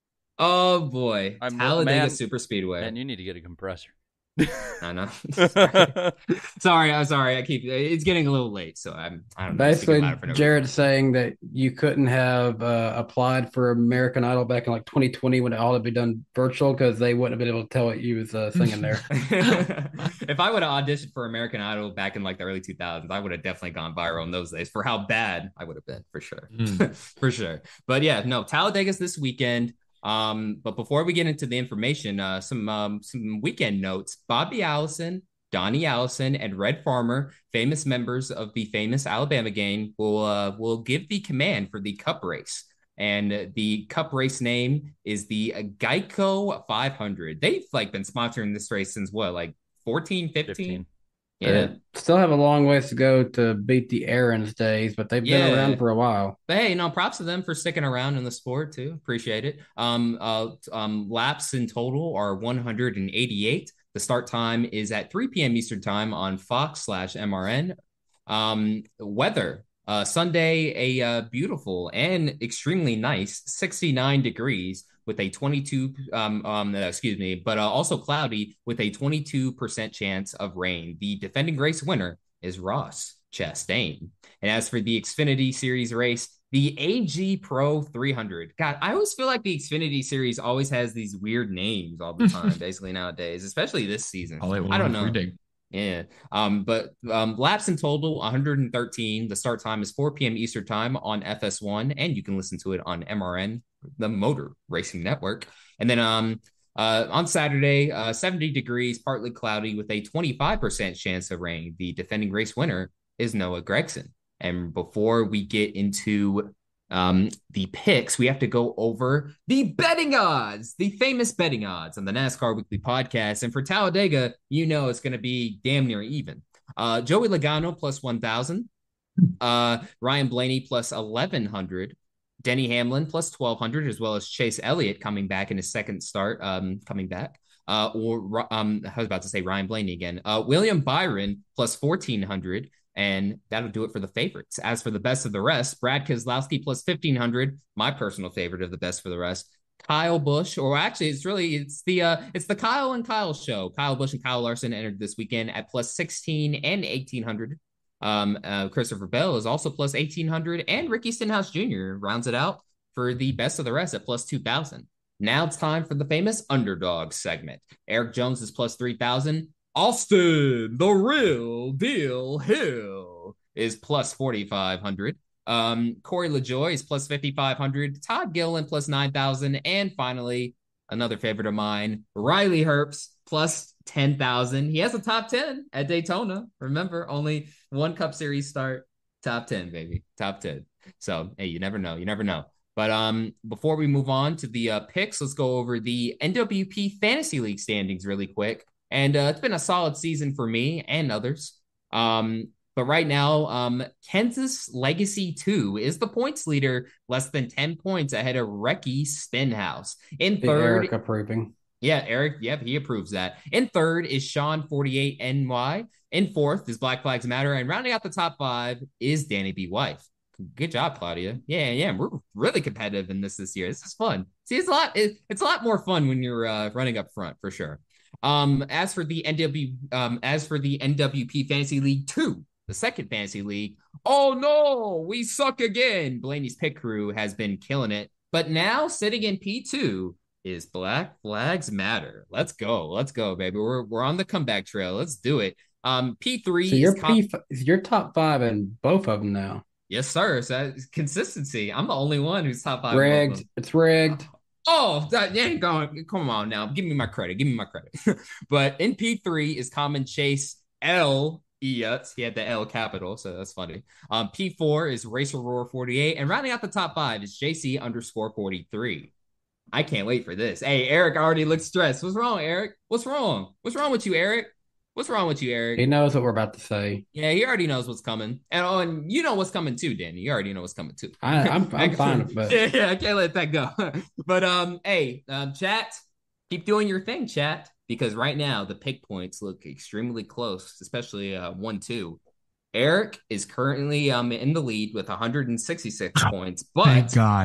Oh boy, I'm Talladega man, Super Speedway. Man, you need to get a compressor. I know. sorry. sorry, I'm sorry. I keep. It's getting a little late, so I'm. I don't know. Basically, no Jared's saying that you couldn't have uh, applied for American Idol back in like twenty twenty when it all had been done virtual because they wouldn't have been able to tell what you was uh, singing there. If I would have auditioned for American Idol back in like the early two thousands, I would have definitely gone viral in those days for how bad I would have been, for sure, mm. for sure. But yeah, no, Talladega's this weekend. Um, but before we get into the information, uh, some um, some weekend notes. Bobby Allison, Donnie Allison, and Red Farmer, famous members of the famous Alabama gang, will uh, will give the command for the Cup race. And the Cup race name is the Geico five hundred. They've like been sponsoring this race since what, like fourteen, fifteen? fifteen. Yeah. They still have a long ways to go to beat the Aaron's days, but they've been yeah. around for a while. But hey, you know, props to them for sticking around in the sport too. Appreciate it. Um, uh, um, laps in total are one hundred eighty-eight. The start time is at three p.m. Eastern time on Fox slash M R N. Um, weather, uh, Sunday, a uh, beautiful and extremely nice sixty-nine degrees. With a twenty-two, um, um, excuse me, but uh, also cloudy with a twenty-two percent chance of rain. The defending race winner is Ross Chastain. And as for the Xfinity Series race, the A G Pro three hundred. God, I always feel like the Xfinity Series always has these weird names all the time, basically nowadays, especially this season. I don't know. Yeah. Um, but um, laps in total, one hundred thirteen. The start time is four p.m. Eastern time on F S one, and you can listen to it on M R N, the Motor Racing Network. And then um, uh, on Saturday, uh, seventy degrees, partly cloudy with a twenty-five percent chance of rain. The defending race winner is Noah Gragson. And before we get into um, the picks, we have to go over the betting odds, the famous betting odds on the NASCAR Weekly Podcast. And for Talladega, you know it's going to be damn near even. Uh, Joey Logano plus one thousand, uh, Ryan Blaney plus eleven hundred, Denny Hamlin plus twelve hundred, as well as Chase Elliott coming back in his second start, um, coming back. Uh, or um, I was about to say Ryan Blaney again. Uh, William Byron plus fourteen hundred. And that'll do it for the favorites. As for the best of the rest, Brad Keselowski plus fifteen hundred, my personal favorite of the best for the rest. Kyle Busch, or actually, it's really it's the uh, it's the Kyle and Kyle show. Kyle Busch and Kyle Larson entered this weekend at plus sixteen and eighteen hundred. Um, uh, Christopher Bell is also plus eighteen hundred, and Ricky Stenhouse Junior rounds it out for the best of the rest at plus two thousand. Now it's time for the famous underdog segment. Eric Jones is plus three thousand. Austin, the real deal Hill, is plus forty-five hundred. Um, Corey LaJoie is plus fifty-five hundred. Todd Gilliland plus nine thousand. And finally, another favorite of mine, Riley Herbst plus ten thousand. He has a top ten at Daytona. Remember, only one Cup Series start. Top ten, baby. Top ten. So, hey, you never know. You never know. But um, before we move on to the uh, picks, let's go over the N W P Fantasy League standings really quick. And uh, it's been a solid season for me and others. Um, but right now, um, Kansas Legacy two is the points leader, less than ten points ahead of Recce Spinhouse. In third, Eric approving. Yeah, Eric, yep, he approves that. In third is Sean forty-eight N Y. In fourth is Black Flags Matter. And rounding out the top five is Danny B. Wife. Good job, Claudia. Yeah, yeah, we're really competitive in this this year. This is fun. See, it's a lot. It, it's a lot more fun when you're uh, running up front, for sure. Um, as for the N W, um, as for the N W P Fantasy League two, the second fantasy league, oh no, we suck again. Blaney's pit crew has been killing it, but now sitting in P two is Black Flags Matter. Let's go, let's go, baby. We're we're on the comeback trail. Let's do it. Um, P three. So your is com- P, your top five in both of them now. Yes, sir. So that's consistency. I'm the only one who's top five. Rigged. It's rigged. Oh, that you ain't going. Come on now. Give me my credit. Give me my credit. But in P three is Common Chase L. Eutz. He had the L capital, so that's funny. Um, P four is Racer Roar forty-eight. And rounding out the top five is J C underscore forty-three. I can't wait for this. Hey, Eric already looks stressed. What's wrong, Eric? What's wrong? What's wrong with you, Eric? What's wrong with you, Eric? He knows what we're about to say. Yeah, he already knows what's coming. And, oh, and you know what's coming too, Danny. You already know what's coming too. I, I'm, I'm fine with it. Yeah, yeah, I can't let that go. But, um, hey, um, chat, keep doing your thing, chat. Because right now, the pick points look extremely close, especially uh, one two. Eric is currently um in the lead with one hundred sixty-six points. But thank God.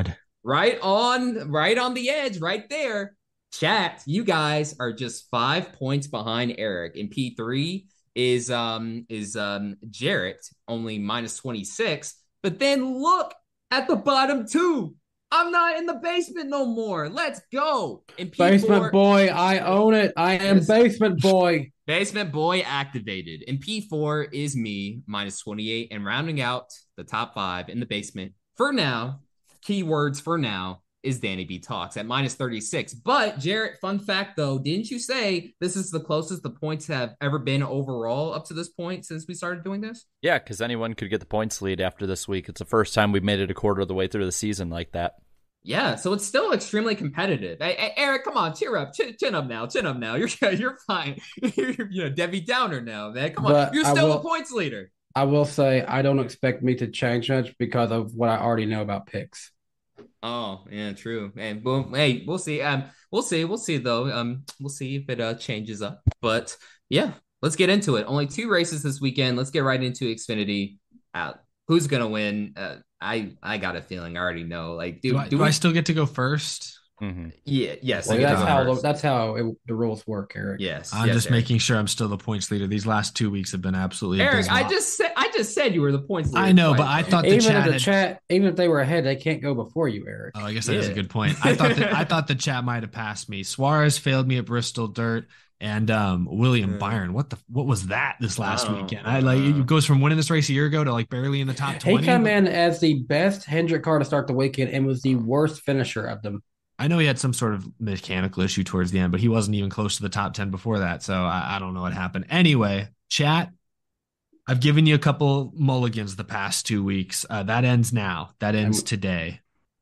right on, right on the edge, right there. Chat, you guys are just five points behind Eric. In P three is um is um Jarrett, only minus twenty-six. But then look at the bottom two. I'm not in the basement no more. Let's go. In P four, basement boy, I own it. I am yes. basement boy. Basement boy activated. In P four is me, minus twenty-eight, and rounding out the top five in the basement for now. Keywords for now is Danny B Talks at minus thirty-six. But Jarrett, fun fact though, didn't you say this is the closest the points have ever been overall up to this point since we started doing this? Yeah, because anyone could get the points lead after this week. It's the first time we've made it a quarter of the way through the season like that. Yeah, so it's still extremely competitive. Hey, hey, Eric, come on, cheer up, chin, chin up now, chin up now. You're you're fine. You're you know Debbie Downer now, man. Come on, But you're I still will- the points leader. I will say I don't expect me to change much because of what I already know about picks. Oh, yeah, true. And well, hey, we'll see. Um, we'll see. We'll see though. Um, we'll see if it uh changes up. But yeah, let's get into it. Only two races this weekend. Let's get right into Xfinity. Uh, who's gonna win? Uh, I I got a feeling I already know. Like, do, Do, I, do do we I still get to go first? Mm-hmm. Yeah. Yes. Well, I get that's to go how the, first. that's how it, the rules work, Eric. Yes. I'm yes, just Eric. making sure I'm still the points leader. These last two weeks have been absolutely Eric, abysmal. I just said I just said you were the points leader. I know, but twice. I thought the Even chat if the had- chat, even if they were ahead, they can't go before you, Eric. Oh, I guess that is a Yeah. good point. I thought that I thought the chat might have passed me. Suarez failed me at Bristol Dirt, and um, William Yeah. Byron. What the what was that this last Oh, weekend? I like wow. it goes from winning this race a year ago to like barely in the top He twenty. came in as the best Hendrick car to start the weekend and was the worst finisher of them. I know he had some sort of mechanical issue towards the end, but he wasn't even close to the top ten before that. So I, I don't know what happened. Anyway, chat, I've given you a couple mulligans the past two weeks. Uh, that ends now. That ends I'm- today.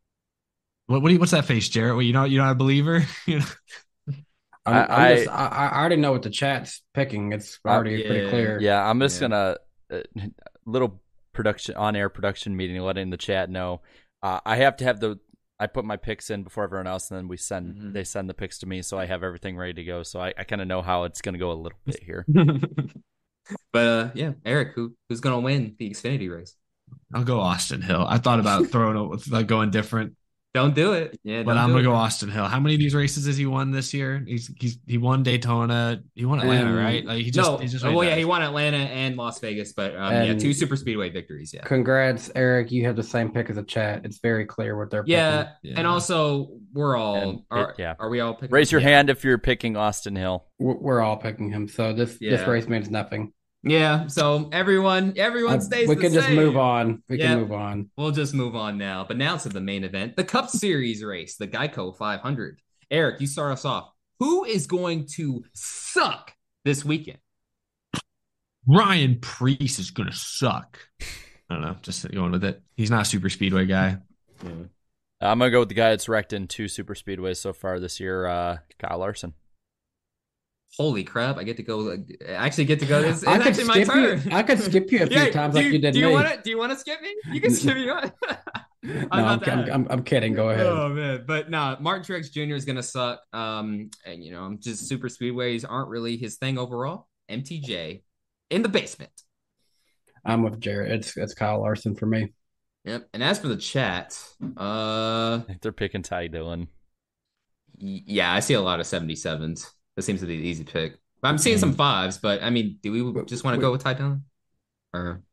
What, what do you, what's that face, Jarrett? What, you know, you're not a believer? You know? I'm, I- I'm just, I, I already know what the chat's picking. It's already yeah. pretty clear. Yeah, I'm just Yeah. gonna uh, little production on air production meeting, letting the chat know. Uh, I have to have the. I put my picks in before everyone else, and then we send Mhm. they send the picks to me, so I have everything ready to go. So I, I kind of know how it's gonna go a little bit here. But uh, yeah, Eric, who who's gonna win the Xfinity race? I'll go Austin Hill. I thought about throwing it, like going different, Don't do it. Yeah, but don't I'm do gonna it. go Austin Hill. How many of these races has he won this year? He's he's he won Daytona. He won Atlanta, Um, right? Like he just, no, he's just well, yeah, he won Atlanta and Las Vegas, but um, yeah, And- two super speedway victories. Yeah, Congrats, Eric. You have the same pick as the chat. It's very clear what they're yeah, Yeah. and also we're all And it- are, yeah. are we all picking? Raise your yeah. hand if you're picking Austin Hill. picking. We're, we're all picking him. So this, this Yeah. race means nothing. Yeah, so everyone, everyone Uh, stays. we the can just same. move on. We Yeah. can move on. We'll just move on now. But now to the main event, the Cup Series race, the Geico five hundred. Eric, you start us off. Who is going to suck this weekend? Ryan Preece is gonna suck. I don't know, just going with it. He's not a super speedway guy. I'm gonna go with the guy that's wrecked in two super speedways so far this year, uh, Kyle Larson. Holy crap! I get to go. I actually get to go. This is I could actually my skip turn. you. I could skip you a few Yeah, times do like you did Do you me. want to? Do you want to skip me? You can skip me. I'm No, about I'm, to I'm, have- I'm, I'm kidding. Go ahead. Oh man, but no, Martin Truex Junior is gonna suck. Um, and you know, just super speedways aren't really his thing overall. M T J in the basement. I'm with Jared. It's it's Kyle Larson for me. Yep. And as for the chat, uh, I think they're picking Ty Dillon. y- yeah, I see a lot of seventy-sevens. That seems to be the easy pick. I'm seeing some fives, but I mean, do we just want to go with Ty Dillon? Or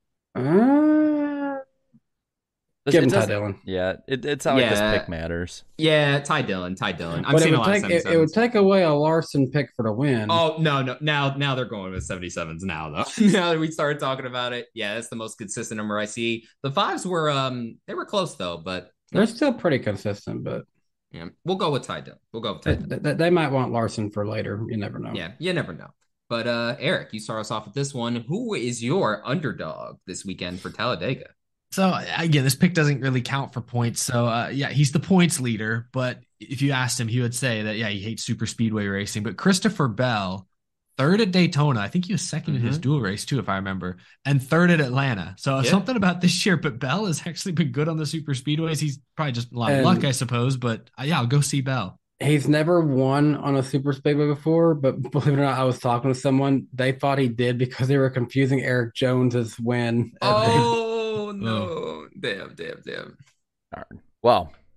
Uh, This- give it him Ty doesn't- Dillon. Yeah, it, it's not like Yeah. this pick matters. yeah, Ty Dillon, Ty Dillon. I'm But it seeing a would lot take of it, it would seventy-sevens. take away a Larson pick for the win. Oh no, no! Now, now they're going with seventy-sevens. Now, though, now that we started talking about it, yeah, that's the most consistent number I see. The fives were, um, they were close though, but They're still pretty consistent, but yeah, we'll go with Ty Dillon. We'll go with Ty they, Dillon. they, they might want Larson for later. You never know. Yeah, you never know. But uh, Eric, you start us off with this one. Who is your underdog this weekend for Talladega? So again, this pick doesn't really count for points. So uh, yeah, he's the points leader. But if you asked him, he would say that yeah, he hates super speedway racing. But Christopher Bell, third at Daytona, I think he was 2nd in his Mhm. dual race too, if I remember, and third at Atlanta. So Yeah. something about this year. But Bell has actually been good on the super speedways. He's probably just a lot of And- luck, I suppose. But uh, yeah, I'll go see Bell. He's never won on a super speedway before, but believe it or not, I was talking to someone. They thought he did because they were confusing Eric Jones's win. Oh no! Damn, damn, damn. Darn. Well,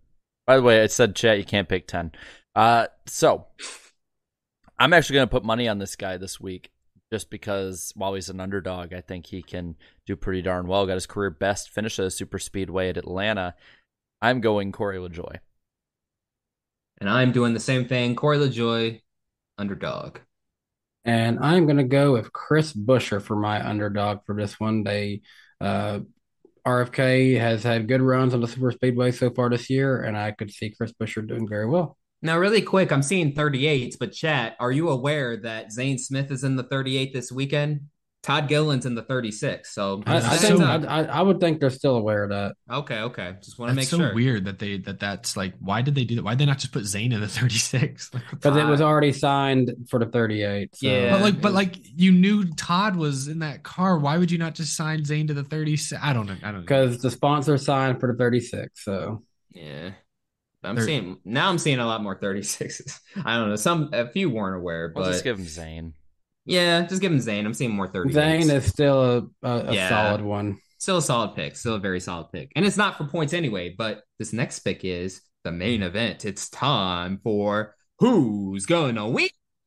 By the way, I said, chat, you can't pick ten. Uh, so, I'm actually going to put money on this guy this week just because while he's an underdog, I think he can do pretty darn well. Got his career best finish at a super speedway at Atlanta. I'm going Corey LaJoie. And I'm doing the same thing. Corey LaJoie, underdog. And I'm going to go with Chris Buescher for my underdog for this one. They, uh, R F K has had good runs on the super speedway so far this year, and I could see Chris Buescher doing very well. Now, really quick, I'm seeing thirty-eights, but chat, are you aware that Zane Smith is in the thirty-eight this weekend? Todd Gilliland's in the thirty-six. So I, I think I, I would think they're still aware of that. Okay, okay. Just want to make so sure. Weird that they that that's like. Why did they do that? Why did they not just put Zane in the thirty-six? Because it was already signed for the thirty-eight. So. Yeah, but like, but like, you knew Todd was in that car. Why would you not just sign Zane to the thirty-six? I don't know. I don't know. Because the sponsor signed for the thirty-six. So yeah. I'm They're, seeing now. I'm seeing a lot more thirty-sixes. I don't know. Some a few weren't aware, but I'll just give him Zane. Yeah, just give him Zane. I'm seeing more thirty-eights. Zane is still a, a, a yeah, solid one. Still a solid pick. Still a very solid pick, and it's not for points anyway. But this next pick is the main event. It's time for who's gonna win.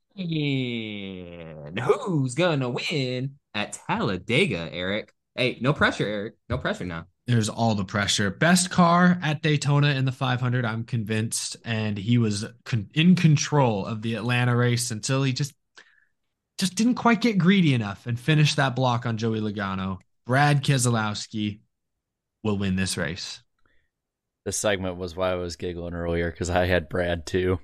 Who's gonna win at Talladega, Eric? Hey, no pressure, Eric. No pressure now. There's all the pressure. Best car at Daytona in the five hundred, I'm convinced. And he was con- in control of the Atlanta race until he just just didn't quite get greedy enough and finish that block on Joey Logano. Brad Keselowski will win this race. This segment was why I was giggling earlier, because I had Brad too.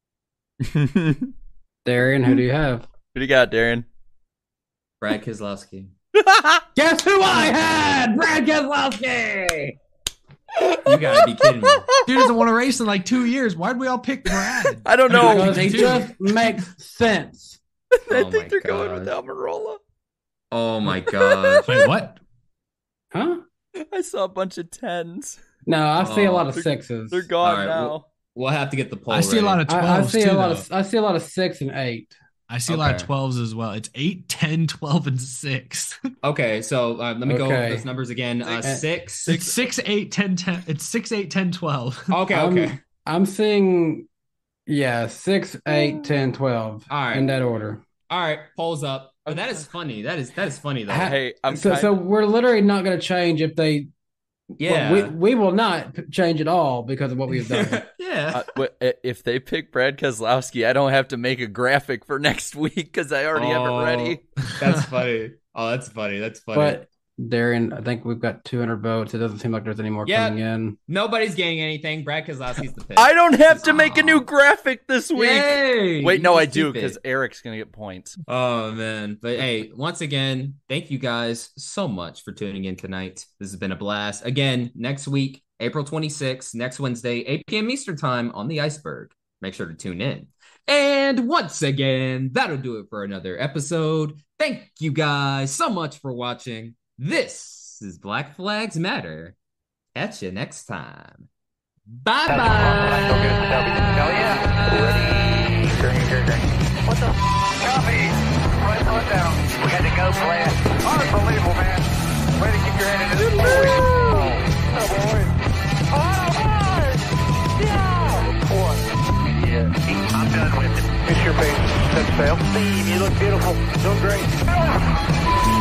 Darian, who do you have? Who do you got, Darian? Brad Keselowski. Guess who I had? Brad Keselowski. You gotta be kidding me. Dude doesn't want to race in like two years. Why'd we all pick Brad? I don't know. Because he just makes sense. I Oh think my they're God. going with Almirola. Oh my god. Wait, what? Huh? I saw a bunch of tens. No, I see a Oh, lot of they're- sixes. They're gone All right, now. We'll, we'll have to get the poll. I see a lot ready. of I, I twelves see too, a lot though. of I see a lot of six and eight. I see a lot of Okay. twelves as well. It's eight, ten, twelve, and six. Okay, so uh, let me go Okay. over those numbers again. Uh, Six. six. It's six, eight, ten, ten. It's six, eight, ten, twelve. Okay, I'm, okay. I'm seeing, yeah, six, eight, ten, twelve. All right. In that order. All right, polls up. Oh, that is funny. That is that is funny though. Ha- Hey, I'm So, kind so we're literally not going to change if they. yeah. well, we, we will not p- change at all because of what we've done. yeah. Uh, but i- if they pick Brad Keselowski, I don't have to make a graphic for next week because I already have it ready. That's funny. Oh, that's funny. That's funny. But Darren, I think we've got two hundred votes. It doesn't seem like there's any more Yeah. coming in. Nobody's getting anything. Brad Keselowski's the pick. I don't have to make a new graphic this week. Yay! Wait, You no, I just do keep because it. Eric's gonna get points. Oh man. But hey, once again, thank you guys so much for tuning in tonight. This has been a blast. Again, next week, April twenty-sixth, next Wednesday, eight p.m. Eastern time on the Iceberg. Make sure to tune in. And once again, that'll do it for another episode. Thank you guys so much for watching. This is Black Flags Matter. Catch you next time. Bye Go get us a W. bye. Hell yeah. Ready. Green, green, green. What the f- copy? Right foot down. We had to go fast. Unbelievable, man. Way to keep your head into this. Oh, boy. Oh, boy. Yeah. What? Yeah. I'm done with it. It's your face. Set sail. Steve, you look beautiful. Doing great.